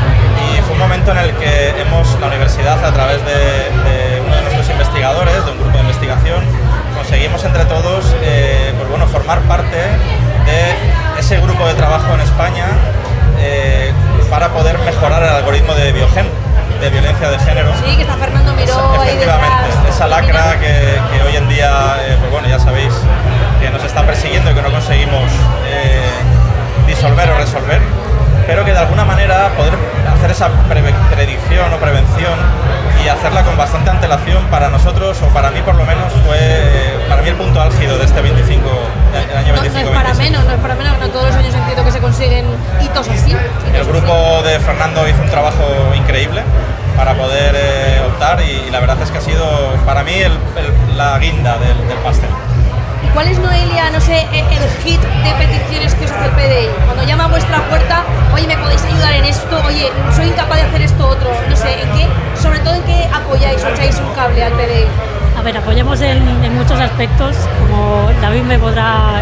y fue un momento en el que hemos, la universidad a través de, de uno de nuestros investigadores, de un grupo de investigación, conseguimos entre todos eh, pues bueno, formar parte de ese grupo de trabajo en España eh, para poder mejorar el algoritmo de Biogen, de violencia de género. Sí, que está Fernando Miró ahí Efectivamente, detrás. esa lacra que, que hoy en día, eh, pues bueno, ya sabéis que nos está persiguiendo y que no conseguimos eh, disolver o resolver, pero que de alguna manera poder hacer esa pre- predicción o prevención y hacerla con bastante antelación para nosotros, o para mí por lo menos, fue eh, para mí el punto álgido de este veinticinco, el año No, no es veinticinco para veintiséis. menos, no es para menos, no todos los años entiendo que se consiguen hitos así. El grupo de Fernando hizo un trabajo increíble para poder eh, optar y, y la verdad es que ha sido para mí el- el- la guinda del, del pastel. ¿Y cuál es, Noelia, no sé, e- el hit de peticiones que os hace el P D I? Cuando llama a vuestra puerta, oye, ¿me podéis ayudar en esto? Oye, soy incapaz de hacer esto otro. No sé, ¿en qué? Sobre todo, ¿en qué apoyáis o echáis un cable al P D I? A ver, apoyamos en, en muchos aspectos, como David me podrá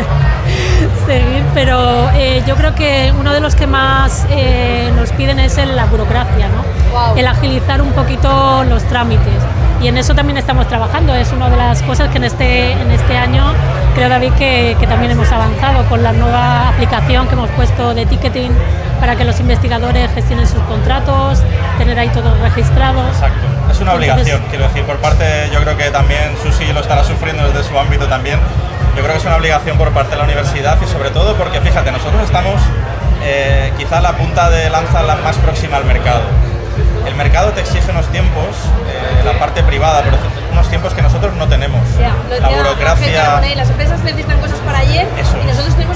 seguir, pero eh, yo creo que uno de los que más eh, nos piden es el- la burocracia, ¿no? Wow. El agilizar un poquito los trámites. Y en eso también estamos trabajando, es una de las cosas que en este, en este año creo, David, que, que también hemos avanzado con la nueva aplicación que hemos puesto de ticketing para que los investigadores gestionen sus contratos, tener ahí todo registrado. Exacto. Es una Entonces- obligación, quiero decir, por parte, yo creo que también Susi lo estará sufriendo desde su ámbito también. Yo creo que es una obligación por parte de la universidad y sobre todo porque, fíjate, nosotros estamos eh, quizá la punta de lanza la más próxima al mercado. El mercado te exige unos tiempos, eh, la parte privada, pero unos tiempos que nosotros no tenemos. Ya, lo La decía burocracia... Ángel Carbonell, las empresas necesitan cosas para ayer Eso y nosotros tenemos unos procesos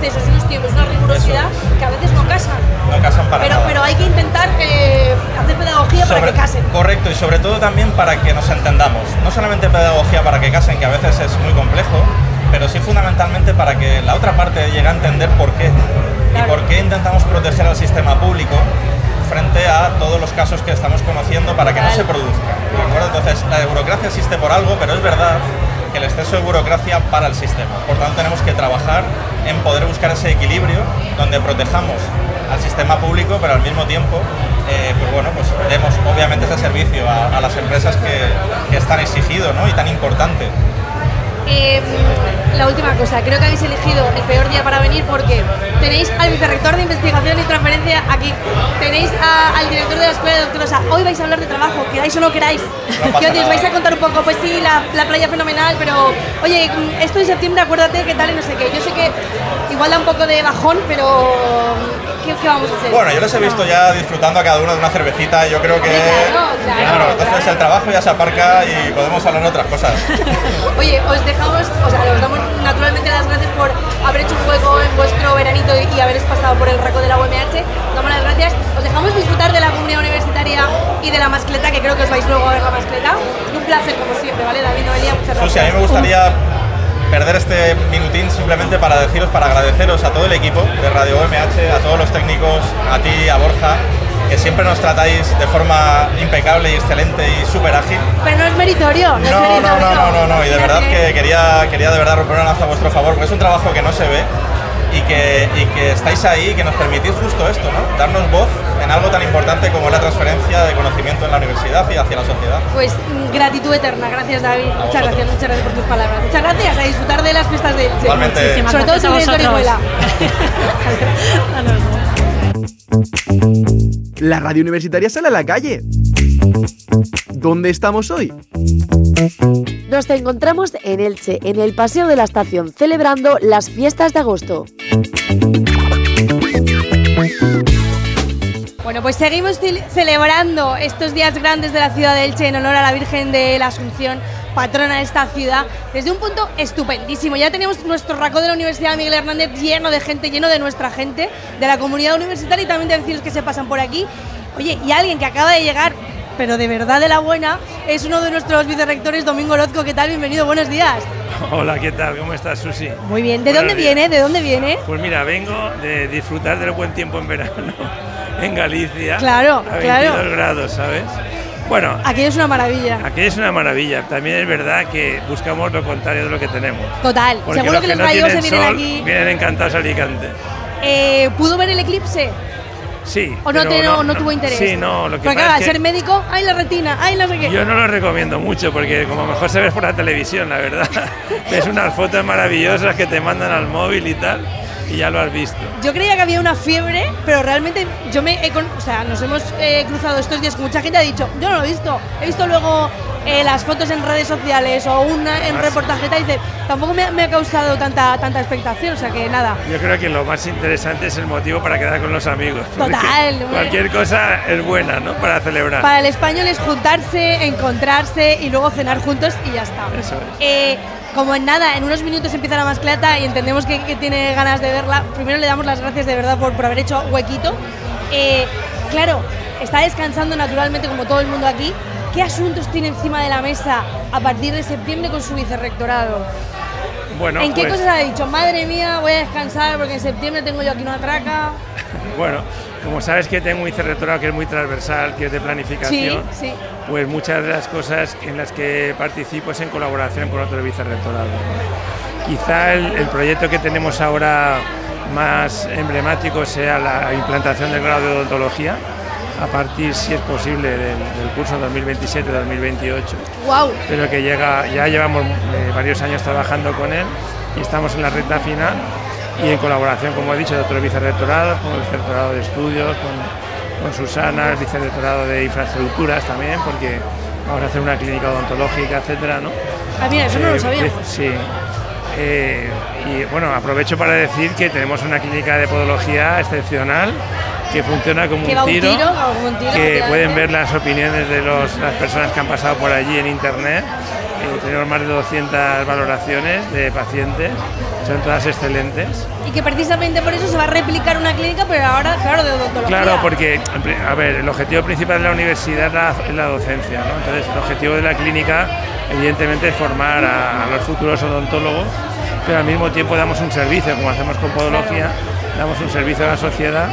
procesos, unos tiempos, una rigurosidad que a veces no casan. No casan para pero, nada. Pero hay que intentar eh, hacer pedagogía Sobre- para que casen. Correcto, y sobre todo también para que nos entendamos. No solamente pedagogía para que casen, que a veces es muy complejo, pero sí fundamentalmente para que la otra parte llegue a entender por qué. Y por qué intentamos proteger al sistema público frente a todos los casos que estamos conociendo para que no se produzca. ¿De acuerdo? Entonces, la burocracia existe por algo, pero es verdad que el exceso de burocracia para el sistema. Por tanto, tenemos que trabajar en poder buscar ese equilibrio donde protejamos al sistema público, pero al mismo tiempo, eh, pues bueno, pues demos obviamente ese servicio a, a las empresas que, que es tan exigido, ¿no? Y tan importante. Eh, la última cosa, creo que habéis elegido el peor día para venir porque tenéis al vicerrector de investigación y transferencia aquí, tenéis a, al director de la escuela de doctores, o sea, hoy vais a hablar de trabajo, queráis o no queráis. No ¿Qué os digo? Vais a contar un poco, pues sí, la, la playa fenomenal, pero oye, esto en septiembre, acuérdate qué tal y no sé qué. Yo sé que igual da un poco de bajón, pero ¿qué, qué vamos a hacer? Bueno, yo les he visto ya disfrutando a cada uno de una cervecita, y yo creo que... Claro, claro, Claro, entonces claro. el trabajo ya se aparca y podemos hablar de otras cosas. Oye, os dejamos, o sea, os damos naturalmente las gracias por haber hecho un hueco en vuestro veranito y, y haberos pasado por el raco de la U M H. Os damos las gracias. Os dejamos disfrutar de la comunidad universitaria y de la mascleta, que creo que os vais luego a ver la mascleta. Y un placer, como siempre, ¿vale? David, Noelia, muchas gracias. Susi, a mí me gustaría perder este minutín simplemente para deciros, para agradeceros a todo el equipo de Radio U M H, a todos los técnicos, a ti, a Borja, que siempre nos tratáis de forma impecable y excelente y súper ágil. Pero no es meritorio, no, No, es no, meritorio. no, no, no, no, y de verdad que quería, quería de verdad romper una lanza a vuestro favor, porque es un trabajo que no se ve y que, y que estáis ahí y que nos permitís justo esto, ¿no? Darnos voz en algo tan importante como es la transferencia de conocimiento en la universidad y hacia la sociedad. Pues mm, gratitud eterna, gracias David, muchas vosotros. gracias, muchas gracias por tus palabras. Muchas gracias, a disfrutar de las fiestas de Elche. Igualmente. Muchísimas Sobre todo si gracias a vienes de vosotros. Orihuela. La radio universitaria sale a la calle. ¿Dónde estamos hoy? Nos encontramos en Elche, en el Paseo de la Estación, celebrando las fiestas de agosto. Bueno, pues seguimos ce- celebrando estos días grandes de la ciudad de Elche en honor a la Virgen de la Asunción, patrona de esta ciudad, desde un punto estupendísimo. Ya tenemos nuestro racó de la Universidad Miguel Hernández lleno de gente, lleno de nuestra gente, de la comunidad universitaria y también de vecinos que se pasan por aquí. Oye, y alguien que acaba de llegar, pero de verdad de la buena, es uno de nuestros vicerrectores, Domingo Orozco. ¿Qué tal? Bienvenido, buenos días. Hola, ¿qué tal? ¿Cómo estás, Susi? Muy bien. ¿De Buenos dónde días. viene? ¿De dónde viene? Pues mira, vengo de disfrutar del buen tiempo en verano en Galicia. Claro, a claro. veintidós grados, ¿sabes? Bueno, Aquello es una maravilla. aquí es una maravilla. También es verdad que buscamos lo contrario de lo que tenemos. Total. Porque Seguro los que que los no gallegos se tienen vienen sol aquí. vienen encantados a Alicante. Eh, ¿Pudo ver el eclipse? Sí. ¿O no, pero te- no, no tuvo interés? Sí, no, lo que Porque pasa claro, al es que ser médico, ¡ay, la retina! ¡Ay, no sé qué! yo no lo recomiendo mucho porque como mejor se ve por la televisión, la verdad. Ves unas fotos maravillosas que te mandan al móvil y tal y ya lo has visto. Yo creía que había una fiebre, pero realmente yo me he con- o sea, nos hemos eh, cruzado estos días con mucha gente ha dicho, yo no lo he visto. He visto luego eh, las fotos en redes sociales o una en Ah, sí. reportaje y tal, y dice, tampoco me, ha- me ha causado tanta tanta expectación, o sea que nada. Yo creo que lo más interesante es el motivo para quedar con los amigos. porque Total, bueno. Cualquier cosa es buena, ¿no? Para celebrar. Para el español es juntarse, encontrarse y luego cenar juntos y ya está. Eso es. Eh, como en nada, en unos minutos empieza la mascleta y entendemos que, que tiene ganas de verla. Primero le damos las gracias de verdad por, por haber hecho huequito. Eh, claro, está descansando naturalmente como todo el mundo aquí. ¿Qué asuntos tiene encima de la mesa a partir de septiembre con su vicerrectorado? Bueno, ¿En qué pues, cosas ha dicho? Madre mía, voy a descansar porque en septiembre tengo yo aquí una traca. bueno, como sabes que tengo un vicerrectorado que es muy transversal, que es de planificación, Sí, sí. pues muchas de las cosas en las que participo es en colaboración con otros vicerrectorados. Quizá el, el proyecto que tenemos ahora más emblemático sea la implantación del grado de odontología, a partir, si es posible, del, del curso dos mil veintisiete dos mil veintiocho. Wow. Pero que llega, ya llevamos eh, varios años trabajando con él y estamos en la recta final y en colaboración, como he dicho, de otros vicerrectorados, con el vicerrectorado de estudios, con, con Susana, el vicerrectorado de infraestructuras también, porque vamos a hacer una clínica odontológica, etcétera, ¿no? Ah, mira, eso no lo Eh, sabía. eh, Sí. Eh, y bueno, aprovecho para decir que tenemos una clínica de podología excepcional que funciona como Que un va un tiro, tiro, como un tiro, que efectivamente. pueden ver las opiniones de los, las personas que han pasado por allí en internet Eh, tenemos más de doscientas valoraciones de pacientes, son todas excelentes. Y que precisamente por eso se va a replicar una clínica, pero ahora, claro, de odontología. Claro, porque, a ver, el objetivo principal de la universidad es la, es la docencia, ¿no? Entonces, el objetivo de la clínica, evidentemente, es formar a, a los futuros odontólogos, pero al mismo tiempo damos un servicio, como hacemos con podología, damos un servicio a la sociedad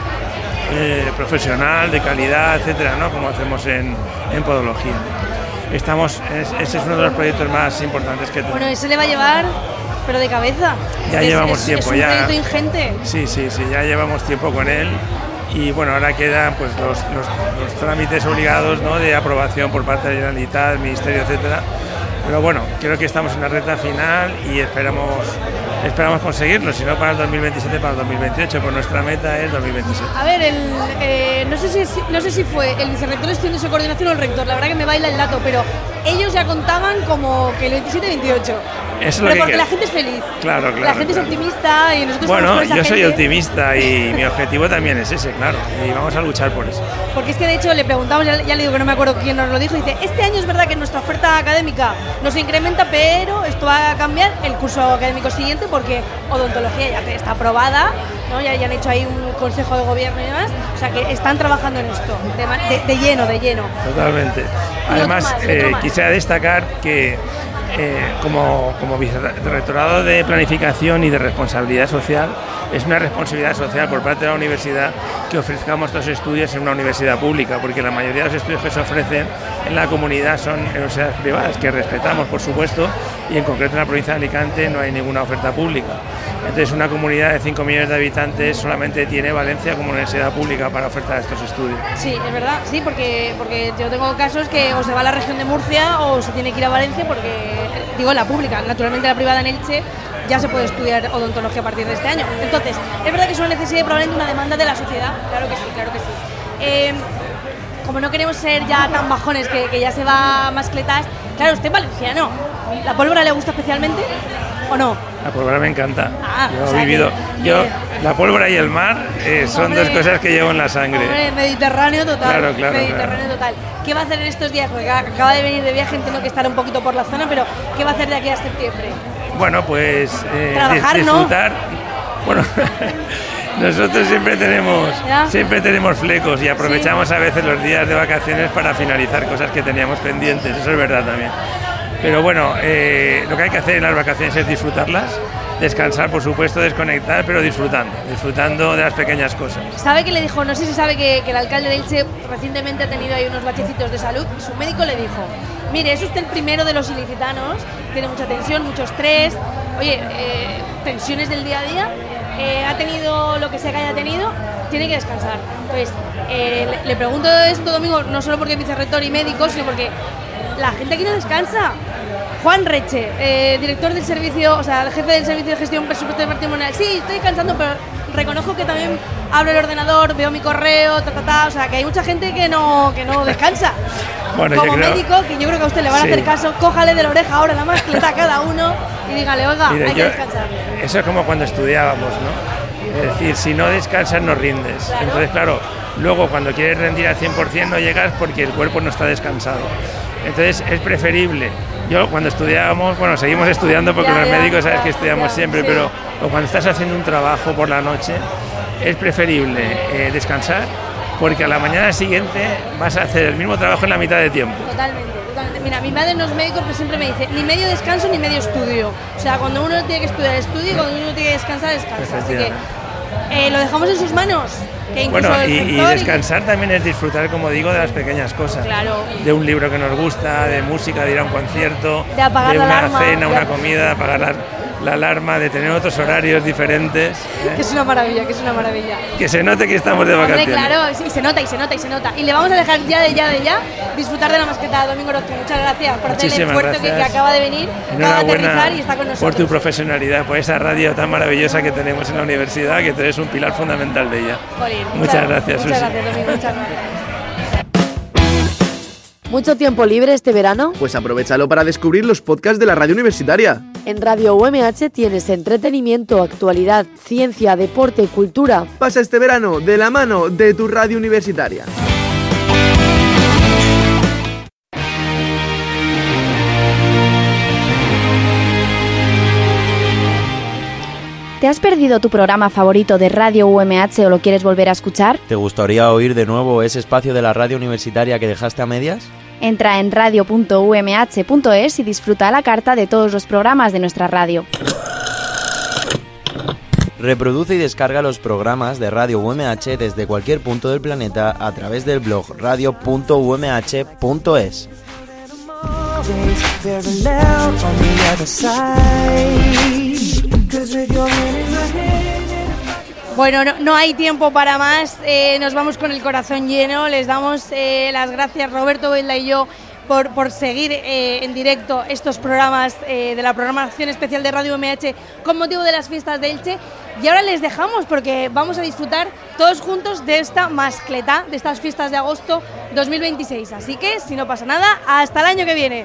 eh, profesional, de calidad, etcétera, ¿no? Como hacemos en, en podología. Estamos, es, ese es uno de los proyectos más importantes que tenemos. Bueno, ese le va a llevar, pero de cabeza. Ya es, llevamos es, tiempo, es un ya. proyecto ingente. Sí, sí, sí, ya llevamos tiempo con él y bueno, ahora quedan pues los, los, los trámites obligados, ¿no? De aprobación por parte de la Generalitat, del Ministerio, etcétera. Pero bueno, creo que estamos en la recta final y esperamos esperamos conseguirlo, si no para el dos mil veintisiete, para el dos mil veintiocho, pues nuestra meta es dos mil veintisiete. A ver, el, eh, no, sé si, no sé si fue el vicerrector de gestión de su coordinación o el rector, la verdad que me baila el dato, pero ellos ya contaban como que el veintisiete veintiocho. Eso es pero lo que porque quiero. la gente es feliz. Claro, claro. La gente claro. es optimista y nosotros Bueno, estamos con yo esa soy gente. optimista y mi objetivo también es ese, claro, y vamos a luchar por eso. Porque es que de hecho le preguntamos, ya, ya le digo que no me acuerdo quién nos lo dijo, dice, este año es verdad que nuestra oferta académica no se incrementa, pero esto va a cambiar el curso académico siguiente porque odontología ya está aprobada, ¿no? ya, ya han hecho ahí un consejo de gobierno y demás, o sea que están trabajando en esto, de, de, de lleno, de lleno. Totalmente. Además, más, eh, quisiera destacar que eh, como, como vicerrectorado de planificación y de responsabilidad social, es una responsabilidad social por parte de la universidad que ofrezcamos estos estudios en una universidad pública, porque la mayoría de los estudios que se ofrecen en la comunidad son universidades privadas, que respetamos, por supuesto, y en concreto en la provincia de Alicante no hay ninguna oferta pública. Entonces, una comunidad de cinco millones de habitantes solamente tiene Valencia como universidad pública para ofertar estos estudios. Sí, es verdad, sí, porque, porque yo tengo casos que o se va a la región de Murcia o se tiene que ir a Valencia porque, digo, la pública, naturalmente la privada en Elche, ya se puede estudiar odontología a partir de este año. Entonces, es verdad que es una necesidad y probablemente una demanda de la sociedad, claro que sí, claro que sí. Eh, como no queremos ser ya tan bajones que, que ya se va mascletas, claro, usted es valenciano, ¿la pólvora le gusta especialmente o no? La pólvora me encanta. Ah, yo o sea he vivido. Que, yo, eh, la pólvora y el mar eh, son hombre, dos cosas que llevo en la sangre. Hombre, Mediterráneo total. Claro, claro, Mediterráneo claro. total. ¿Qué va a hacer en estos días? Porque acaba de venir de viaje, entiendo que estará un poquito por la zona, pero ¿qué va a hacer de aquí a septiembre? Bueno, pues eh, Trabajar, dis- ¿no? disfrutar. Bueno, nosotros siempre tenemos, ¿Ya? siempre tenemos flecos y aprovechamos a veces los días de vacaciones para finalizar cosas que teníamos pendientes. Eso es verdad también. Pero bueno, eh, lo que hay que hacer en las vacaciones es disfrutarlas, descansar, por supuesto, desconectar, pero disfrutando, disfrutando de las pequeñas cosas. ¿Sabe que le dijo? No sé si sabe que, que el alcalde de Elche recientemente ha tenido ahí unos bachecitos de salud y su médico le dijo, mire, es usted el primero de los ilicitanos, tiene mucha tensión, mucho estrés, oye, eh, tensiones del día a día, eh, ha tenido lo que sea que haya tenido, tiene que descansar. Entonces, eh, le, le pregunto esto, Domingo, no solo porque es vicerrector y médico, sino porque la gente aquí no descansa. Juan Reche, eh, director del servicio, o sea, el jefe del servicio de gestión presupuesto patrimonial. Sí, estoy descansando, pero reconozco que también abro el ordenador, veo mi correo, ta, ta, ta. O sea, que hay mucha gente que no, que no descansa. Bueno, Como yo creo- médico, que yo creo que a usted le van a Sí. hacer caso, cójale de la oreja ahora la mascleta a cada uno y dígale, oiga, Mire, hay que yo- descansar. Eso es como cuando estudiábamos, ¿no? Es decir, si no descansas no rindes. Claro. Entonces, claro, luego cuando quieres rendir al cien por ciento no llegas porque el cuerpo no está descansado. Entonces es preferible. Yo cuando estudiábamos, bueno, seguimos estudiando porque Ya, los ya, médicos sabes ya, que estudiamos ya, siempre, sí. pero o cuando estás haciendo un trabajo por la noche, es preferible eh, descansar porque a la mañana siguiente vas a hacer el mismo trabajo en la mitad de tiempo. Totalmente, totalmente. Mira, mi madre no es médico, pero siempre me dice, ni medio descanso ni medio estudio. O sea, cuando uno tiene que estudiar, estudia, y cuando uno tiene que descansar, descansa. Así que Efectivamente. eh, lo dejamos en sus manos. Que incluso Bueno, el y, y rector descansar también es disfrutar, como digo, de las pequeñas cosas. Claro. De un libro que nos gusta, de música, de ir a un concierto, De apagar la una alarma, cena, de- una comida, de apagar la, la alarma, de tener otros horarios diferentes. ¿eh? Que es una maravilla, que es una maravilla. Que se note que estamos de Hombre, vacaciones. claro, sí, y se nota, y se nota, y se nota. Y le vamos a dejar ya de ya de ya disfrutar de la mascleta de Domingo Orozco. Muchas gracias por hacer el Muchísimas esfuerzo que, que gracias. acaba de venir, acaba de Enhorabuena aterrizar y está con por tu nosotros. profesionalidad, por esa radio tan maravillosa que tenemos en la universidad, que tú eres un pilar fundamental de ella. Jolín, Muchas gracias, Muchas Susi. gracias, Domingo, muchas gracias. ¿Mucho tiempo libre este verano? Pues aprovechalo para descubrir los podcasts de la radio universitaria. En Radio U M H tienes entretenimiento, actualidad, ciencia, deporte, cultura. Pasa este verano de la mano de tu radio universitaria. ¿Te has perdido tu programa favorito de Radio U M H o lo quieres volver a escuchar? ¿Te gustaría oír de nuevo ese espacio de la radio universitaria que dejaste a medias? Entra en radio punto u m h punto es y disfruta a la carta de todos los programas de nuestra radio. Reproduce y descarga los programas de Radio U M H desde cualquier punto del planeta a través del blog radio punto u m h punto es. Bueno, no, no hay tiempo para más, eh, nos vamos con el corazón lleno, les damos eh, las gracias Roberto Velda y yo por, por seguir eh, en directo estos programas eh, de la programación especial de Radio U M H con motivo de las fiestas de Elche, y ahora les dejamos porque vamos a disfrutar todos juntos de esta mascletá, de estas fiestas de agosto dos mil veintiséis, así que si no pasa nada, hasta el año que viene.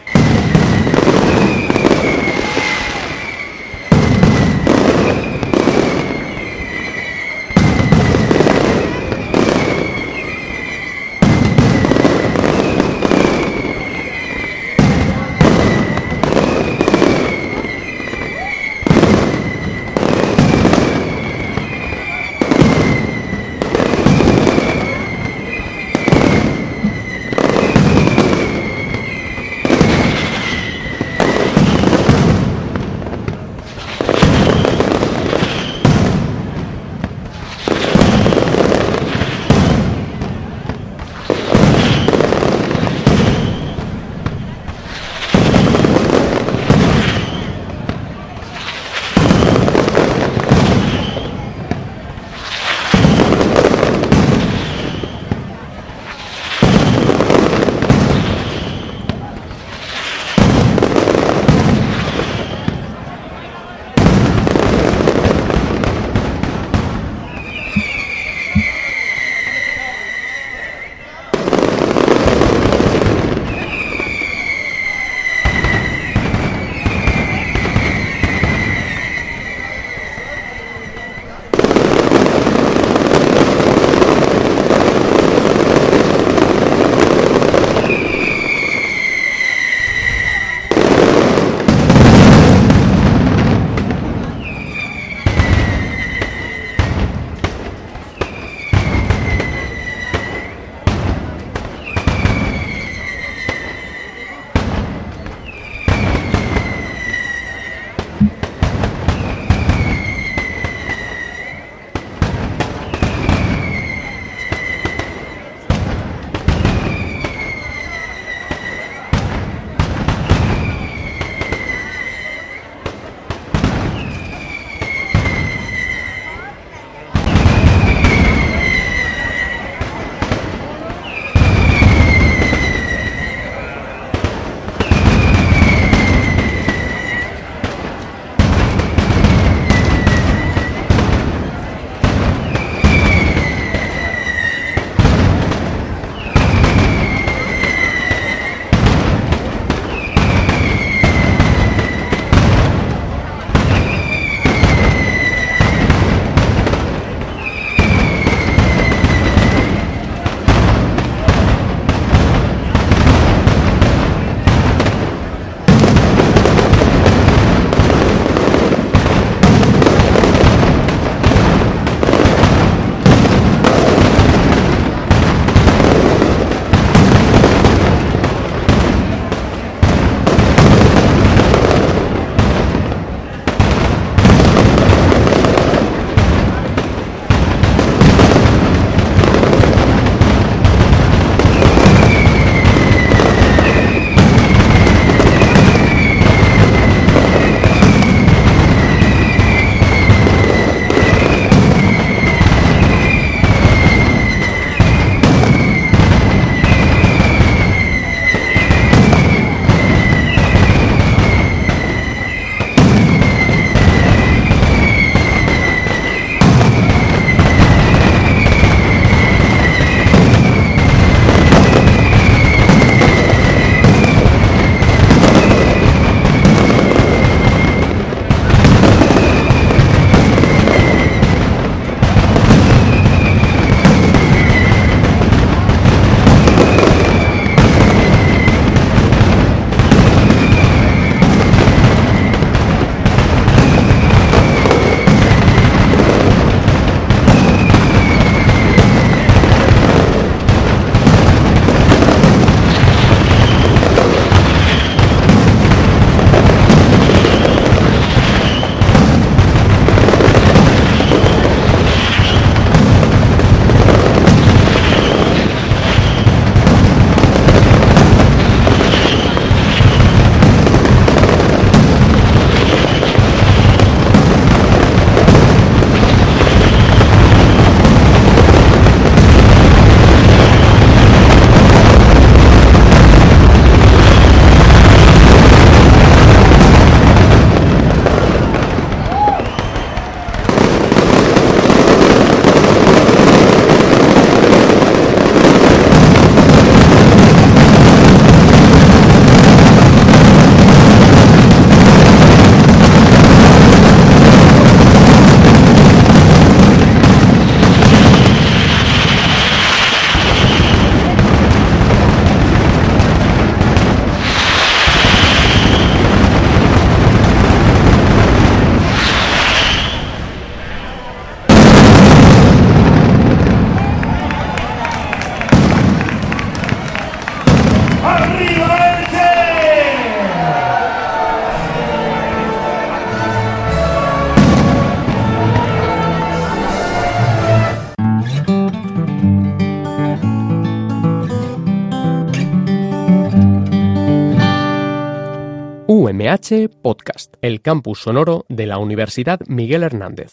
M H Podcast, el campus sonoro de la Universidad Miguel Hernández.